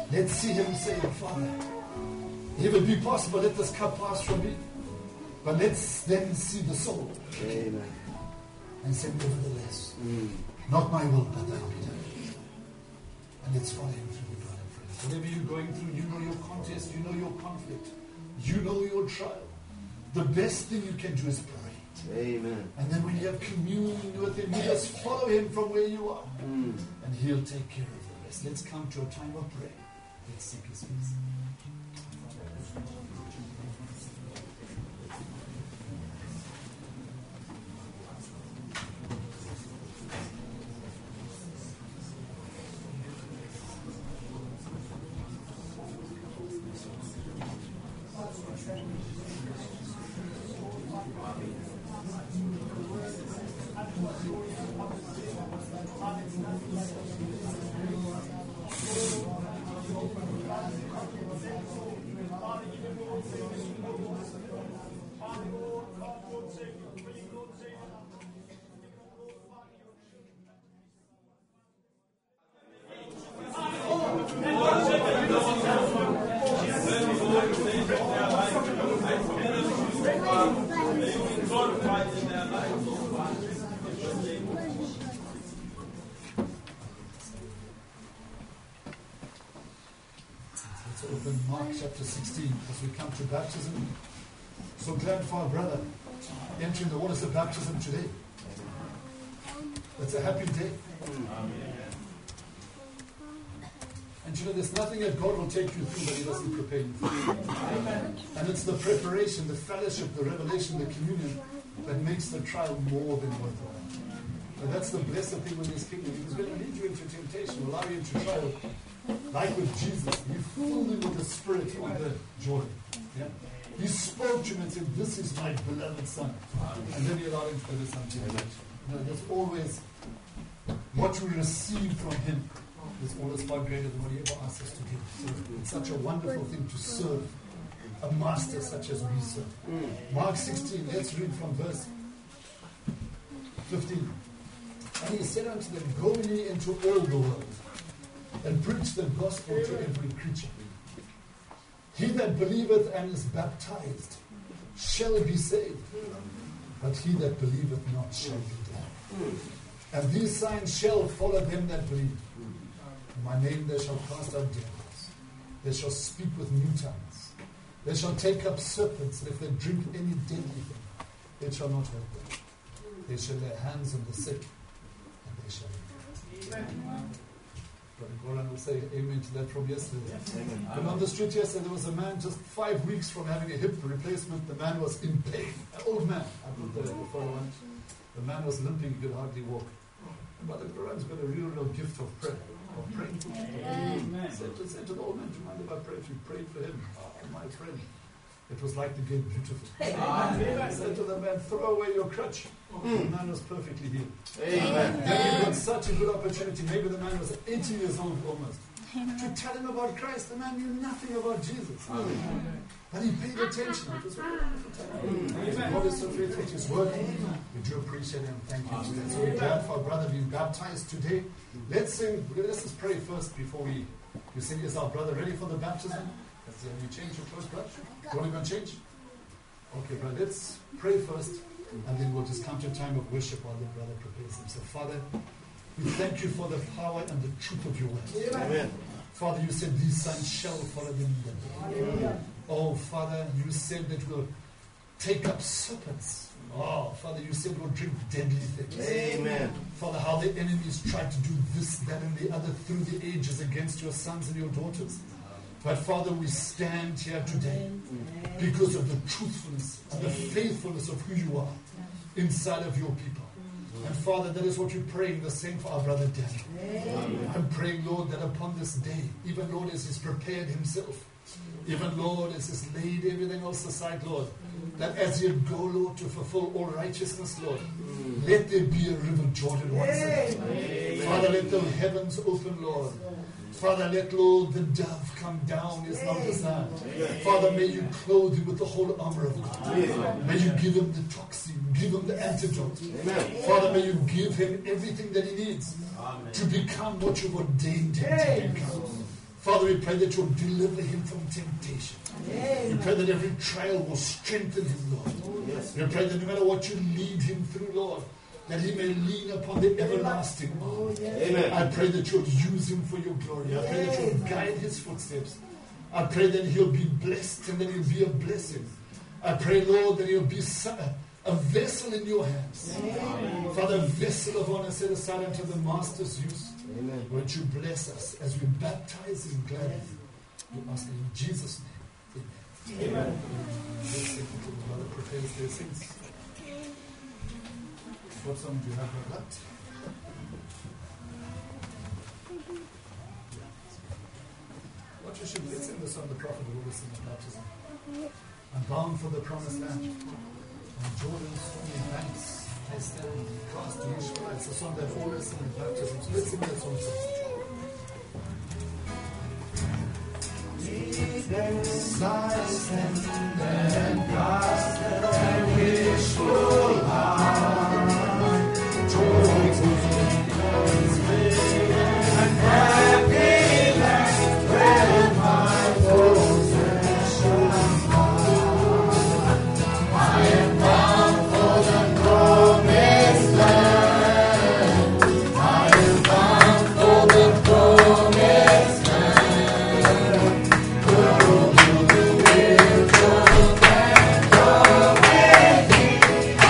Let's see him say, Father, if it be possible, let this cup pass from me. But let's then see the soul. Amen. And say, nevertheless, Mm. not my will, but thine be done. And let's follow him through the blood and friends. Whatever you're going through, you know your contest, you know your conflict, you know your trial. The best thing you can do is pray. Amen. And then when you have communion with him, you just follow him from where you are. Mm. And he'll take care of the rest. Let's come to a time of prayer. Let's seek his face. Open Mark chapter sixteen as we come to baptism. So glad for our brother entering the waters of baptism today. It's a happy day. And you know, there's nothing that God will take you through that he doesn't prepare you for. And it's the preparation, the fellowship, the revelation, the communion that makes the trial more than worthwhile. And that's the blessed thing with his kingdom. He's going to lead you into temptation, allow you into trial. Like with Jesus, he filled him with the Spirit on the Jordan. Yeah? He spoke to him and said, this is my beloved Son. And then he allowed him to go to some temptation. You know, there's always what you receive from him is always far greater than what he ever asks us to give. So it's such a wonderful thing to serve a master such as we serve. Mark sixteen, let's read from verse fifteen. And he said unto them, go ye into all the world, and preach the gospel to every creature. He that believeth and is baptized shall be saved, but he that believeth not shall be damned. And these signs shall follow them that believe. In my name they shall cast out devils. They shall speak with new tongues. They shall take up serpents, and if they drink any deadly thing, it shall not hurt them. They shall lay hands on the sick, and they shall live. Brother Goran will say amen to that from yesterday. Amen. And on the street yesterday, there was a man just five weeks from having a hip replacement. The man was in pain. An old man. I put that at the photo one. The man was limping, he could hardly walk. And Brother Goran's got a real, real gift of prayer. Of praying. Amen. Said to, said to the old man, do you mind if I pray? If you prayed for him, oh, my friend. It was like the gate beautiful. I said to the man, throw away your crutch. Mm. The man was perfectly healed. Amen. Then we got such a good opportunity. Maybe the man was eighty years old almost. Amen. To tell him about Christ. The man knew nothing about Jesus. Amen. But he paid attention. It was a wonderful time. God is so faithful to his word. We do appreciate him. Thank you for that. So we're glad for our brother being baptized today. Let's sing. Let's just pray first before we, we sing. Is our brother ready for the baptism? Has uh, you changed your clothes, brother? What are you going to change? Okay, brother, let's pray first, and then we'll just come to a time of worship while the brother prepares himself. Father, we thank you for the power and the truth of your word. Amen. Father, you said these signs shall follow them that day. Oh, Father, you said that we'll take up serpents. Oh, Father, you said we'll drink deadly things. Amen. Father, how the enemies tried to do this, that, and the other through the ages against your sons and your daughters. But Father, we stand here today because of the truthfulness and the faithfulness of who you are inside of your people. And Father, that is what we're praying, the same for our brother Daniel. I'm praying, Lord, that upon this day, even Lord, as he's prepared himself, even Lord, as he's laid everything else aside, Lord, that as you go, Lord, to fulfill all righteousness, Lord, let there be a river Jordan once again. Father, let the heavens open, Lord. Father, let, Lord, the dove come down as Mount Zion. Father, may you clothe him with the whole armor of God. May you give him the toxin, give him the antidote. Father, may you give him everything that he needs to become what you've ordained him to become. Father, we pray that you'll deliver him from temptation. We pray that every trial will strengthen him, Lord. We pray that no matter what you lead him through, Lord, that he may lean upon the everlasting arm. Amen. I pray that you'll use him for your glory. I pray that you'll guide his footsteps. I pray that he'll be blessed and that he'll be a blessing. I pray, Lord, that he'll be a vessel in your hands. Amen. Father, a vessel of honor set aside unto the Master's use. Amen. Won't you bless us as we baptize him gladly? We ask in Jesus' name. Amen. Amen. Let's take it to the brother prepares their sins. What song do you have for that? What you should let's sing the song the prophet will listen to baptism. I'm bound for the promised land. On Jordan's stormy banks, I stand cast to Yeshua. It's a song that always sing in baptism. So let's sing that song first. I stand and cast and wishful heart. Jordan's and happy land where my possessions lie. I am bound for the promised land. I am bound for the promised land. Go to the wilderness and go with me.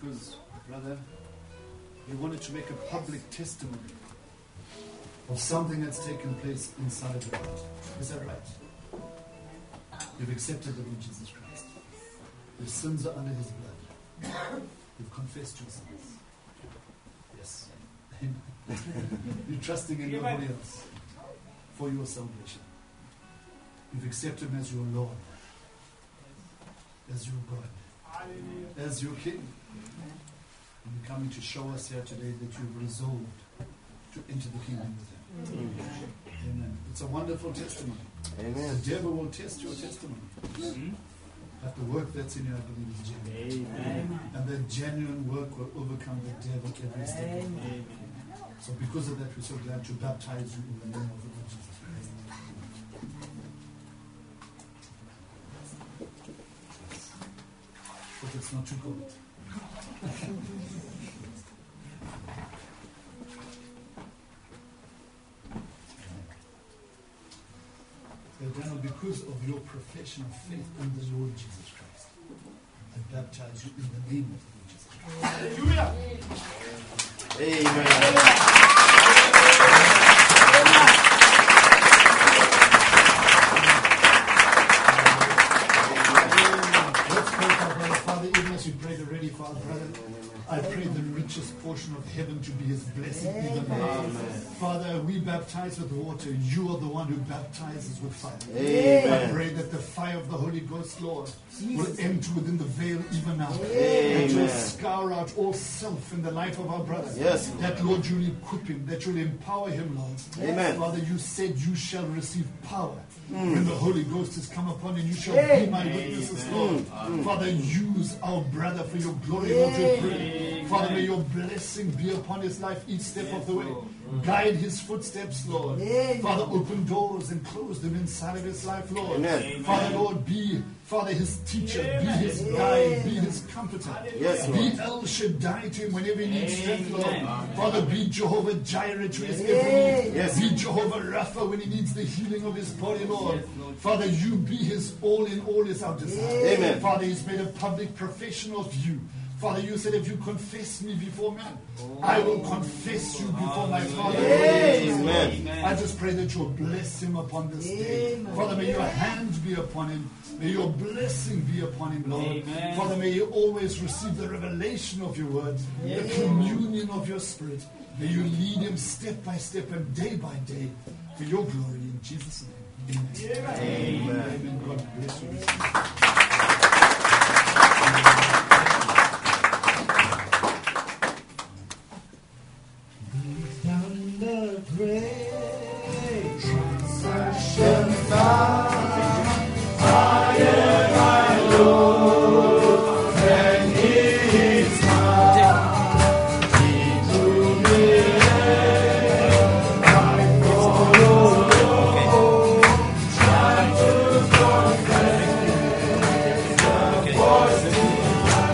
because, brother, you wanted to make a public testimony of something that's taken place inside of your heart. Is that right? You've accepted the Lord Jesus Christ. Your sins are under His blood. You've confessed your sins. Yes. You're trusting in nobody else for your salvation. You've accepted Him as your Lord, as your God, as your King. And you're coming to show us here today that you've resolved to enter the kingdom with Him. Amen. It's a wonderful testimony. Amen. The devil will test your testimony. Mm-hmm. But the work that's in you, I believe, is genuine. Amen. And that genuine work will overcome the devil every step of the way. So because of that, we're so glad to baptize you in the name of the Lord Jesus Christ. But it's not too cold. Daniel, because of your profession of faith in the Lord Jesus Christ, I baptize you in the name of the Lord Jesus Christ. Hallelujah! Amen. Let's pray for our brother. Father, even as we prayed already for our brother, I pray the richest portion of heaven to be his blessing even now. Father, we baptize with water. You are the one who baptizes with fire. Amen. I pray that the fire of the Holy Ghost, Lord, will enter within the veil even now. Amen. That you'll scour out all self in the life of our brother. Yes. That, Lord, you'll equip him. That you'll empower him, Lord. Amen. Father, you said you shall receive power. Mm. When the Holy Ghost has come upon you, you shall be my witnesses, Lord. Mm. Father, use our brother for your glory, Lord, we pray. Father, may your blessing be upon his life each step of the way. Guide his footsteps, Lord. Father, open doors and close them inside of his life, Lord. Amen. Father, Lord, be, Father, his teacher, be his guide, be his comforter. Yes, be El Shaddai to him whenever he needs strength, Lord. Father, be Jehovah Jireh to his every need. Yes. Be Jehovah Rapha when he needs the healing of his body, Lord. Father, you be his all in all is our desire. Amen. Father, he's made a public profession of you. Father, you said if you confess me before men, I will confess you before my Father. Amen. I just pray that you'll bless him upon this day. Father, may your hand be upon him. May your blessing be upon him, Lord. Amen. Father, may he always receive the revelation of your word, the communion of your spirit. May you lead him step by step and day by day for your glory in Jesus' name. Amen. Amen. Amen. God bless you. The great Transgression found, I am my Lord, and His hand. He drew me in, I followed, trying to confess the voice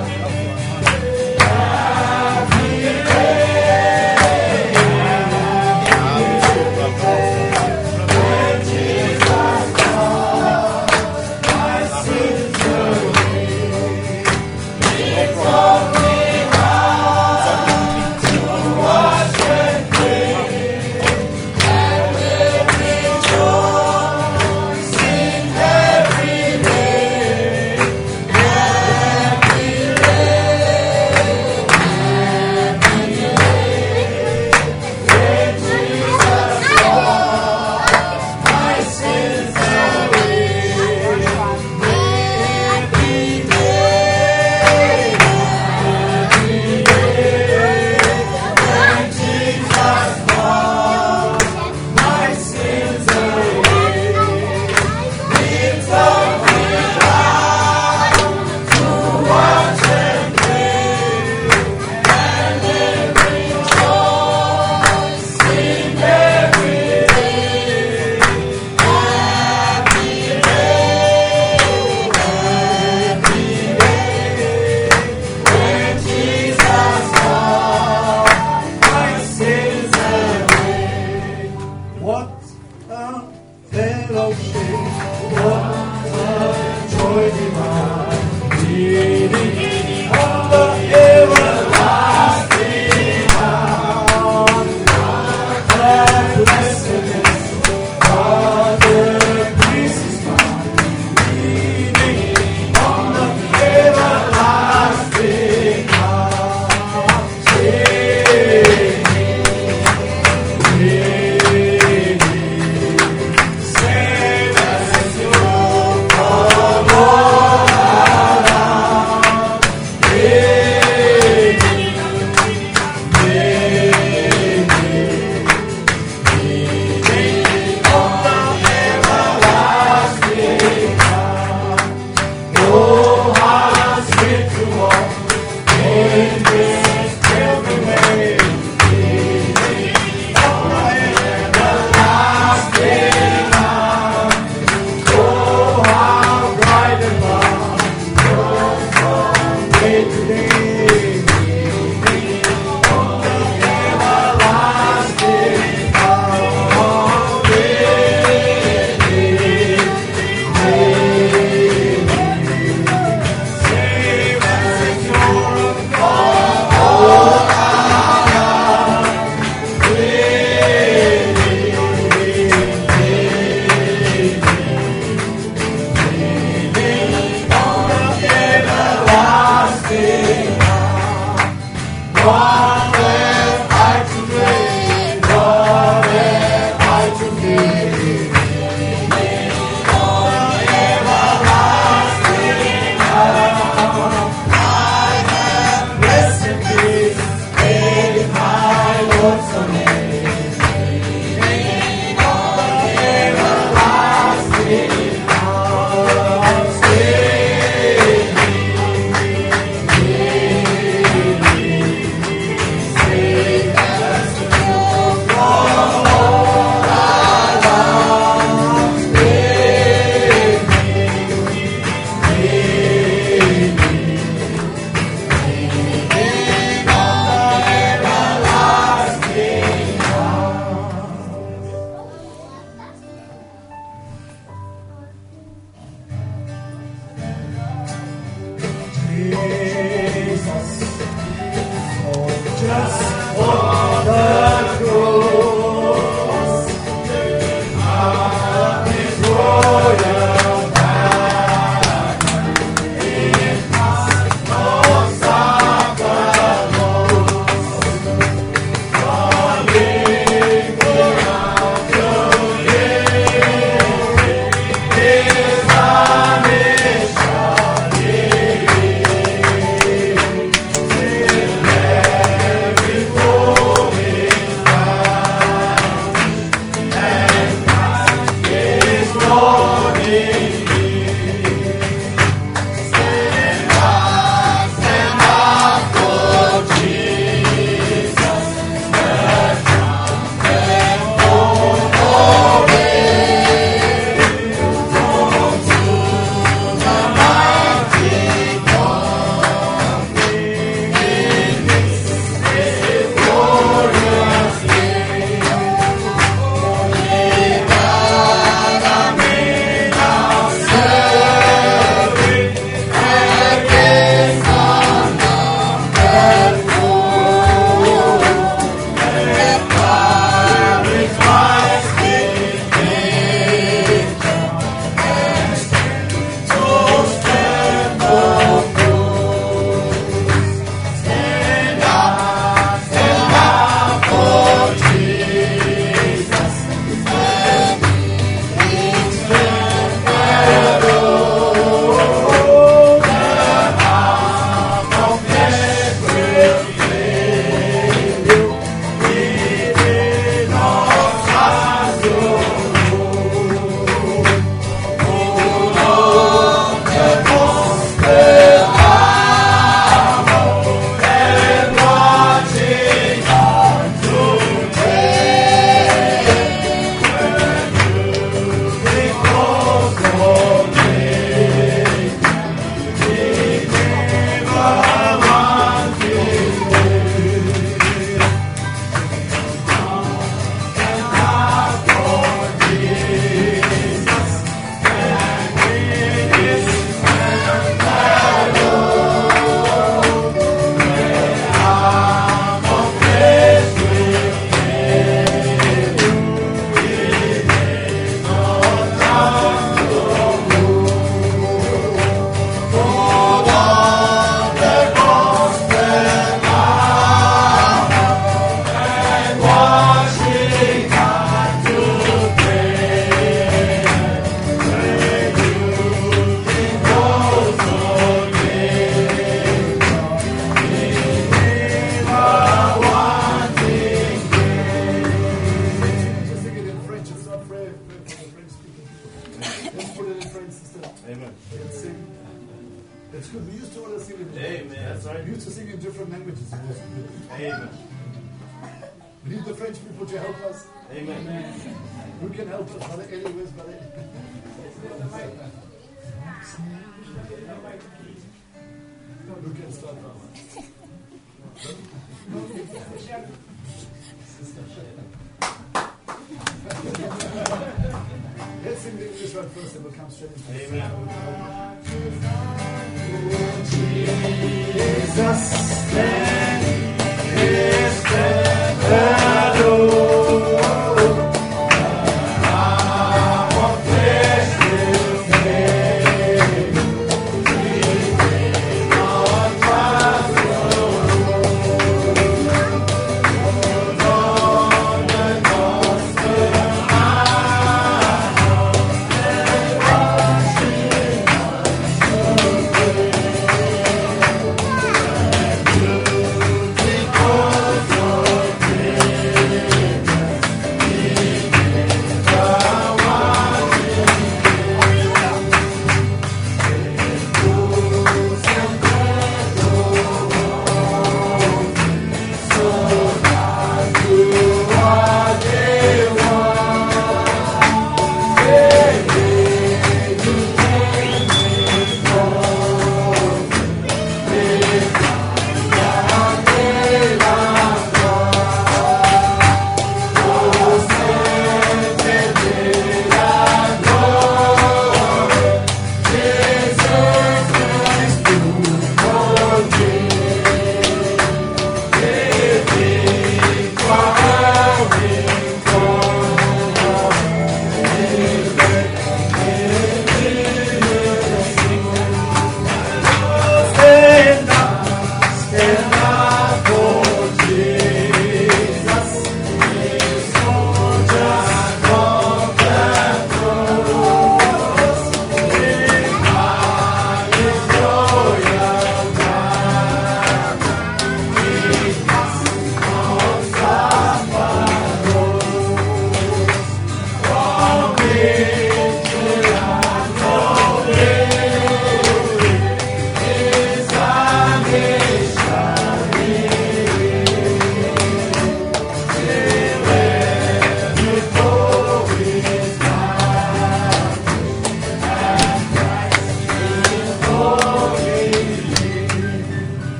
Thank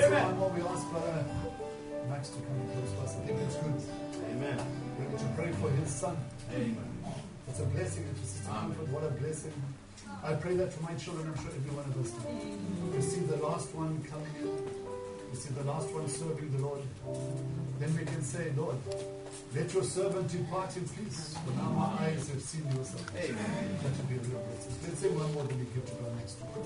one more, we ask Brother Max to come close to us. I think that's good. Amen. We need to pray for his son. Amen. It's a blessing. And to Sister Comfort, what a blessing. I pray that for my children. I'm sure every one of us do. We see the last one coming in. We see the last one serving the Lord. Then we can say, Lord, let your servant depart in peace. For now my eyes have seen your son. Amen. That will be a real blessing. Let's say one more, then we give to God next week.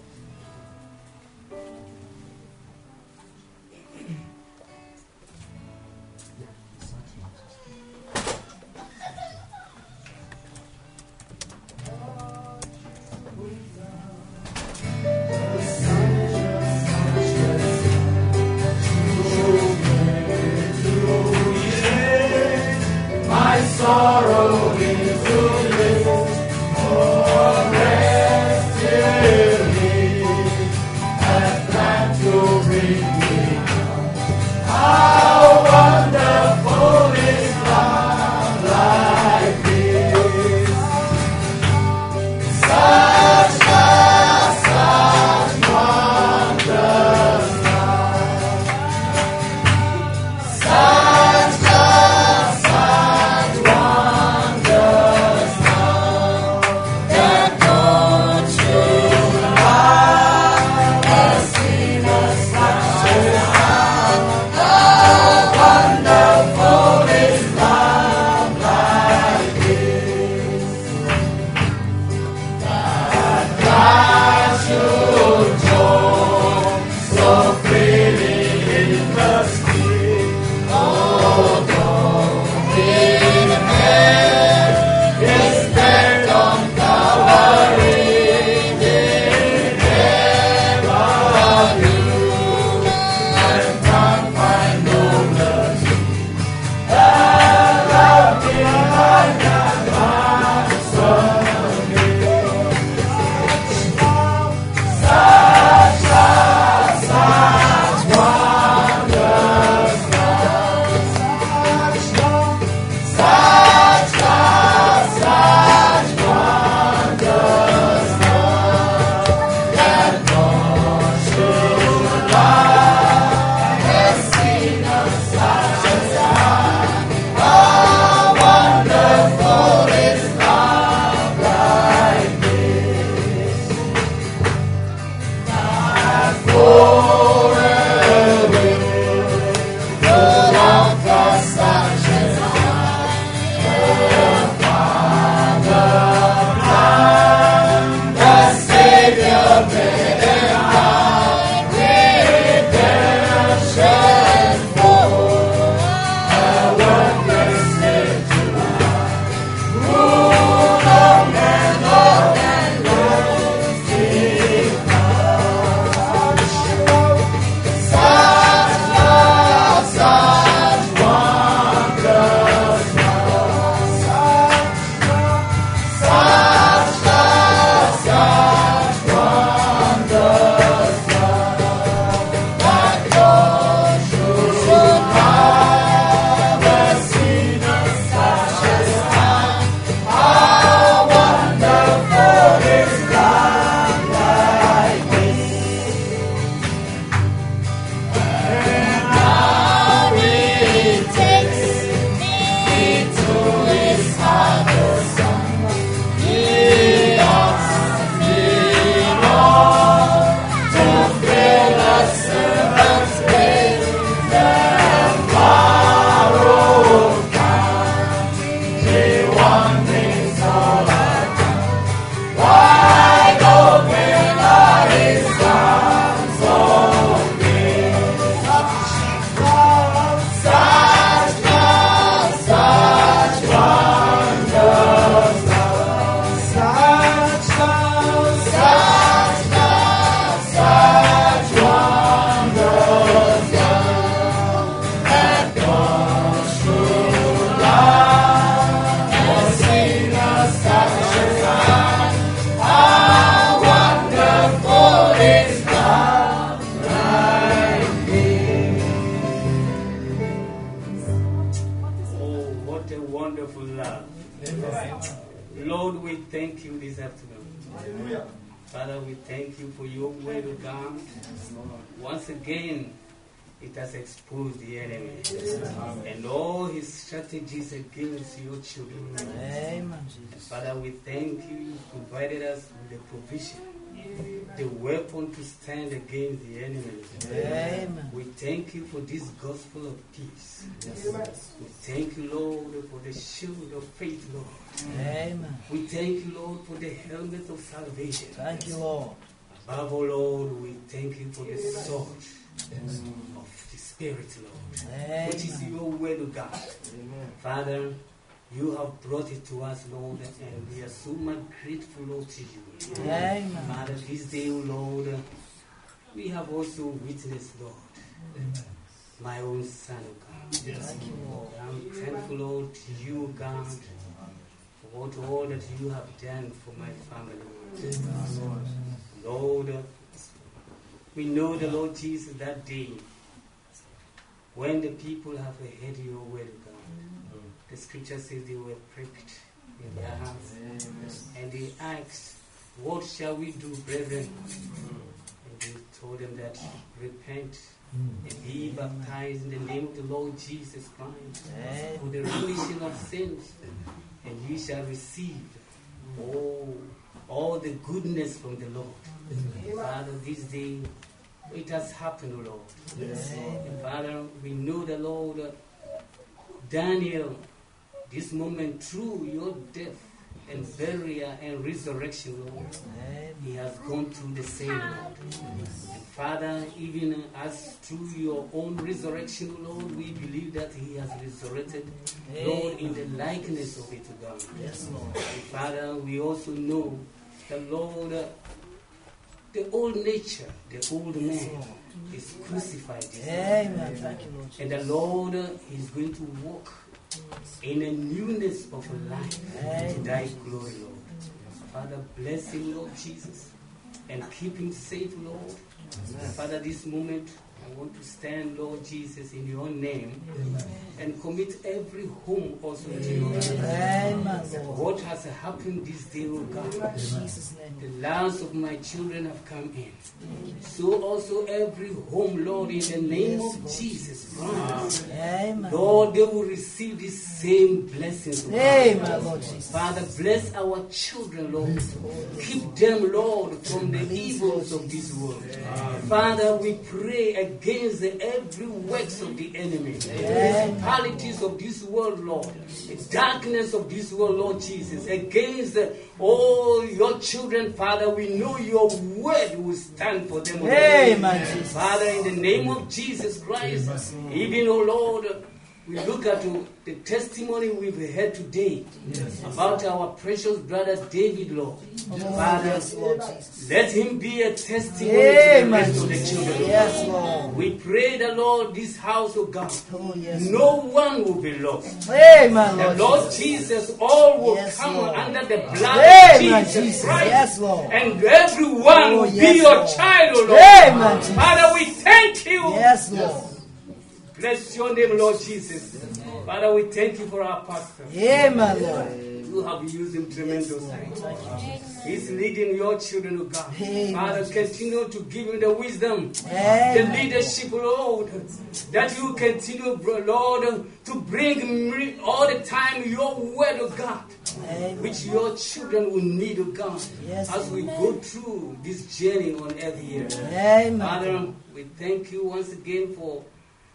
Sorrow is bliss, oh, rest till He has planned to bring me. How wonderful is love like this! Such love, such wondrous love, such love, such wondrous love that God should love a sinner such as I. How wonderful is love like this, that God should joy so freely in the Spirit. Oh, God in heaven, His death on Calvary did never do, and tongue find no mercy. The love behind that ransom such love, such wondrous love, such love, such love, such wondrous love, that God should love a sinner such as I. How wonderful is love like this, that for away the love for such as I. The Father planned, the Savior paid and died, redemption for a worthless slave to I. Rule on and Lord and Lord, King such love, such wondrous love, such love, such love, such wondrous love, that God should love a sinner such as I. How wonderful is love like this, and how He takes me to His Father's Son. He asks me, Lord, to fill a servant's place, the borrowed time. He one thing's all I've done. Wide open are His arms, oh, give such love, such love, such wondrous love, such love, such love, such wondrous love, that God should love a sinner such as I. How wonderful is love like this. Oh, what a wonderful love. Lord, we thank you this afternoon. Hallelujah. Father, we thank you for your word, O God. Once again, it has exposed the enemy and all his strategies against your children. Amen. And Father, we thank you. You provided us with the provision, the weapon to stand against the enemy. Amen. We thank you for this gospel of peace. Yes. We thank you, Lord, for the shield of faith, Lord. Amen. We thank you, Lord, for the helmet of salvation. Thank you, Lord. Above all, Lord, we thank you for the sword of the Spirit, Lord, Amen. which is your word, O God. Amen. Father, you have brought it to us, Lord, and we are so much grateful, Lord, to you. Amen. Father, this day, O Lord, we have also witnessed, Lord, my own son, O God. Thank you, Lord. I'm thankful, Lord, to you, O God, for what all that you have done for my family, Lord. Lord, we know the Lord Jesus that day when the people have heard your word, God. The scripture says they were pricked in their hearts and they asked, what shall we do, brethren? And they told them that repent and be baptized in the name of the Lord Jesus Christ for the remission of sins, and ye shall receive all, all the goodness from the Lord. Father, this day it has happened, O Lord. Yes. And Father, we know the Lord, uh, Daniel, this moment through your death and burial and resurrection, Lord, he has gone through the same, Lord. And Father, even as through your own resurrection, Lord, we believe that he has resurrected, Lord, in the likeness of it, God. Yes, Lord. And Father, we also know the Lord, uh, the old nature, the old man is crucified. Amen. Thank you, Lord. And the Lord uh, is going to walk in a newness of life to thy glory, Lord. Father, bless him, Lord Jesus, and keep him safe, Lord. Father, this moment I want to stand, Lord Jesus, in your name and commit every home also to your name. What has happened this day, oh God? The last of my children have come in. So also every home, Lord, in the name of Jesus Christ. Lord, they will receive the same blessings. Amen, Lord Jesus. Father, bless our children, Lord. Keep them, Lord, from the evils of this world. Father, we pray against the every works of the enemy, the principalities of this world, Lord, the darkness of this world, Lord Jesus, against all your children, Father. We know your word will stand for them. Amen, Father, in the name of Jesus Christ, even, oh Lord, we look at the testimony we've heard today about our precious brother David, Lord. Father, let him be a testimony to the rest of the children. Yes, Lord. We pray the Lord, this house, oh God, Oh, yes, no one will be lost. Amen, The Lord. Lord Jesus, all will Yes, come Lord. under the blood Amen, of Jesus Jesus. Christ. Yes, Lord. And everyone Oh, will yes, be your Lord. child, oh Lord. Amen, Jesus. Father, we thank you. Yes, Lord. Bless your name, Lord Jesus. Father, we thank you for our pastor. Amen, Lord. You have used him tremendously. Thank you. He's leading your children, oh God. Amen. Father, continue to give him the wisdom, the Amen. leadership, Lord, that you continue, Lord, to bring me all the time your word, oh God, Amen. which your children will need, oh God, Yes, as we go through this journey on earth here. Amen. Father, we thank you once again for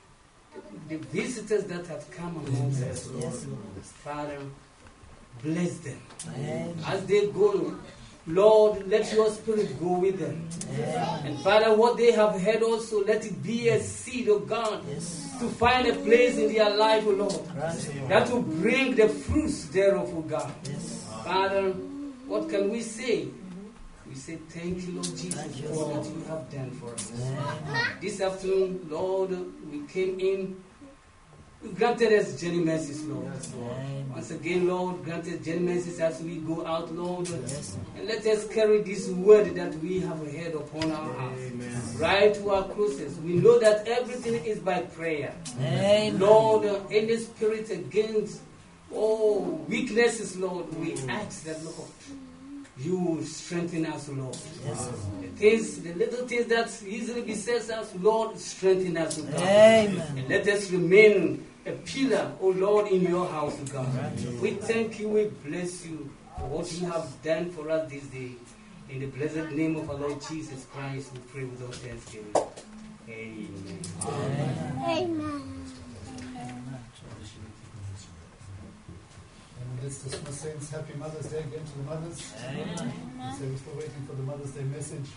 the visitors that have come amongst us, Lord. Yes, Lord. Father, bless them. Amen. As they go, Lord, let your spirit go with them. And Father, what they have heard also, let it be a seed, oh God, Yes. to find a place in their life, oh Lord, Grant it, Lord. that will bring the fruits thereof, oh God. Yes. Father, what can we say? We say thank you, Lord Jesus, Thank you, for all Lord. that you have done for us. Amen. This afternoon, Lord, we came in. You granted us journey mercies, Lord. Amen. Once again, Lord, grant us journey mercies as we go out, Lord. Yes. And let us carry this word that we have heard upon our hearts. Right to our crosses. We know that everything is by prayer. Amen. Lord, any spirit against all weaknesses, Lord, we ask that, Lord, you strengthen us, Lord. The things, the little things that easily besets us, Lord, strengthen us, God. Amen. And let us remain a pillar, O Lord, in your house, God. We thank you, we bless you for what you have done for us this day. In the blessed name of our Lord Jesus Christ, we pray without thanksgiving. Amen. Amen. And let's dismiss saints. Happy Mother's Day again to the mothers. Amen. So we're still waiting for the Mother's Day message.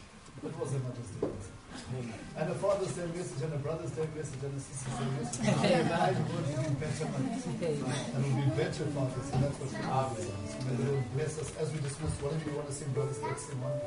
It was a Mother's Day message. And a Father's Day message, and a Brother's Day message, and a Sister's Day message. I would be better mothers. And we'll be better fathers, and that's what we are. May the Lord bless us as we dismiss. Whatever you want to sing, brothers, let's sing one.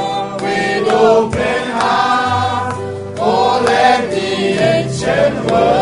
Open heart, oh let the ancient world